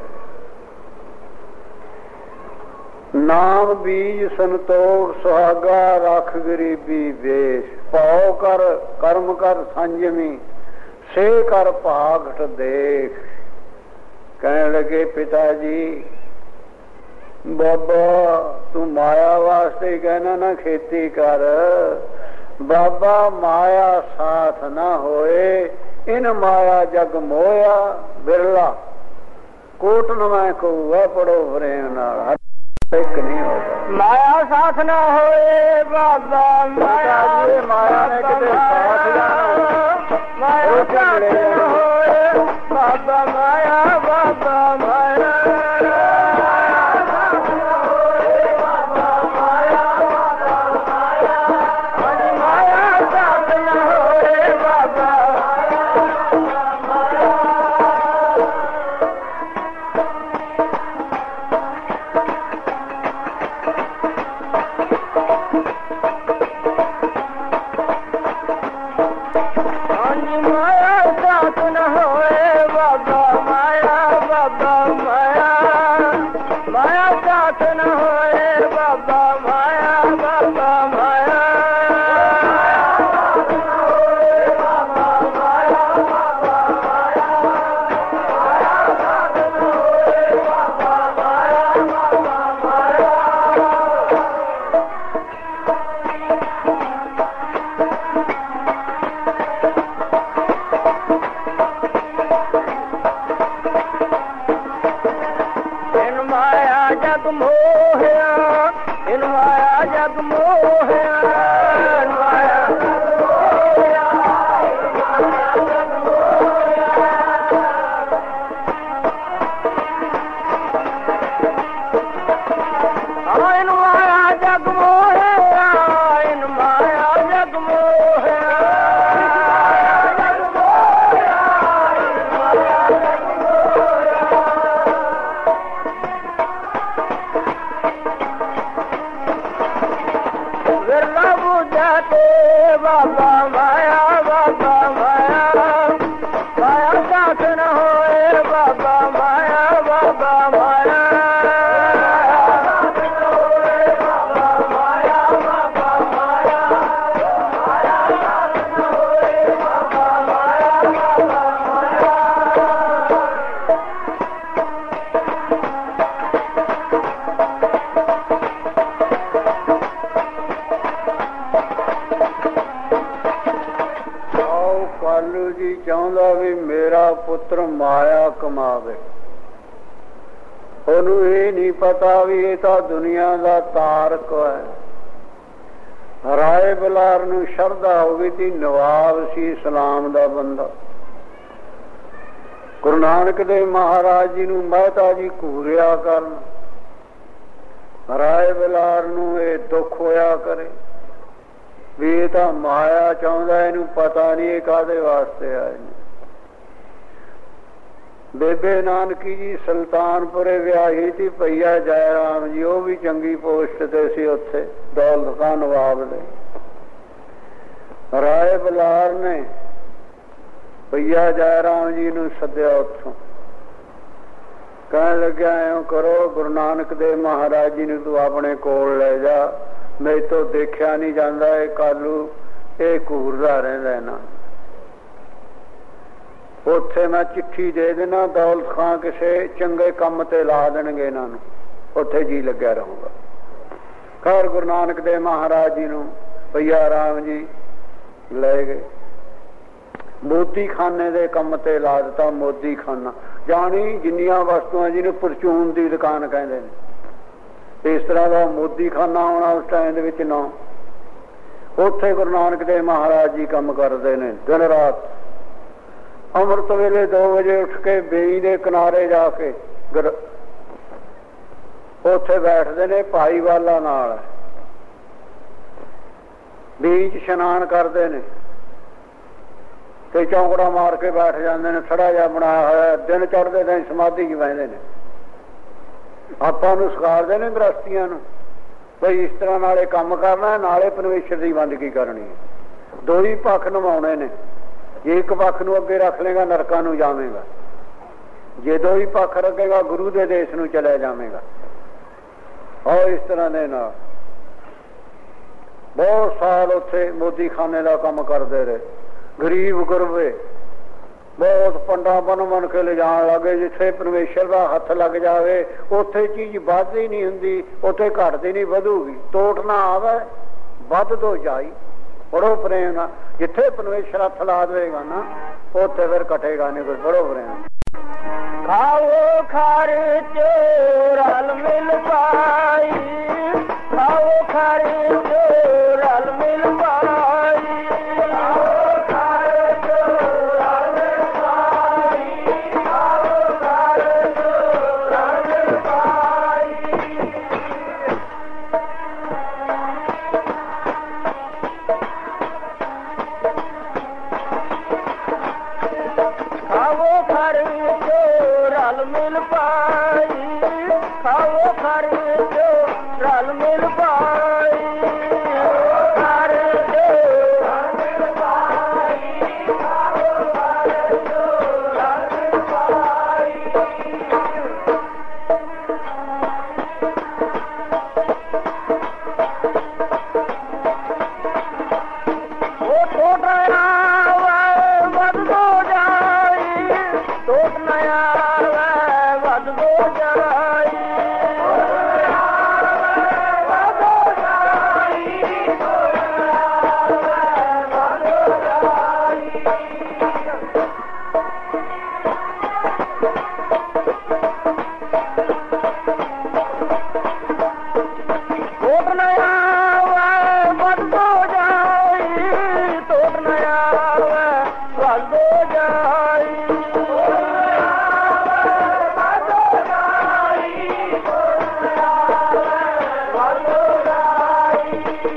S2: ਨਾਮ ਬੀਜ ਸੰਤੋਖ ਸੁਹਾਗਾ ਰੱਖ ਗਰੀਬੀ ਵੇਸ਼ ਪਾਉ ਕਰ ਕਰਮ ਕਰ ਸੰਜਮੀ ਸੇ ਕਰ ਭਾਗਟ ਦੇਖ। ਕਹਿਣ ਲੱਗੇ ਪਿਤਾ ਜੀ ਬਾਬਾ ਤੂੰ ਮਾਇਆ ਵਾਸਤੇ ਕਹਿਣਾ ਨਾ ਖੇਤੀ ਕਰ। ਬਾਬਾ ਮਾਇਆ ਸਾਥ ਨਾ ਹੋਏ ਇਨ ਮਾਇਆ ਜਗ ਮੋਇਆ ਬਿਰਲਾ ਕੋਟ ਨਵਾਂ ਕਹੂਆ ਪੜੋ ਪ੍ਰੇਮ ਨਾਲ ਇੱਕ ਨਹੀਂ ਹੋਗਾ।
S1: ਮਾਇਆ ਸਾਥ ਨਾ ਹੋਏ ਬਾਬਾ ਮਾਇਆ
S2: ਨੇ ਕਿਤੇ ਸਾਥ ਜਾਣਾ
S1: ਮਾਇਆ ਸਾਥ ਨਾ ਹੋਏ ਬਾਬਾ ਮਾਇਆ ਬਾਬਾ ਮਾਇਆ
S2: ਚਾਹੁੰਦਾ ਵੀ ਮੇਰਾ ਪੁੱਤਰ ਮਾਇਆ ਕਮਾਵੇ। ਉਹਨੂੰ ਇਹ ਨਹੀਂ ਪਤਾ ਵੀ ਇਹ ਤਾਂ ਦੁਨੀਆ ਦਾ ਤਾਰਕ ਹੈ। ਰਾਏ ਬਲਾਰ ਨੂੰ ਸ਼ਰਧਾ ਹੋ ਗਈ ਸੀ, ਨਵਾਬ ਸੀ ਇਸਲਾਮ ਦਾ ਬੰਦਾ। ਗੁਰੂ ਨਾਨਕ ਦੇਵ ਮਹਾਰਾਜ ਜੀ ਨੂੰ ਮਹਿਤਾ ਜੀ ਘੂਰਿਆ ਕਰਨ, ਰਾਏ ਬਲਾਰ ਨੂੰ ਇਹ ਦੁੱਖ ਹੋਇਆ ਕਰੇ ਵੀ ਇਹ ਤਾਂ ਮਾਇਆ ਚਾਹੁੰਦਾ, ਇਹਨੂੰ ਪਤਾ ਨਹੀਂ ਇਹ ਕਾਹਦੇ ਵਾਸਤੇ ਆਏ ਨੇ। ਬੇਬੇ ਨਾਨਕੀ ਜੀ ਸੁਲਤਾਨਪੁਰੇ ਵਿਆਹੀ ਸੀ ਭਈਆ ਜੈ ਰਾਮ ਜੀ, ਉਹ ਵੀ ਚੰਗੀ ਪੋਸਟ ਤੇ ਸੀ ਉੱਥੇ ਦੌਲਤ ਖਾਂ ਨਵਾਬ ਦੇ। ਰਾਏ ਬਲਾਰ ਨੇ ਭਈਆ ਜੈ ਰਾਮ ਜੀ ਨੂੰ ਸੱਦਿਆ ਉੱਥੋਂ, ਕਹਿਣ ਲੱਗਿਆ ਐਂ ਕਰੋ, ਗੁਰੂ ਨਾਨਕ ਦੇਵ ਮਹਾਰਾਜ ਜੀ ਨੂੰ ਤੂੰ ਆਪਣੇ ਕੋਲ ਲੈ ਜਾ, ਮੇਰੇ ਤੋਂ ਦੇਖਿਆ ਨਹੀਂ ਜਾਂਦਾ, ਇਹ ਕਾਲੂ ਇਹ ਘੂਰਦਾ ਰਹਿੰਦਾ ਨਾ। ਉੱਥੇ ਮੈਂ ਚਿੱਠੀ ਦੇ ਦੇਣਾ, ਦੌਲਤ ਖਾਂ ਕਿਸੇ ਚੰਗੇ ਕੰਮ ਤੇ ਲਾ ਦੇਣਗੇ ਇਹਨਾਂ ਨੂੰ, ਉੱਥੇ ਜੀ ਲੱਗਿਆ ਰਹੂਗਾ। ਖੈਰ ਗੁਰੂ ਨਾਨਕ ਦੇਵ ਮਹਾਰਾਜ ਜੀ ਨੂੰ ਭਈਆ ਰਾਮ ਜੀ ਲੈ ਗਏ, ਮੋਦੀ ਖਾਨੇ ਦੇ ਕੰਮ ਤੇ ਲਾ ਦਿੱਤਾ। ਮੋਦੀ ਖਾਨਾ ਜਾਣੀ ਜਿੰਨੀਆਂ ਵਸਤੂਆਂ ਜਿਹਨੂੰ ਪਰਚੂਨ ਦੀ ਦੁਕਾਨ ਕਹਿੰਦੇ ਨੇ, ਇਸ ਤਰ੍ਹਾਂ ਦਾ ਮੋਦੀ ਖਾਨਾ ਹੋਣਾ ਉਸ ਟਾਈਮ ਦੇ ਵਿੱਚ ਨਾ। ਉੱਥੇ ਗੁਰੂ ਨਾਨਕ ਦੇਵ ਮਹਾਰਾਜ ਜੀ ਕੰਮ ਕਰਦੇ ਨੇ ਦਿਨ ਰਾਤ। ਅੰਮ੍ਰਿਤ ਵੇਲੇ 2 ਵਜੇ ਉੱਠ ਕੇ ਬੇਈ ਦੇ ਕਿਨਾਰੇ ਜਾ ਕੇ ਉੱਥੇ ਬੈਠਦੇ ਨੇ ਭਾਈਵਾਲਾਂ ਨਾਲ, ਬੀਚ ਇਸ਼ਨਾਨ ਕਰਦੇ ਨੇ ਤੇ ਚੌਂਕੜਾ ਮਾਰ ਕੇ ਬੈਠ ਜਾਂਦੇ ਨੇ। ਥੜਾ ਜਿਹਾ ਬਣਾਇਆ ਹੋਇਆ, ਦਿਨ ਚੜ੍ਹਦੇ ਦਿਨ ਸਮਾਧੀ ਚ ਬਹਿੰਦੇ ਨੇ। ਆਪਾਂ ਨੂੰ ਸਿਖਾਉਂਦੇ ਨੇ ਗ੍ਰਸਤੀਆਂ ਨੂੰ ਬਈ ਇਸ ਤਰ੍ਹਾਂ ਨਾਲੇ ਕੰਮ ਕਰਨਾ, ਨਾਲੇ ਪਰਮੇਸ਼ਰ ਦੀ ਬੰਦਗੀ ਕਰਨੀ। 2 ਹੀ ਪੱਖ ਨਿਭਾਉਣੇ ਨੇ। ਜੇ ਇੱਕ ਪੱਖ ਨੂੰ ਅੱਗੇ ਰੱਖ ਲੇਗਾ ਨਰਕਾਂ ਨੂੰ ਜਾਵੇਗਾ, ਜੇ 2 ਹੀ ਪੱਖ ਰੱਖੇਗਾ ਗੁਰੂ ਦੇ ਦੇਸ਼ ਨੂੰ ਚਲਿਆ ਜਾਵੇਗਾ। ਔਰ ਇਸ ਤਰ੍ਹਾਂ ਦੇ ਨਾਲ ਬਹੁਤ ਸਾਲ ਉੱਥੇ ਮੋਦੀ ਖਾਨੇ ਦਾ ਕੰਮ ਕਰਦੇ ਰਹੇ। ਗਰੀਬ ਗੁਰਬੇ ਬਹੁਤ ਪੰਡਾ ਬਣ ਕੇ ਲਿਜਾਣ ਲੱਗੇ। ਜਿੱਥੇ ਪਰਮੇਸ਼ਰ ਦਾ ਹੱਥ ਲੱਗ ਜਾਵੇ ਉੱਥੇ ਚੀਜ਼ ਵੱਧਦੀ ਨਹੀਂ ਹੁੰਦੀ, ਉੱਥੇ ਘਟਦੀ ਨਹੀਂ, ਵਧੂਗੀ। ਤੋਟ ਨਾ ਆਵੇ ਵੱਧ ਤੋਂ ਜਾਈ, ਬੜੋ ਪ੍ਰੇਮ ਨਾਲ। ਜਿੱਥੇ ਪਰਮੇਸ਼ਰ ਹੱਥ ਲਾ ਦੇਵੇਗਾ ਨਾ ਉੱਥੇ ਫਿਰ ਘਟੇਗਾ ਨਹੀਂ ਕੁਝ। ਬੜੋ ਪ੍ਰੇਮ।
S1: ਖਾਓ ਖਰਚ ਰਲ ਮਿਲ ਪਾਈ, ਖਾਓ ਖਰਚ ਰਲ ਮਿਲ ਪਾਈ, ਖਾਓ ਖਰਚ ਰਲ ਮਿਲ ਪਾਈ, ਖਾਓ ਖਰਚ ਰਲ ਮਿਲ ਪਾਈ। ਖਾਓ ਖਰਚ ਰਲ ਮਿਲ ਪਾਈ, ਖਾਓ ਖਰਚ ਰਲ ਮਿਲ ਪਾਈ, ਖਰਚ ਰਲ ਮਿਲ ਪਾਈ, ਖਾਓ ਖਰਚ ਰਲ ਮਿਲ ਪਾਈ। ਉਹ ਟੋਟਾ ਵੱਧ ਹੋ ਜਾਈ, ਟੋਟ ਨਇਆ ਵੱਧ ਹੋ ਜਾਈ, ਵੱਧ ਹੋ ਜਾਈ, ਵੱਧ ਹੋ ਜਾਈ। ਟੋਟ ਨਇਆ ਵੱਧ ਹੋ ਜਾਈ, ਟੋਟ ਨਇਆ ਵੱਧ ਹੋ ਜਾਈ, ਵੱਧ ਹੋ ਜਾਈ, ਵੱਧ ਹੋ ਜਾਈ।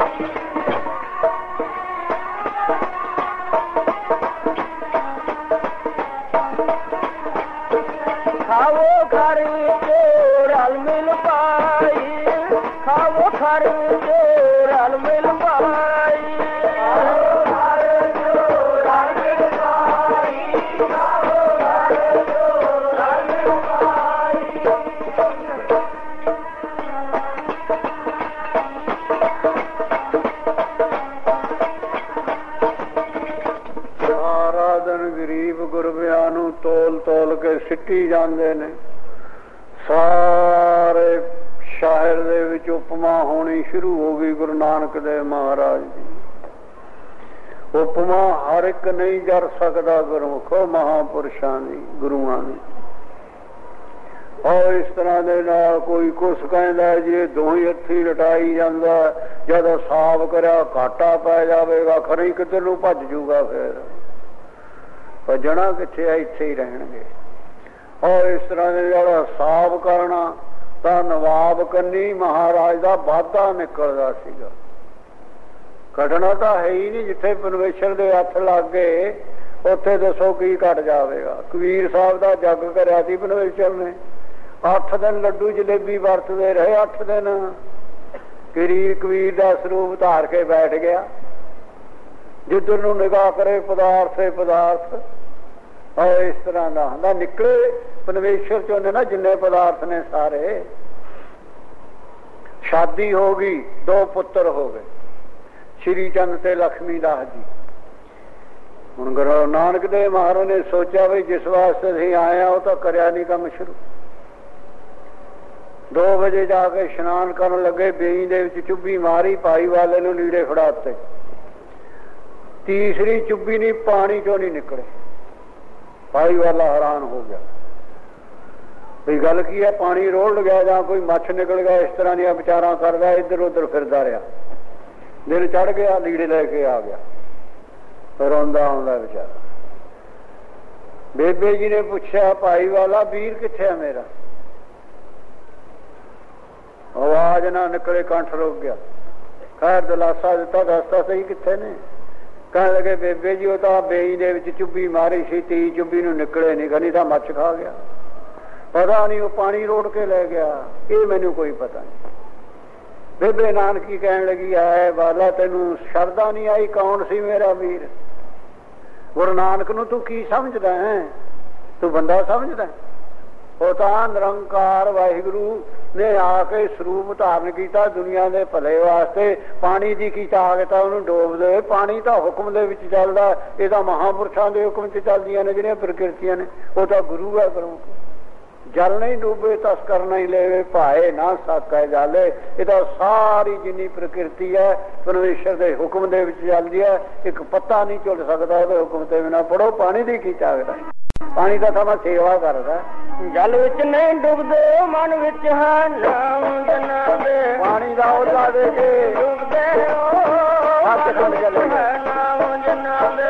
S1: ਖਾਓ ਖਰਚ ਰਲ ਮਿਲ ਪਾਈ, ਖਾਓ ਖਰਚ ਰਲ ਮਿਲ ਪਾਈ, ਖਾਓ ਖਰਚ ਰਲ ਮਿਲ ਪਾਈ, ਖਾਓ ਖਰਚ ਰਲ ਮਿਲ ਪਾਈ।
S2: ਸਾਰਾ ਦਿਨ ਗਰੀਬ ਗੁਰਬਿਆਂ ਨੂੰ ਤੋਲ ਤੋਲ ਕੇ ਸਿੱਟੀ ਜਾਂਦੇ ਨੇ। ਸਾਰੇ ਸ਼ਹਿਰ ਦੇ ਵਿੱਚ ਉਪਮਾ ਹੋਣੀ ਸ਼ੁਰੂ ਹੋ ਗਈ ਗੁਰੂ ਨਾਨਕ ਦੇਵ ਮਹਾਰਾਜ ਦੀ। ਉਪਮਾ ਹਰ ਇੱਕ ਨਹੀਂ ਜਰ ਸਕਦਾ ਗੁਰਮੁਖੋ ਮਹਾਂਪੁਰਸ਼ਾਂ ਦੀ, ਗੁਰੂਆਂ ਦੀ। ਔਰ ਇਸ ਤਰ੍ਹਾਂ ਦੇ ਨਾਲ ਕੋਈ ਕੁਛ ਕਹਿੰਦਾ ਜੀ ਇਹ 2 ਹੀ ਹੱਥੀ ਲਟਾਈ ਜਾਂਦਾ, ਜਦੋਂ ਸਾਫ ਕਰਿਆ ਘਾਟਾ ਪੈ ਜਾਵੇਗਾ, ਖਰੀ ਕਿੱਧਰ ਨੂੰ ਭੱਜ ਜੂਗਾ। ਫਿਰ ਭੱਜਣਾ ਕਿੱਥੇ ਆ, ਇੱਥੇ ਹੀ ਰਹਿਣਗੇ। ਔਰ ਇਸ ਤਰ੍ਹਾਂ ਦੇ ਜਿਹੜਾ ਸਾਫ ਕਰਨਾ ਤਾਂ ਨਵਾਬ ਕੰਨੀ ਮਹਾਰਾਜ ਦਾ ਵਾਧਾ ਨਿਕਲਦਾ ਸੀਗਾ। ਘਟਨਾ ਤਾਂ ਹੈ ਹੀ ਨਹੀਂ। ਜਿੱਥੇ ਪਰਮੇਸ਼ਰ ਦੇ ਹੱਥ ਲੱਗ ਗਏ ਉੱਥੇ ਦੱਸੋ ਕੀ ਘਟ ਜਾਵੇਗਾ। ਕਬੀਰ ਸਾਹਿਬ ਦਾ ਜੱਗ ਕਰਿਆ ਸੀ ਪਰਮੇਸ਼ਰ ਨੇ। 8 ਦਿਨ ਲੱਡੂ ਜਲੇਬੀ ਵਰਤਦੇ ਰਹੇ। 8 ਦਿਨ ਕਬੀਰ ਦਾ ਸਰੂਪ ਧਾਰ ਕੇ ਬੈਠ ਗਿਆ। ਜਿੱਧਰ ਨੂੰ ਨਿਗਾਹ ਕਰੇ ਪਦਾਰਥ ਹੀ ਪਦਾਰਥ। ਔਰ ਇਸ ਤਰ੍ਹਾਂ ਦਾ ਹੁੰਦਾ ਨਿਕਲੇ ਪਰਮੇਸ਼ਰ ਚੋਂ ਨੇ ਨਾ ਜਿੰਨੇ ਪਦਾਰਥ ਨੇ ਸਾਰੇ। ਸ਼ਾਦੀ ਹੋ ਗਈ, 2 ਪੁੱਤਰ ਹੋ ਗਏ, ਸ਼੍ਰੀ ਚੰਦ ਤੇ ਲక్ష్ਮੀ ਦਾਸ ਜੀ। ਹੁਣ ਗੁਰੂ ਨਾਨਕ ਦੇਵ ਮਹਾਰਾਜ ਨੇ ਸੋਚਿਆ ਵੀ ਜਿਸ ਵਾਸਤੇ ਅਸੀਂ ਆਏ ਆ ਉਹ ਤਾਂ ਕਰਿਆ ਨਹੀਂ ਕੰਮ ਸ਼ੁਰੂ। 2 ਵਜੇ ਜਾ ਕੇ ਇਸ਼ਨਾਨ ਕਰਨ ਲੱਗੇ, ਬੇਈ ਦੇ ਵਿੱਚ ਚੁੱਭੀ ਮਾਰੀ, ਭਾਈ ਵਾਲੇ ਨੂੰ ਲੀੜੇ ਫੜਾਤੇ। ਤੀਸਰੀ ਚੁੱਭੀ ਨਹੀਂ, ਪਾਣੀ ਚੋਂ ਨਹੀਂ ਨਿਕਲੇ। ਭਾਈ ਵਾਲਾ ਹੈਰਾਨ ਹੋ ਗਿਆ ਵੀ ਗੱਲ ਕੀ ਹੈ, ਪਾਣੀ ਰੋੜ ਗਿਆ ਜਾਂ ਕੋਈ ਮੱਛ ਨਿਕਲ ਗਿਆ, ਇਸ ਤਰ੍ਹਾਂ ਦੀਆਂ ਵਿਚਾਰਾਂ ਕਰਦਾ, ਇੱਧਰ ਉੱਧਰ ਫਿਰਦਾ ਰਿਹਾ। ਦਿਨ ਚੜ ਗਿਆ, ਲੀੜੇ ਲੈ ਕੇ ਆ ਗਿਆ, ਰੋਂਦਾ ਆਉਂਦਾ ਵਿਚਾਰਾ। ਬੇਬੇ ਜੀ ਨੇ ਪੁੱਛਿਆ, ਭਾਈ ਵਾਲਾ ਵੀਰ ਕਿੱਥੇ ਆ ਮੇਰਾ? ਆਵਾਜ਼ ਨਾ ਨਿਕਲੇ, ਕੰਠ ਰੁਕ ਗਿਆ। ਖੈਰ ਦਿਲਾਸਾ ਦਿੱਤਾ, ਦੱਸਤਾ ਸਹੀ ਕਿੱਥੇ ਨੇ। ਕਹਿਣ ਲੱਗੇ ਬੇਬੇ ਜੀ ਉਹ ਤਾਂ ਬੇਈ ਦੇ ਵਿੱਚ ਚੁੱਭੀ ਮਾਰੀ ਸੀ, 30 ਚੁੱਭੀ ਨੂੰ ਨਿਕਲੇ ਨਹੀਂ, ਕਹਿੰਦੀ ਤਾਂ ਮੱਛ ਖਾ ਗਿਆ, ਪਤਾ ਨਹੀਂ ਉਹ ਪਾਣੀ ਰੋੜ ਕੇ ਲੈ ਗਿਆ, ਇਹ ਮੈਨੂੰ ਕੋਈ ਪਤਾ ਨਹੀਂ। ਬੇਬੇ ਨਾਨਕੀ ਕਹਿਣ ਲੱਗੀ, ਆਏ ਵਾਲਾ ਤੈਨੂੰ ਸ਼ਰਧਾ ਨਹੀਂ ਆਈ, ਕੌਣ ਸੀ ਮੇਰਾ ਵੀਰ? ਗੁਰੂ ਨਾਨਕ ਨੂੰ ਤੂੰ ਕੀ ਸਮਝਦਾ ਹੈ? ਤੂੰ ਬੰਦਾ ਸਮਝਦਾ? ਉਹ ਤਾਂ ਨਿਰੰਕਾਰ ਵਾਹਿਗੁਰੂ ਨੇ ਆ ਕੇ ਸਰੂਪ ਧਾਰਨ ਕੀਤਾ ਦੁਨੀਆ ਦੇ ਭਲੇ ਵਾਸਤੇ। ਪਾਣੀ ਦੀ ਕੀ ਤਾਕਤ ਆ ਉਹਨੂੰ ਡੋਬ ਦੇ? ਪਾਣੀ ਤਾਂ ਹੁਕਮ ਦੇ ਵਿੱਚ ਚੱਲਦਾ, ਇਹ ਤਾਂ ਮਹਾਂਪੁਰਸ਼ਾਂ ਦੇ ਹੁਕਮ 'ਚ ਚੱਲਦੀਆਂ ਨੇ ਜਿਹੜੀਆਂ ਪ੍ਰਕਿਰਤੀਆਂ ਨੇ। ਉਹ ਤਾਂ ਗੁਰੂ ਹੈ, ਗੁਰੂ ਜਲ ਨਹੀਂ ਡੂਬੇ ਤਸਕਰ ਨਹੀਂ ਲੈਵੇ, ਭਾਏ ਨਾ ਸਾਕੈ ਜਾਲੇ। ਇਹ ਤਾਂ ਸਾਰੀ ਜਿੰਨੀ ਪ੍ਰਕਿਰਤੀ ਹੈ ਪਰਮੇਸ਼ਰ ਦੇ ਹੁਕਮ ਦੇ ਵਿੱਚ ਚੱਲਦੀ ਹੈ, ਇੱਕ ਪੱਤਾ ਨਹੀਂ ਝੁੱਲ ਸਕਦਾ ਉਹਦੇ ਹੁਕਮ ਤੇ ਬਿਨਾਂ। ਪੜੋ ਪਾਣੀ ਦੀ ਕੀ ਤਾਕਤ ਹੈ? ਪਾਣੀ ਦਾ ਤਾਂ ਮੈਂ ਸੇਵਾ ਕਰਦਾ।
S1: ਜਲ ਵਿੱਚ ਨਹੀਂ ਡੁੱਬਦੇ, ਮਨ ਵਿੱਚ ਹੈ ਨਾਮ ਜਨਾਂ ਦੇ।
S2: ਪਾਣੀ ਦਾ ਉਹਦਾ ਦੇ ਕੇ
S1: ਡੁੱਬਦੇ ਹੋ,
S2: ਸੱਚਖੰਡ ਚਲੇ ਗਏ
S1: ਨਾਮ ਜਨਾਂ ਦੇ।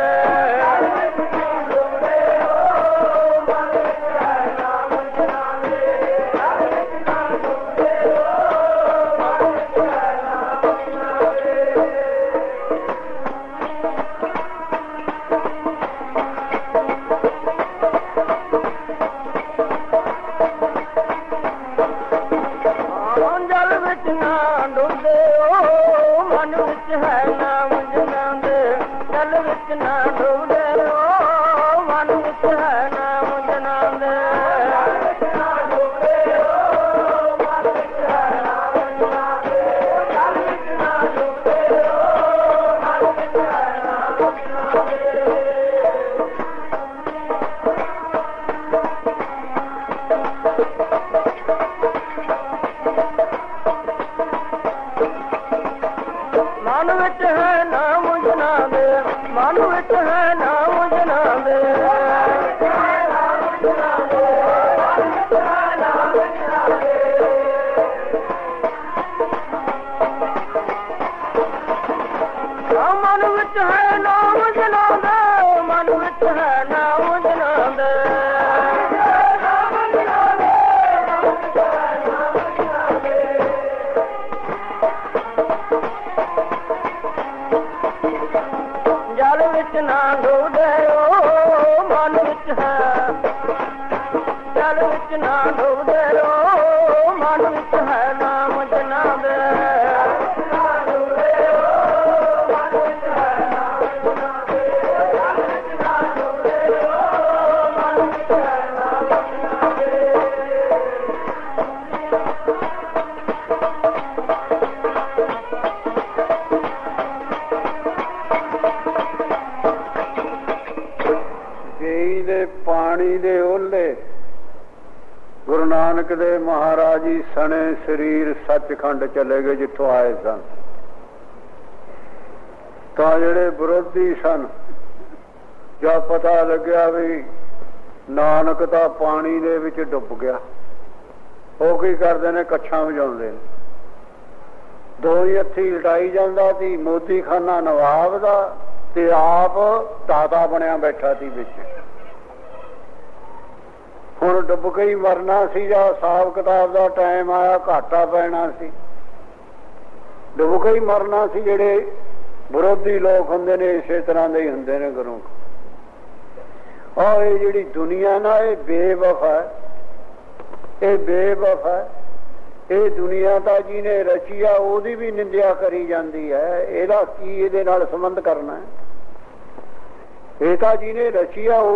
S2: ਪਾਣੀ ਦੇ ਓਲੇ ਗੁਰੂ ਨਾਨਕ ਦੇਵ ਮਹਾਰਾਜ ਜੀ ਸਣੇ ਸਰੀਰ ਸੱਚਖੰਡ ਚਲੇ ਗਏ ਜਿੱਥੋਂ ਆਏ ਸਨ। ਤਾਂ ਜਿਹੜੇ ਵਿਰੋਧੀ ਸਨ, ਜਦ ਪਤਾ ਲੱਗਿਆ ਵੀ ਨਾਨਕ ਤਾਂ ਪਾਣੀ ਦੇ ਵਿੱਚ ਡੁੱਬ ਗਿਆ, ਉਹ ਕੀ ਕਰਦੇ ਨੇ? ਕੱਛਾਂ ਵਜਾਉਂਦੇ ਨੇ। 2 ਹੀ ਹੱਥੀ ਲਟਾਈ ਜਾਂਦਾ ਸੀ, ਮੋਦੀ ਖਾਨਾ ਨਵਾਬ ਦਾ ਤੇ ਆਪ ਦਾਦਾ ਬਣਿਆ ਬੈਠਾ ਸੀ ਵਿੱਚ। ਹੁਣ ਡੁੱਬ ਕੇ ਹੀ ਮਰਨਾ ਸੀ ਜਾਂ ਹਿਸਾਬ ਕਿਤਾਬ ਦਾ ਟਾਈਮ ਆਇਆ ਘਾਟਾ ਪੈਣਾ ਸੀ, ਡੁੱਬ ਕੇ ਹੀ ਮਰਨਾ ਸੀ। ਜਿਹੜੇ ਵਿਰੋਧੀ ਲੋਕ ਹੁੰਦੇ ਨੇ ਇਸੇ ਤਰ੍ਹਾਂ ਦੇ ਹੀ ਹੁੰਦੇ ਨੇ ਗੁਰੂ। ਇਹ ਜਿਹੜੀ ਦੁਨੀਆ ਨਾ ਇਹ ਬੇਵਫਾ ਹੈ, ਇਹ ਬੇਵਫਾ ਹੈ। ਇਹ ਦੁਨੀਆ ਤਾਂ ਜਿਹਨੇ ਰਚੀ ਆ ਉਹਦੀ ਵੀ ਨਿੰਦਿਆ ਕਰੀ ਜਾਂਦੀ ਹੈ। ਇਹਦਾ ਕੀ ਇਹਦੇ ਨਾਲ ਸੰਬੰਧ ਕਰਨਾ ਹੈ? ਇਹ ਤਾਂ ਜਿਹਨੇ ਰਚੀ ਆ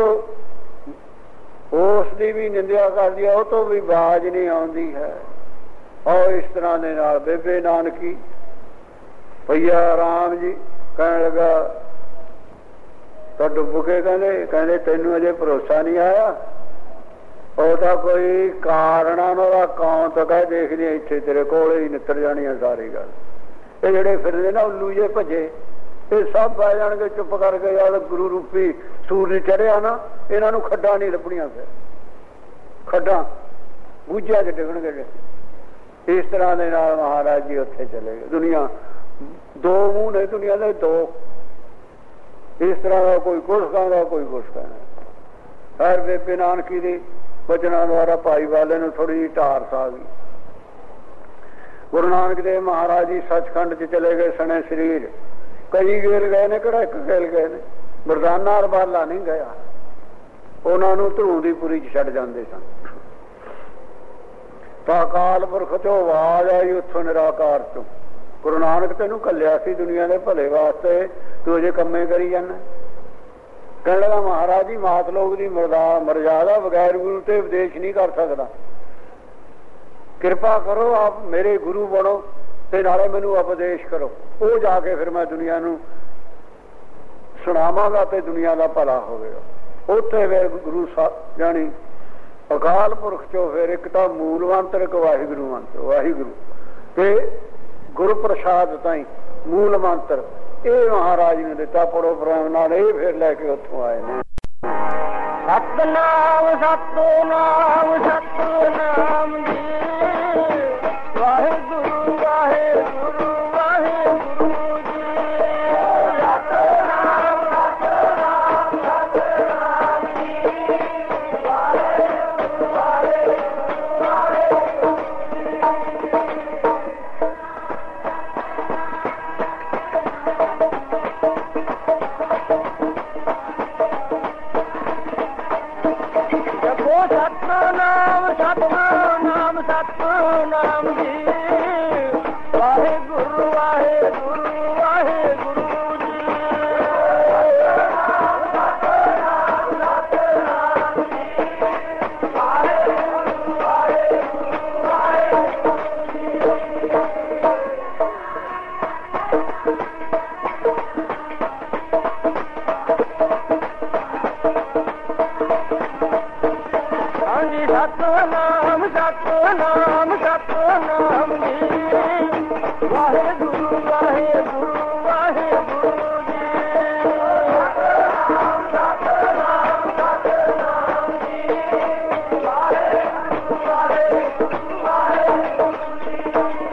S2: ਉਸ ਦੀ ਵੀ ਨਿੰਦਿਆ ਕਰਦੀ ਆ, ਉਹ ਤੋਂ ਵੀ ਬਾਜ਼ ਨਹੀਂ ਆਉਂਦੀ ਹੈ। ਔਰ ਇਸ ਤਰ੍ਹਾਂ ਦੇ ਨਾਲ ਬੇਬੇ ਨਾਨਕੀ ਭਈਆ ਰਾਮ ਜੀ ਕਹਿਣ ਲੱਗਾ ਤਾਂ ਡੁੱਬ ਕੇ ਕਹਿੰਦੇ ਤੈਨੂੰ ਅਜੇ ਭਰੋਸਾ ਨਹੀਂ ਆਇਆ? ਉਹ ਤਾਂ ਕੋਈ ਕਾਰਨਾਂ ਦਾ ਕੌਣ ਤਾਂ ਕਹਿ ਦੇਖਦੇ ਇੱਥੇ ਤੇਰੇ ਕੋਲ ਹੀ ਨਿੱਤਰ ਜਾਣੀ ਆ ਸਾਰੀ ਗੱਲ। ਇਹ ਜਿਹੜੇ ਫਿਰਦੇ ਨਾ ਉੱਲੂ ਜੇ ਭੱਜੇ, ਇਹ ਸਭ ਪੈ ਜਾਣਗੇ ਚੁੱਪ ਕਰਕੇ। ਯਾਰ ਗੁਰੂ ਰੂਪੀ ਸੂਰਜ ਚੜਿਆ ਨਾ, ਇਹਨਾਂ ਨੂੰ ਖੱਡਾਂ ਨਹੀਂ ਲੱਭਣੀਆਂ, ਫਿਰ ਖੱਡਾਂ ਬੂਝਿਆਂ 'ਚ ਡਿੱਗਣਗੇ। ਇਸ ਤਰ੍ਹਾਂ ਦੇ ਨਾਲ ਮਹਾਰਾਜ ਜੀ ਉੱਥੇ ਚਲੇ ਗਏ। ਦੁਨੀਆ ਦੋ ਮੂੰਹ ਨੇ ਦੁਨੀਆ ਦੇ, ਦੋ ਇਸ ਤਰ੍ਹਾਂ ਦਾ, ਕੋਈ ਕੁਛ ਕਹਿੰਦਾ ਕੋਈ ਕੁਛ ਕਹਿੰਦਾ। ਹਰ ਬੇਬੇ ਨਾਨਕੀ ਦੇ ਬਚਨਾਂ ਦੁਆਰਾ ਭਾਈ ਵਾਲੇ ਨੂੰ ਥੋੜ੍ਹੀ ਜਿਹੀ ਢਾਰਸ ਆ ਗਈ। ਗੁਰੂ ਨਾਨਕ ਦੇਵ ਮਹਾਰਾਜ ਜੀ ਸੱਚਖੰਡ 'ਚ ਚਲੇ ਗਏ ਸਣੇ ਸਰੀਰ। ਕਈ ਗੇਲ ਗਏ ਨੇ, ਕਿਹੜਾ ਇੱਕ ਗੇਲ ਗਏ ਨੇ। ਮਰਦਾਨਾ ਰਬਾਲਾ ਨਹੀਂ ਗਿਆ, ਉਹਨਾਂ ਨੂੰ ਧਰੂ ਦੀ ਪੁਰੀ 'ਚ ਛੱਡ ਜਾਂਦੇ ਸਨ। ਤਾਂ ਅਕਾਲ ਪੁਰਖ ਤੋਂ ਆਵਾਜ਼ ਆਈ ਉੱਥੋਂ ਨਿਰਾਕਾਰ ਤੋਂ, ਗੁਰੂ ਨਾਨਕ ਤੈਨੂੰ ਘੱਲਿਆ ਸੀ ਦੁਨੀਆ ਦੇ ਭਲੇ ਵਾਸਤੇ, ਤੂੰ ਅਜੇ ਕੰਮੇ ਕਰੀ ਜਾਂਦਾ। ਕਹਿਣ ਲੱਗਾ ਮਹਾਰਾਜ ਜੀ ਮਾਤ ਲੋਕ ਦੀ ਮਰਜ਼ਾਦਾ ਬਗੈਰ ਗੁਰੂ ਤੇ ਉਪਦੇਸ਼ ਨਹੀਂ ਕਰ ਸਕਦਾ, ਕਿਰਪਾ ਕਰੋ ਆਪ ਮੇਰੇ ਗੁਰੂ ਬਣੋ ਤੇ ਨਾਲੇ ਮੈਨੂੰ ਉਪਦੇਸ਼ ਕਰੋ। ਉਹ ਜਾ ਕੇ ਫਿਰ ਮੈਂ ਦੁਨੀਆ ਨੂੰ ਸੁਣਾਵਾਂਗਾ ਤੇ ਦੁਨੀਆ ਦਾ ਭਲਾ ਹੋਵੇਗਾ। ਉੱਥੇ ਫਿਰ ਗੁਰੂ ਸਾਹਿਬ ਜਾਣੀ ਅਕਾਲ ਪੁਰਖ ਚੋਂ ਫਿਰ ਇੱਕ ਤਾਂ ਮੂਲ ਮੰਤਰ, ਇੱਕ ਵਾਹਿਗੁਰੂ ਮੰਤਰ, ਵਾਹਿਗੁਰੂ ਤੇ ਗੁਰੂ ਪ੍ਰਸਾਦ ਤਾਈਂ ਮੂਲ ਮੰਤਰ, ਇਹ ਮਹਾਰਾਜ ਨੇ ਦਿੱਤਾ। ਪੜੋ ਪ੍ਰੇਮ ਨਾਲ, ਇਹ ਫਿਰ ਲੈ ਕੇ ਉੱਥੋਂ ਆਏ ਨੇ।
S1: ਸਤਨਾਮ ਸਤਨਾਮ ਸਤਨਾਮ ਜੀ, ਵਾਹਿਗੁਰੂ ਵਾਹਿਗੁਰੂ ਵਾਹਿਗੁਰੂ ਜੀ। ਸਤਨਾਮ ਸਤਨਾਮ ਸਤਨਾਮ ਜੀ, ਵਾਹਿਗੁਰੂ ਵਾਹਿਗੁਰੂ ਵਾਹਿਗੁਰੂ ਜਪੋ ਸਤਨਾਮ ਸਤਨਾਮ ਸਤਨਾਮ ਜੀ, ਵਾਹਿਗੁਰੂ ਵਾਹਿਗੁਰੂ ਵਾਹਿਗੁਰੂ ਜੀ। ਸਤਨਾਮ ਸਤਨਾਮ ਜੀ, ਵਾਹਿਗੁਰੂ ਵਾਹਿਗੁਰੂ ਵਾਹਿਗੁਰੂ ਜੀ। ਹਾਂਜੀ ਸਤਨਾਮ ਸਤਨਾਮ ਸਤਨਾਮ ਜੀ, ਵਾਹਿਗੁਰੂ ਵਾਹਿਗੁਰੂ ਵਾਹਿਗੁਰੂ ਜੀ। ਸਤਨਾਮ ਸਤਨਾਮ ਸਤਨਾਮ ਜੀ, ਵਾਹਿਗੁਰੂ ਵਾਹਿਗੁਰੂ ਵਾਹਿਗੁਰੂ ਜੀ।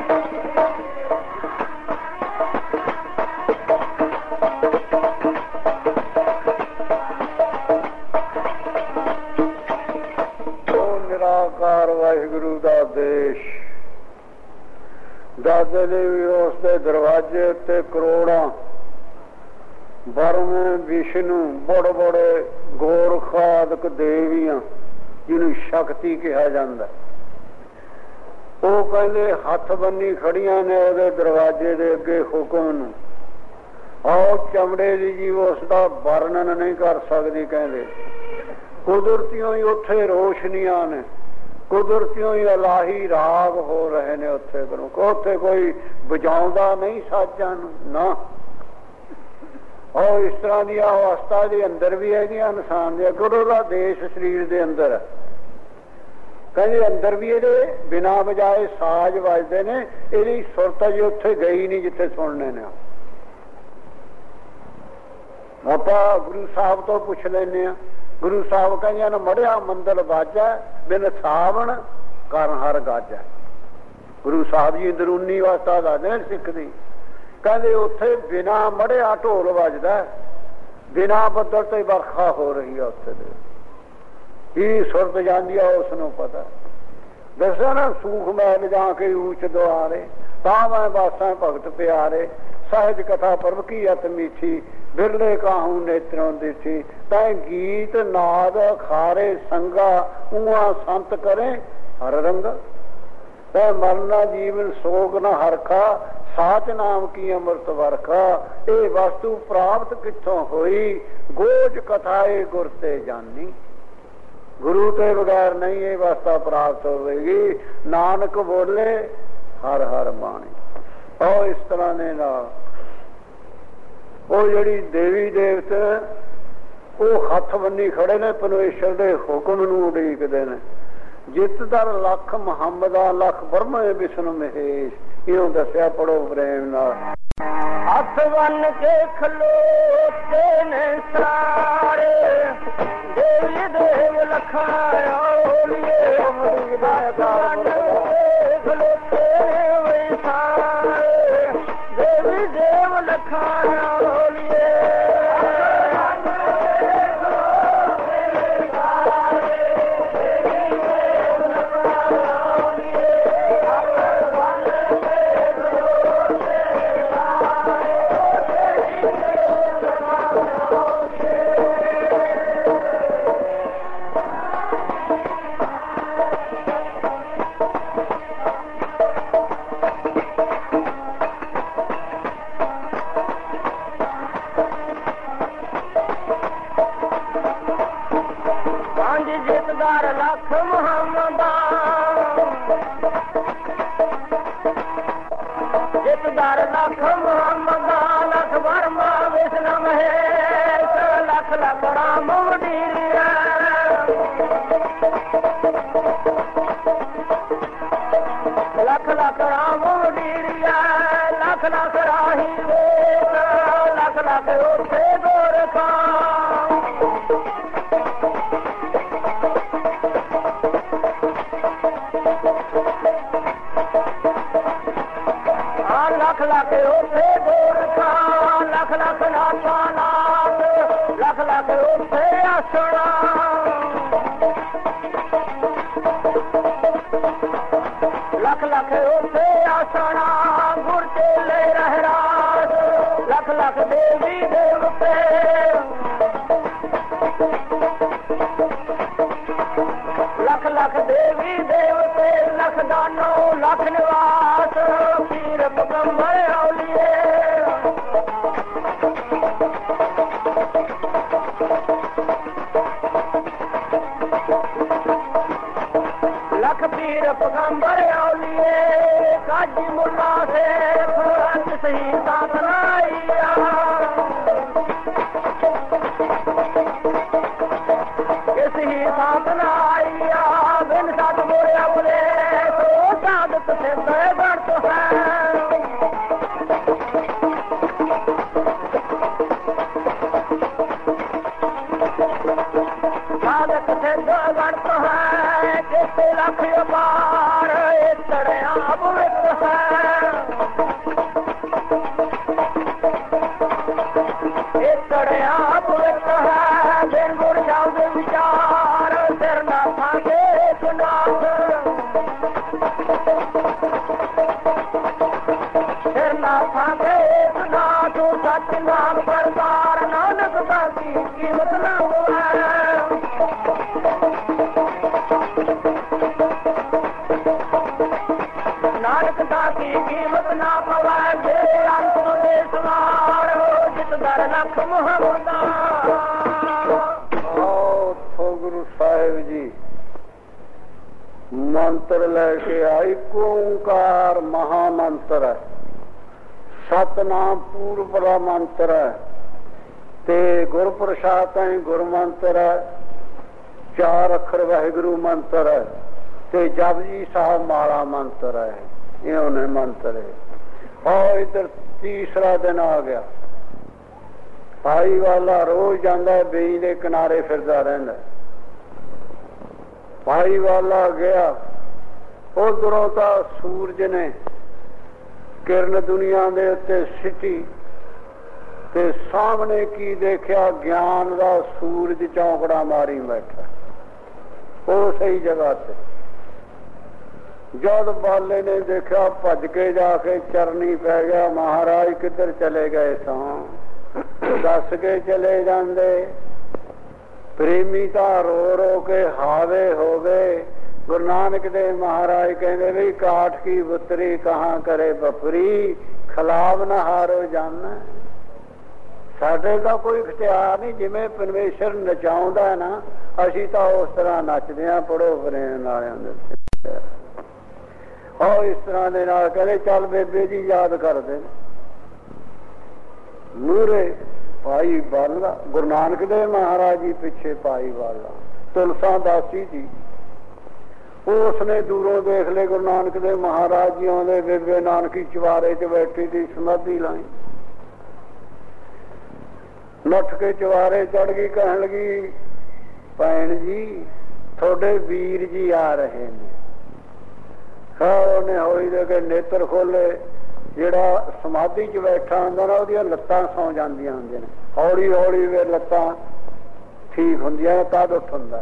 S2: ਨਿਰਾਕਾਰ ਵਾਹਿਗੁਰੂ ਦਾ ਦੇਸ਼। ਦਾਦੇ ਨੇ ਵੀ ਉਸ ਦੇ ਦਰਵਾਜ਼ੇ ਉੱਤੇ ਕਰੋੜਾਂ ਬਰਮ ਵਿਸ਼ਨੂੰ ਬੜੇ ਬੜੇ ਗੋਰਖਾਦਿਕ ਦੇਵੀਆਂ, ਜਿਹਨੂੰ ਸ਼ਕਤੀ ਕਿਹਾ ਜਾਂਦਾ, ਉਹ ਕਹਿੰਦੇ ਹੱਥ ਬੰਨੀ ਖੜੀਆਂ ਨੇ ਉਹਦੇ ਦਰਵਾਜ਼ੇ ਦੇ ਅੱਗੇ ਹੁਕਮ ਨੂੰ। ਆਓ ਚਮੜੇ ਦੀ ਜੀ ਉਸ ਦਾ ਵਰਣਨ ਨਹੀਂ ਕਰ ਸਕਦੀ। ਕਹਿੰਦੇ ਕੁਦਰਤੀਆਂ ਹੀ ਉੱਥੇ ਰੋਸ਼ਨੀਆਂ ਨੇ, ਕੁਦਰਤੀਆਂ ਹੀ ਇਲਾਹੀ ਰਾਗ ਹੋ ਰਹੇ ਨੇ ਉੱਥੇ। ਕਰੋ ਉੱਥੇ ਕੋਈ ਵਜਾਉਂਦਾ ਨਹੀਂ ਸਾਜ਼ਾਂ ਨੂੰ ਨਾ। ਉਹ ਇਸ ਤਰ੍ਹਾਂ ਦੀਆਂ ਅਵਸਥਾ ਦੇ ਅੰਦਰ ਵੀ ਹੈਗੀਆਂ ਇਨਸਾਨ ਦੇ। ਗੁਰੂ ਦਾ ਦੇਸ਼ ਸਰੀਰ ਦੇ ਅੰਦਰ ਹੈ। ਕਹਿੰਦੇ ਅੰਦਰ ਵੀ ਇਹਦੇ ਬਿਨਾਂ ਵਜਾਏ ਸਾਜ਼ ਵੱਜਦੇ ਨੇ। ਇਹਦੀ ਸੁਰਤ ਜੀ ਉੱਥੇ ਗਈ ਨਹੀਂ ਜਿੱਥੇ ਸੁਣਨੇ ਨੇ। ਆਪਾਂ ਗੁਰੂ ਸਾਹਿਬ ਤੋਂ ਪੁੱਛ ਲੈਂਦੇ ਹਾਂ। ਗੁਰੂ ਸਾਹਿਬ ਕਹਿੰਦੇ ਨੇ ਮੜਿਆ ਮੰਦਲ ਵਾਜਾ ਬਿਨ ਸਾਵਣ ਕਰਨ ਹਰ ਗਾਜਾ। ਗੁਰੂ ਸਾਹਿਬ ਜੀ ਅੰਦਰੂਨੀ ਅਵਸਥਾ ਦੱਸਦੇ ਸਿੱਖ ਦੀ। ਕਹਿੰਦੇ ਉੱਥੇ ਬਿਨਾਂ ਮੜਿਆ ਢੋਲ ਵੱਜਦਾ, ਬਿਨਾਂ ਬੱਦਲ ਤੇ ਵਰਖਾ ਹੋ ਰਹੀ ਹੈ। ਉੱਥੇ ਦੇ ਕੀ ਸੁਰਤ ਜਾਂਦੀ ਆ ਉਸ ਨੂੰ ਪਤਾ। ਦੱਸਿਆ ਨਾ ਸੂਖ ਮੈਲ ਜਾ ਕੇ ਊਚ ਦੁਆਰੇ, ਤਾਂ ਮੈਂ ਬਾਸਾਂ ਭਗਤ ਪਿਆਰੇ। ਸਹਿਜ ਕਥਾ ਪਰਮ ਕੀ ਅਤ ਮੀਠੀ, ਬਿਰਲੇ ਕਾਹੂ ਨੇਤਰੋਂ ਦਿੱਠੀ। ਤੈ ਗੀਤ ਨਾਦ ਖਾਰੇ ਸੰਗਾ, ਊਆ ਸੰਤ ਕਰੇ ਹਰ ਰੰਗ। ਤੈ ਮਰਨਾ ਜੀਵਨ ਸੋਗ ਨ ਹਰਖਾ, ਸਾਚ ਨਾਮ ਕੀ ਅੰਮ੍ਰਿਤ ਵਰਖਾ, ਇਹ ਵਸਤੂ ਪ੍ਰਾਪਤ ਕਿੱਥੋਂ ਹੋਈ, ਗੋਜ ਕਥਾਏ ਗੁਰ ਤੇ ਜਾਨੀ। ਗੁਰੂ ਤੇ ਬਗੈਰ ਨਹੀਂ ਇਹ ਵਸਤਾ ਪ੍ਰਾਪਤ ਹੋਵੇਗੀ। ਨਾਨਕ ਬੋਲੇ ਹਰ ਹਰ ਬਾਣੀ। ਉਹ ਇਸ ਤਰ੍ਹਾਂ ਦੇ ਨਾਲ ਉਹ ਜਿਹੜੀ ਦੇਵੀ ਦੇਵਤੇ ਉਹ ਹੱਥ ਬੰਨੀ ਖੜੇ ਨੇ, ਪਰਮੇਸ਼ਰ ਦੇ ਹੁਕਮ ਨੂੰ ਉਡੀਕਦੇ ਨੇ। ਜਿਤ ਦਰ ਲੱਖ ਮੁਹੰਮਦਾ ਲਖ ਬਰਮੇ ਵਿਸ਼ਨੂੰ ਮਹੇਸ਼। ਇਹਨੂੰ ਦੱਸਿਆ ਪੜੋ ਪ੍ਰੇਮ ਨਾਲ।
S1: ਹੱਥ ਬੰਨ ਕੇ ਖਲੋਤੇ ਨੇ ਸਾਰੇ, ਦੇਵੀ ਦੇਵ ਲਖਾਂ ਓਲੀਏ। ਹੱਥ ਬੰਨ ਕੇ ਖਲੋਤੇ ਨੇ ਸਾਰੇ, ਦੇਵੀ ਦੇਵ ਲਖਾਂ ਓਲੀਏ। ਲੱਖ ਮੁਹੰਮਦਾ ਜਿਤਦਾਰ ਲੱਖ ਮੁਹੰਮਦਾ ਲਖ ਵਰਮਾ ਵਿਸ਼ਨੂੰ ਮਹੇਸ਼। ਲੱਖ ਲੱਖ ਰਾਮ ਵਡੀਰੀਆ, ਲੱਖ ਲੱਖ ਰਾਮ ਵਡੀਰੀਆ। ਲੱਖ ਲੱਖ ਰਾਹੀ ਵੇਖ, ਲੱਖ ਲੱਖ ਉੱਥੇ ਗੋਰਖਾ। ਲੱਖ ਲੱਖ ਉੱਥੇ ਗੋਰਖਾ, ਲੱਖ ਲੱਖ ਨਾਥਾ ਨਾਥ, ਲੱਖ ਲੱਖ ਉੱਥੇ ਆਸਣਾ। ਲੱਖ ਲੱਖ ਉੱਥੇ ਆਸਣਾ, ਗੁਰ ਚੇਲੇ ਰਹਿਰਾਸ। ਲੱਖ ਲੱਖ ਦੇਵੀ ਦੇਵਤੇ, ਲੱਖ ਲੱਖ ਦੇਵੀ ਦੇਵਤੇ। ਲੱਖ ਦਾਨੋ ਲੱਖ ਨਿਵਾਸ, ਪੀਰ ਪਗੰਬਰ ਔਲੀਏ। ਲੱਖ ਪੀਰ ਪਗੰਬਰ ਔਲੀਏ। ਕਾਜੀ ਮੁੱਲਾ ਸੇਖ ਅੰਤ ਸਹੀ ਸਾਧਨਾਈਆ। ਕਿਸ ਹੀ ਸਾਧਨਾਈਆ, ਬਿਨ ਸਤ ਮੋਰਿਆ ਬਲੇ ਸੋ ਸਾਧਤ ਸਿੱਧ ਗਣਤ ਹੈ। ਸਾਧਕ ਸਿੱਧ ਗਣਤ ਹੈ, ਕਿਤੇ ਲੱਖ ਅਪਾਰ ਇਤੜਿਆ ਭਵਿੱਖ ਹੈ। ਇਤੜਿਆ ਭਵਿੱਖ ਹੈ, ਬਿਨ ਗੁਰ ਸ਼ਬਦ ਵਿਚਾਰ ਸਿਰ ਨਾਥਾਂ ਦੇ ਸੁਨਾਥ। ਸਿਰ ਨਾਥਾਂ ਦੇ ਸੁਨਾਥ, ਸੱਚ ਨਾਮ ਪ੍ਰਸਾਰ। ਨਾਨਕ ਦਾ ਕੀ ਕੀਮਤ ਨਾ ਹੋਵੇ। ਨਾਨਕ ਦਾ ਕੀ ਕੀਮਤ ਨਾ ਪਵੇ। ਜੇ ਅੰਤ ਦੇ ਸਵਾਰ ਜਿਤ ਦਰ ਲੱਖ ਮੁਹੰਮਦਾ।
S2: ਉੱਥੋਂ ਗੁਰੂ ਸਾਹਿਬ ਜੀ ਮੰਤਰ ਲੈ ਕੇ ਆਏ। ਇੱਕ ਓਂਕਾਰ ਮਹਾ ਮੰਤਰ ਹੈ, ਸਤਨਾਮ ਪੂਰਬ ਦਾ ਮੰਤਰ ਹੈ, ਤੇ ਗੁਰ ਪ੍ਰਸਾਦ ਹੈ ਗੁਰ ਮੰਤਰ ਹੈ। 4 ਅੱਖਰ ਵਾਹਿਗੁਰੂ ਮੰਤਰ ਹੈ, ਤੇ ਜਪਜੀ ਸਾਹਿਬ ਮਾਲਾ ਮੰਤਰ ਹੈ। ਇਹ ਉਹਨੇ ਮੰਤਰ ਹੈ। ਔਰ ਇੱਧਰ ਤੀਸਰਾ ਦਿਨ ਆ ਗਿਆ। ਭਾਈ ਵਾਲਾ ਰੋਜ਼ ਜਾਂਦਾ, ਬੇਈ ਦੇ ਕਿਨਾਰੇ ਫਿਰਦਾ ਰਹਿੰਦਾ। ਭਾਈ ਵਾਲਾ ਗਿਆ, ਉਧਰੋਂ ਤਾਂ ਸੂਰਜ ਨੇ ਕਿਰਨ ਦੁਨੀਆ ਦੇ ਉੱਤੇ ਸਿੱਟੀ, ਤੇ ਸਾਹਮਣੇ ਕੀ ਦੇਖਿਆ, ਗਿਆਨ ਦਾ ਸੂਰਜ ਚੌਂਕੜਾ ਮਾਰੀ ਬੈਠਾ ਉਹ ਸਹੀ ਜਗ੍ਹਾ ਤੇ। ਜਦ ਬਾਲੇ ਨੇ ਦੇਖਿਆ, ਭੱਜ ਕੇ ਜਾ ਕੇ ਚਰਨੀ ਪੈ ਗਿਆ। ਮਹਾਰਾਜ ਕਿੱਧਰ ਚਲੇ ਗਏ ਸਾਂ, ਦੱਸ ਕੇ ਚਲੇ ਜਾਂਦੇ। ਪ੍ਰੇਮੀ ਤਾਂ ਰੋ ਰੋ ਕੇ ਹਾਵੇ ਹੋ ਗਏ। ਗੁਰੂ ਨਾਨਕ ਦੇਵ ਮਹਾਰਾਜ ਕਹਿੰਦੇ ਵੀ ਕਾਠ ਕੀ ਬੁੱਤਰੀ ਕਹਾਂ ਕਰੇ ਬਫਰੀ, ਖਿਲਾਫ ਨਾ ਹਾਰੋ ਜਾਣਾ। ਸਾਡੇ ਦਾ ਕੋਈ ਇਖਤਿਆਰ ਨਹੀਂ। ਜਿਵੇਂ ਪਰਮੇਸ਼ਰ ਨਚਾਉਂਦਾ ਨਾ, ਅਸੀਂ ਤਾਂ ਉਸ ਤਰ੍ਹਾਂ ਨੱਚਦੇ ਹਾਂ। ਪੜੋ ਪ੍ਰੇਮ ਵਾਲਿਆਂ ਦੇ ਉਹ ਇਸ ਤਰ੍ਹਾਂ ਦੇ ਨਾਲ ਕਹਿੰਦੇ ਚੱਲ ਬੇਬੇ ਜੀ ਯਾਦ ਕਰਦੇ ਨੇ। ਮੂਹਰੇ ਭਾਈ ਬਾਲਾ, ਗੁਰੂ ਨਾਨਕ ਦੇਵ ਮਹਾਰਾਜ ਜੀ ਪਿੱਛੇ ਭਾਈ ਬਾਲਾ, ਤੁਲਸਾ ਦਾਸੀ ਜੀ। ਉਸਨੇ ਦੂਰੋਂ ਦੇਖ ਲਏ ਗੁਰੂ ਨਾਨਕ ਦੇਵ ਮਹਾਰਾਜ ਜੀ ਆਉਂਦੇ, ਬੇਬੇ ਨਾਨਕੀ ਚੁਬਾਰੇ 'ਚ ਬੈਠੀ ਦੀ ਸਮਾਧੀ ਲਾਈ। ਨੱਠ ਕੇ ਚੁਬਾਰੇ ਚੜ ਗਈ, ਕਹਿਣ ਲੱਗੀ ਭੈਣ ਜੀ ਤੁਹਾਡੇ ਵੀਰ ਜੀ ਆ ਰਹੇ ਨੇ। ਉਹਨੇ ਹੌਲੀ ਦੇ ਕੇ ਨੇਤਰ ਖੋਲੇ। ਜਿਹੜਾ ਸਮਾਧੀ 'ਚ ਬੈਠਾ ਹੁੰਦਾ ਨਾ, ਉਹਦੀਆਂ ਲੱਤਾਂ ਸੌ ਜਾਂਦੀਆਂ ਹੁੰਦੀਆਂ ਨੇ। ਹੌਲੀ ਹੌਲੀ ਵੇ ਲੱਤਾਂ ਠੀਕ ਹੁੰਦੀਆਂ, ਤਦ ਉੱਠ ਹੁੰਦਾ।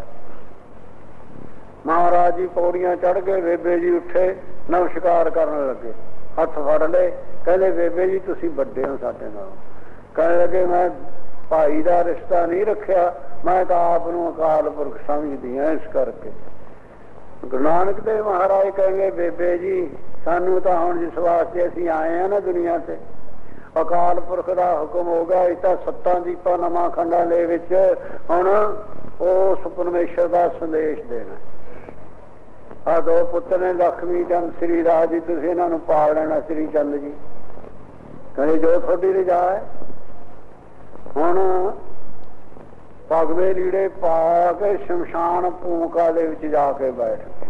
S2: ਮਹਾਰਾਜ ਜੀ ਪੌੜੀਆਂ ਚੜ ਕੇ ਬੇਬੇ ਜੀ ਉੱਠੇ, ਨਮਸਕਾਰ ਕਰਨ ਲੱਗੇ, ਹੱਥ ਫੜ ਲਏ। ਕਹਿੰਦੇ ਬੇਬੇ ਜੀ ਤੁਸੀਂ ਵੱਡੇ ਹੋ ਸਾਡੇ ਨਾਲ। ਕਹਿਣ ਲੱਗੇ ਮੈਂ ਭਾਈ ਦਾ ਰਿਸ਼ਤਾ ਨਹੀਂ ਰੱਖਿਆ, ਮੈਂ ਤਾਂ ਆਪ ਨੂੰ ਅਕਾਲ ਪੁਰਖ ਸਮਝਦੀ ਹਾਂ। ਇਸ ਕਰਕੇ ਗੁਰੂ ਨਾਨਕ ਦੇਵ ਮਹਾਰਾਜ ਕਹਿੰਦੇ ਬੇਬੇ ਜੀ ਸਾਨੂੰ ਤਾਂ ਹੁਣ ਜਿਸ ਵਾਸਤੇ ਅਸੀਂ ਆਏ ਹਾਂ ਨਾ ਦੁਨੀਆ ਤੇ, ਅਕਾਲ ਪੁਰਖ ਦਾ ਹੁਕਮ ਹੋ ਗਿਆ। ਇਹ ਤਾਂ ਸੱਤਾਂ ਦੀਪਾਂ ਨਵਾਂ ਖੰਡਾਲੇ ਵਿੱਚ ਹੁਣ ਉਸ ਪਰਮੇਸ਼ਰ ਦਾ ਸੰਦੇਸ਼ ਦੇਣਾ। ਆਹ ਦੋ ਪੁੱਤਰ ਨੇ, ਲక్ష్ਮੀ ਚੰਦ ਸ੍ਰੀ ਰਾਜ ਜੀ, ਤੁਸੀਂ ਇਹਨਾਂ ਨੂੰ ਪਾਲ ਲੈਣਾ। ਸ੍ਰੀ ਚੰਦ ਜੀ ਕਹਿੰਦੇ ਜੋ ਤੁਹਾਡੀ ਰਜਾ ਹੈ। ਹੁਣ ਭਗਵੇ ਲੀੜੇ ਪਾ ਕੇ ਸ਼ਮਸ਼ਾਨ ਭੂਮਿਕਾ ਦੇ ਵਿੱਚ ਜਾ ਕੇ ਬੈਠ ਕੇ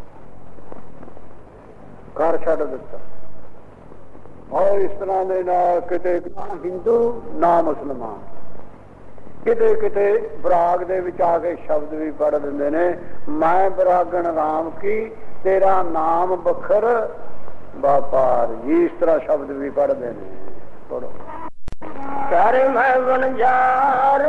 S2: ਘਰ ਛੱਡ ਦਿੱਤਾ। ਔਰ ਇਸ ਤਰ੍ਹਾਂ ਦੇ ਨਾਲ ਕਿਤੇ ਨਾ ਹਿੰਦੂ ਨਾ ਮੁਸਲਮਾਨ, ਕਿਤੇ ਕਿਤੇ ਬਰਾਗ ਦੇ ਵਿੱਚ ਆ ਕੇ ਸ਼ਬਦ ਵੀ ਪੜ੍ਹ ਦਿੰਦੇ ਨੇ, ਮੈਂ ਬਰਾਗਣ ਰਾਮ ਕੀ ਤੇਰਾ ਨਾਮ ਬਖਰ ਵਾਪਾਰ ਜੀ। ਇਸ ਤਰ੍ਹਾਂ ਸ਼ਬਦ ਵੀ ਪੜ੍ਹਦੇ ਨੇ। ਪੜੋ
S1: ਕਰ ਮੈਂ ਬਣਜਾਰ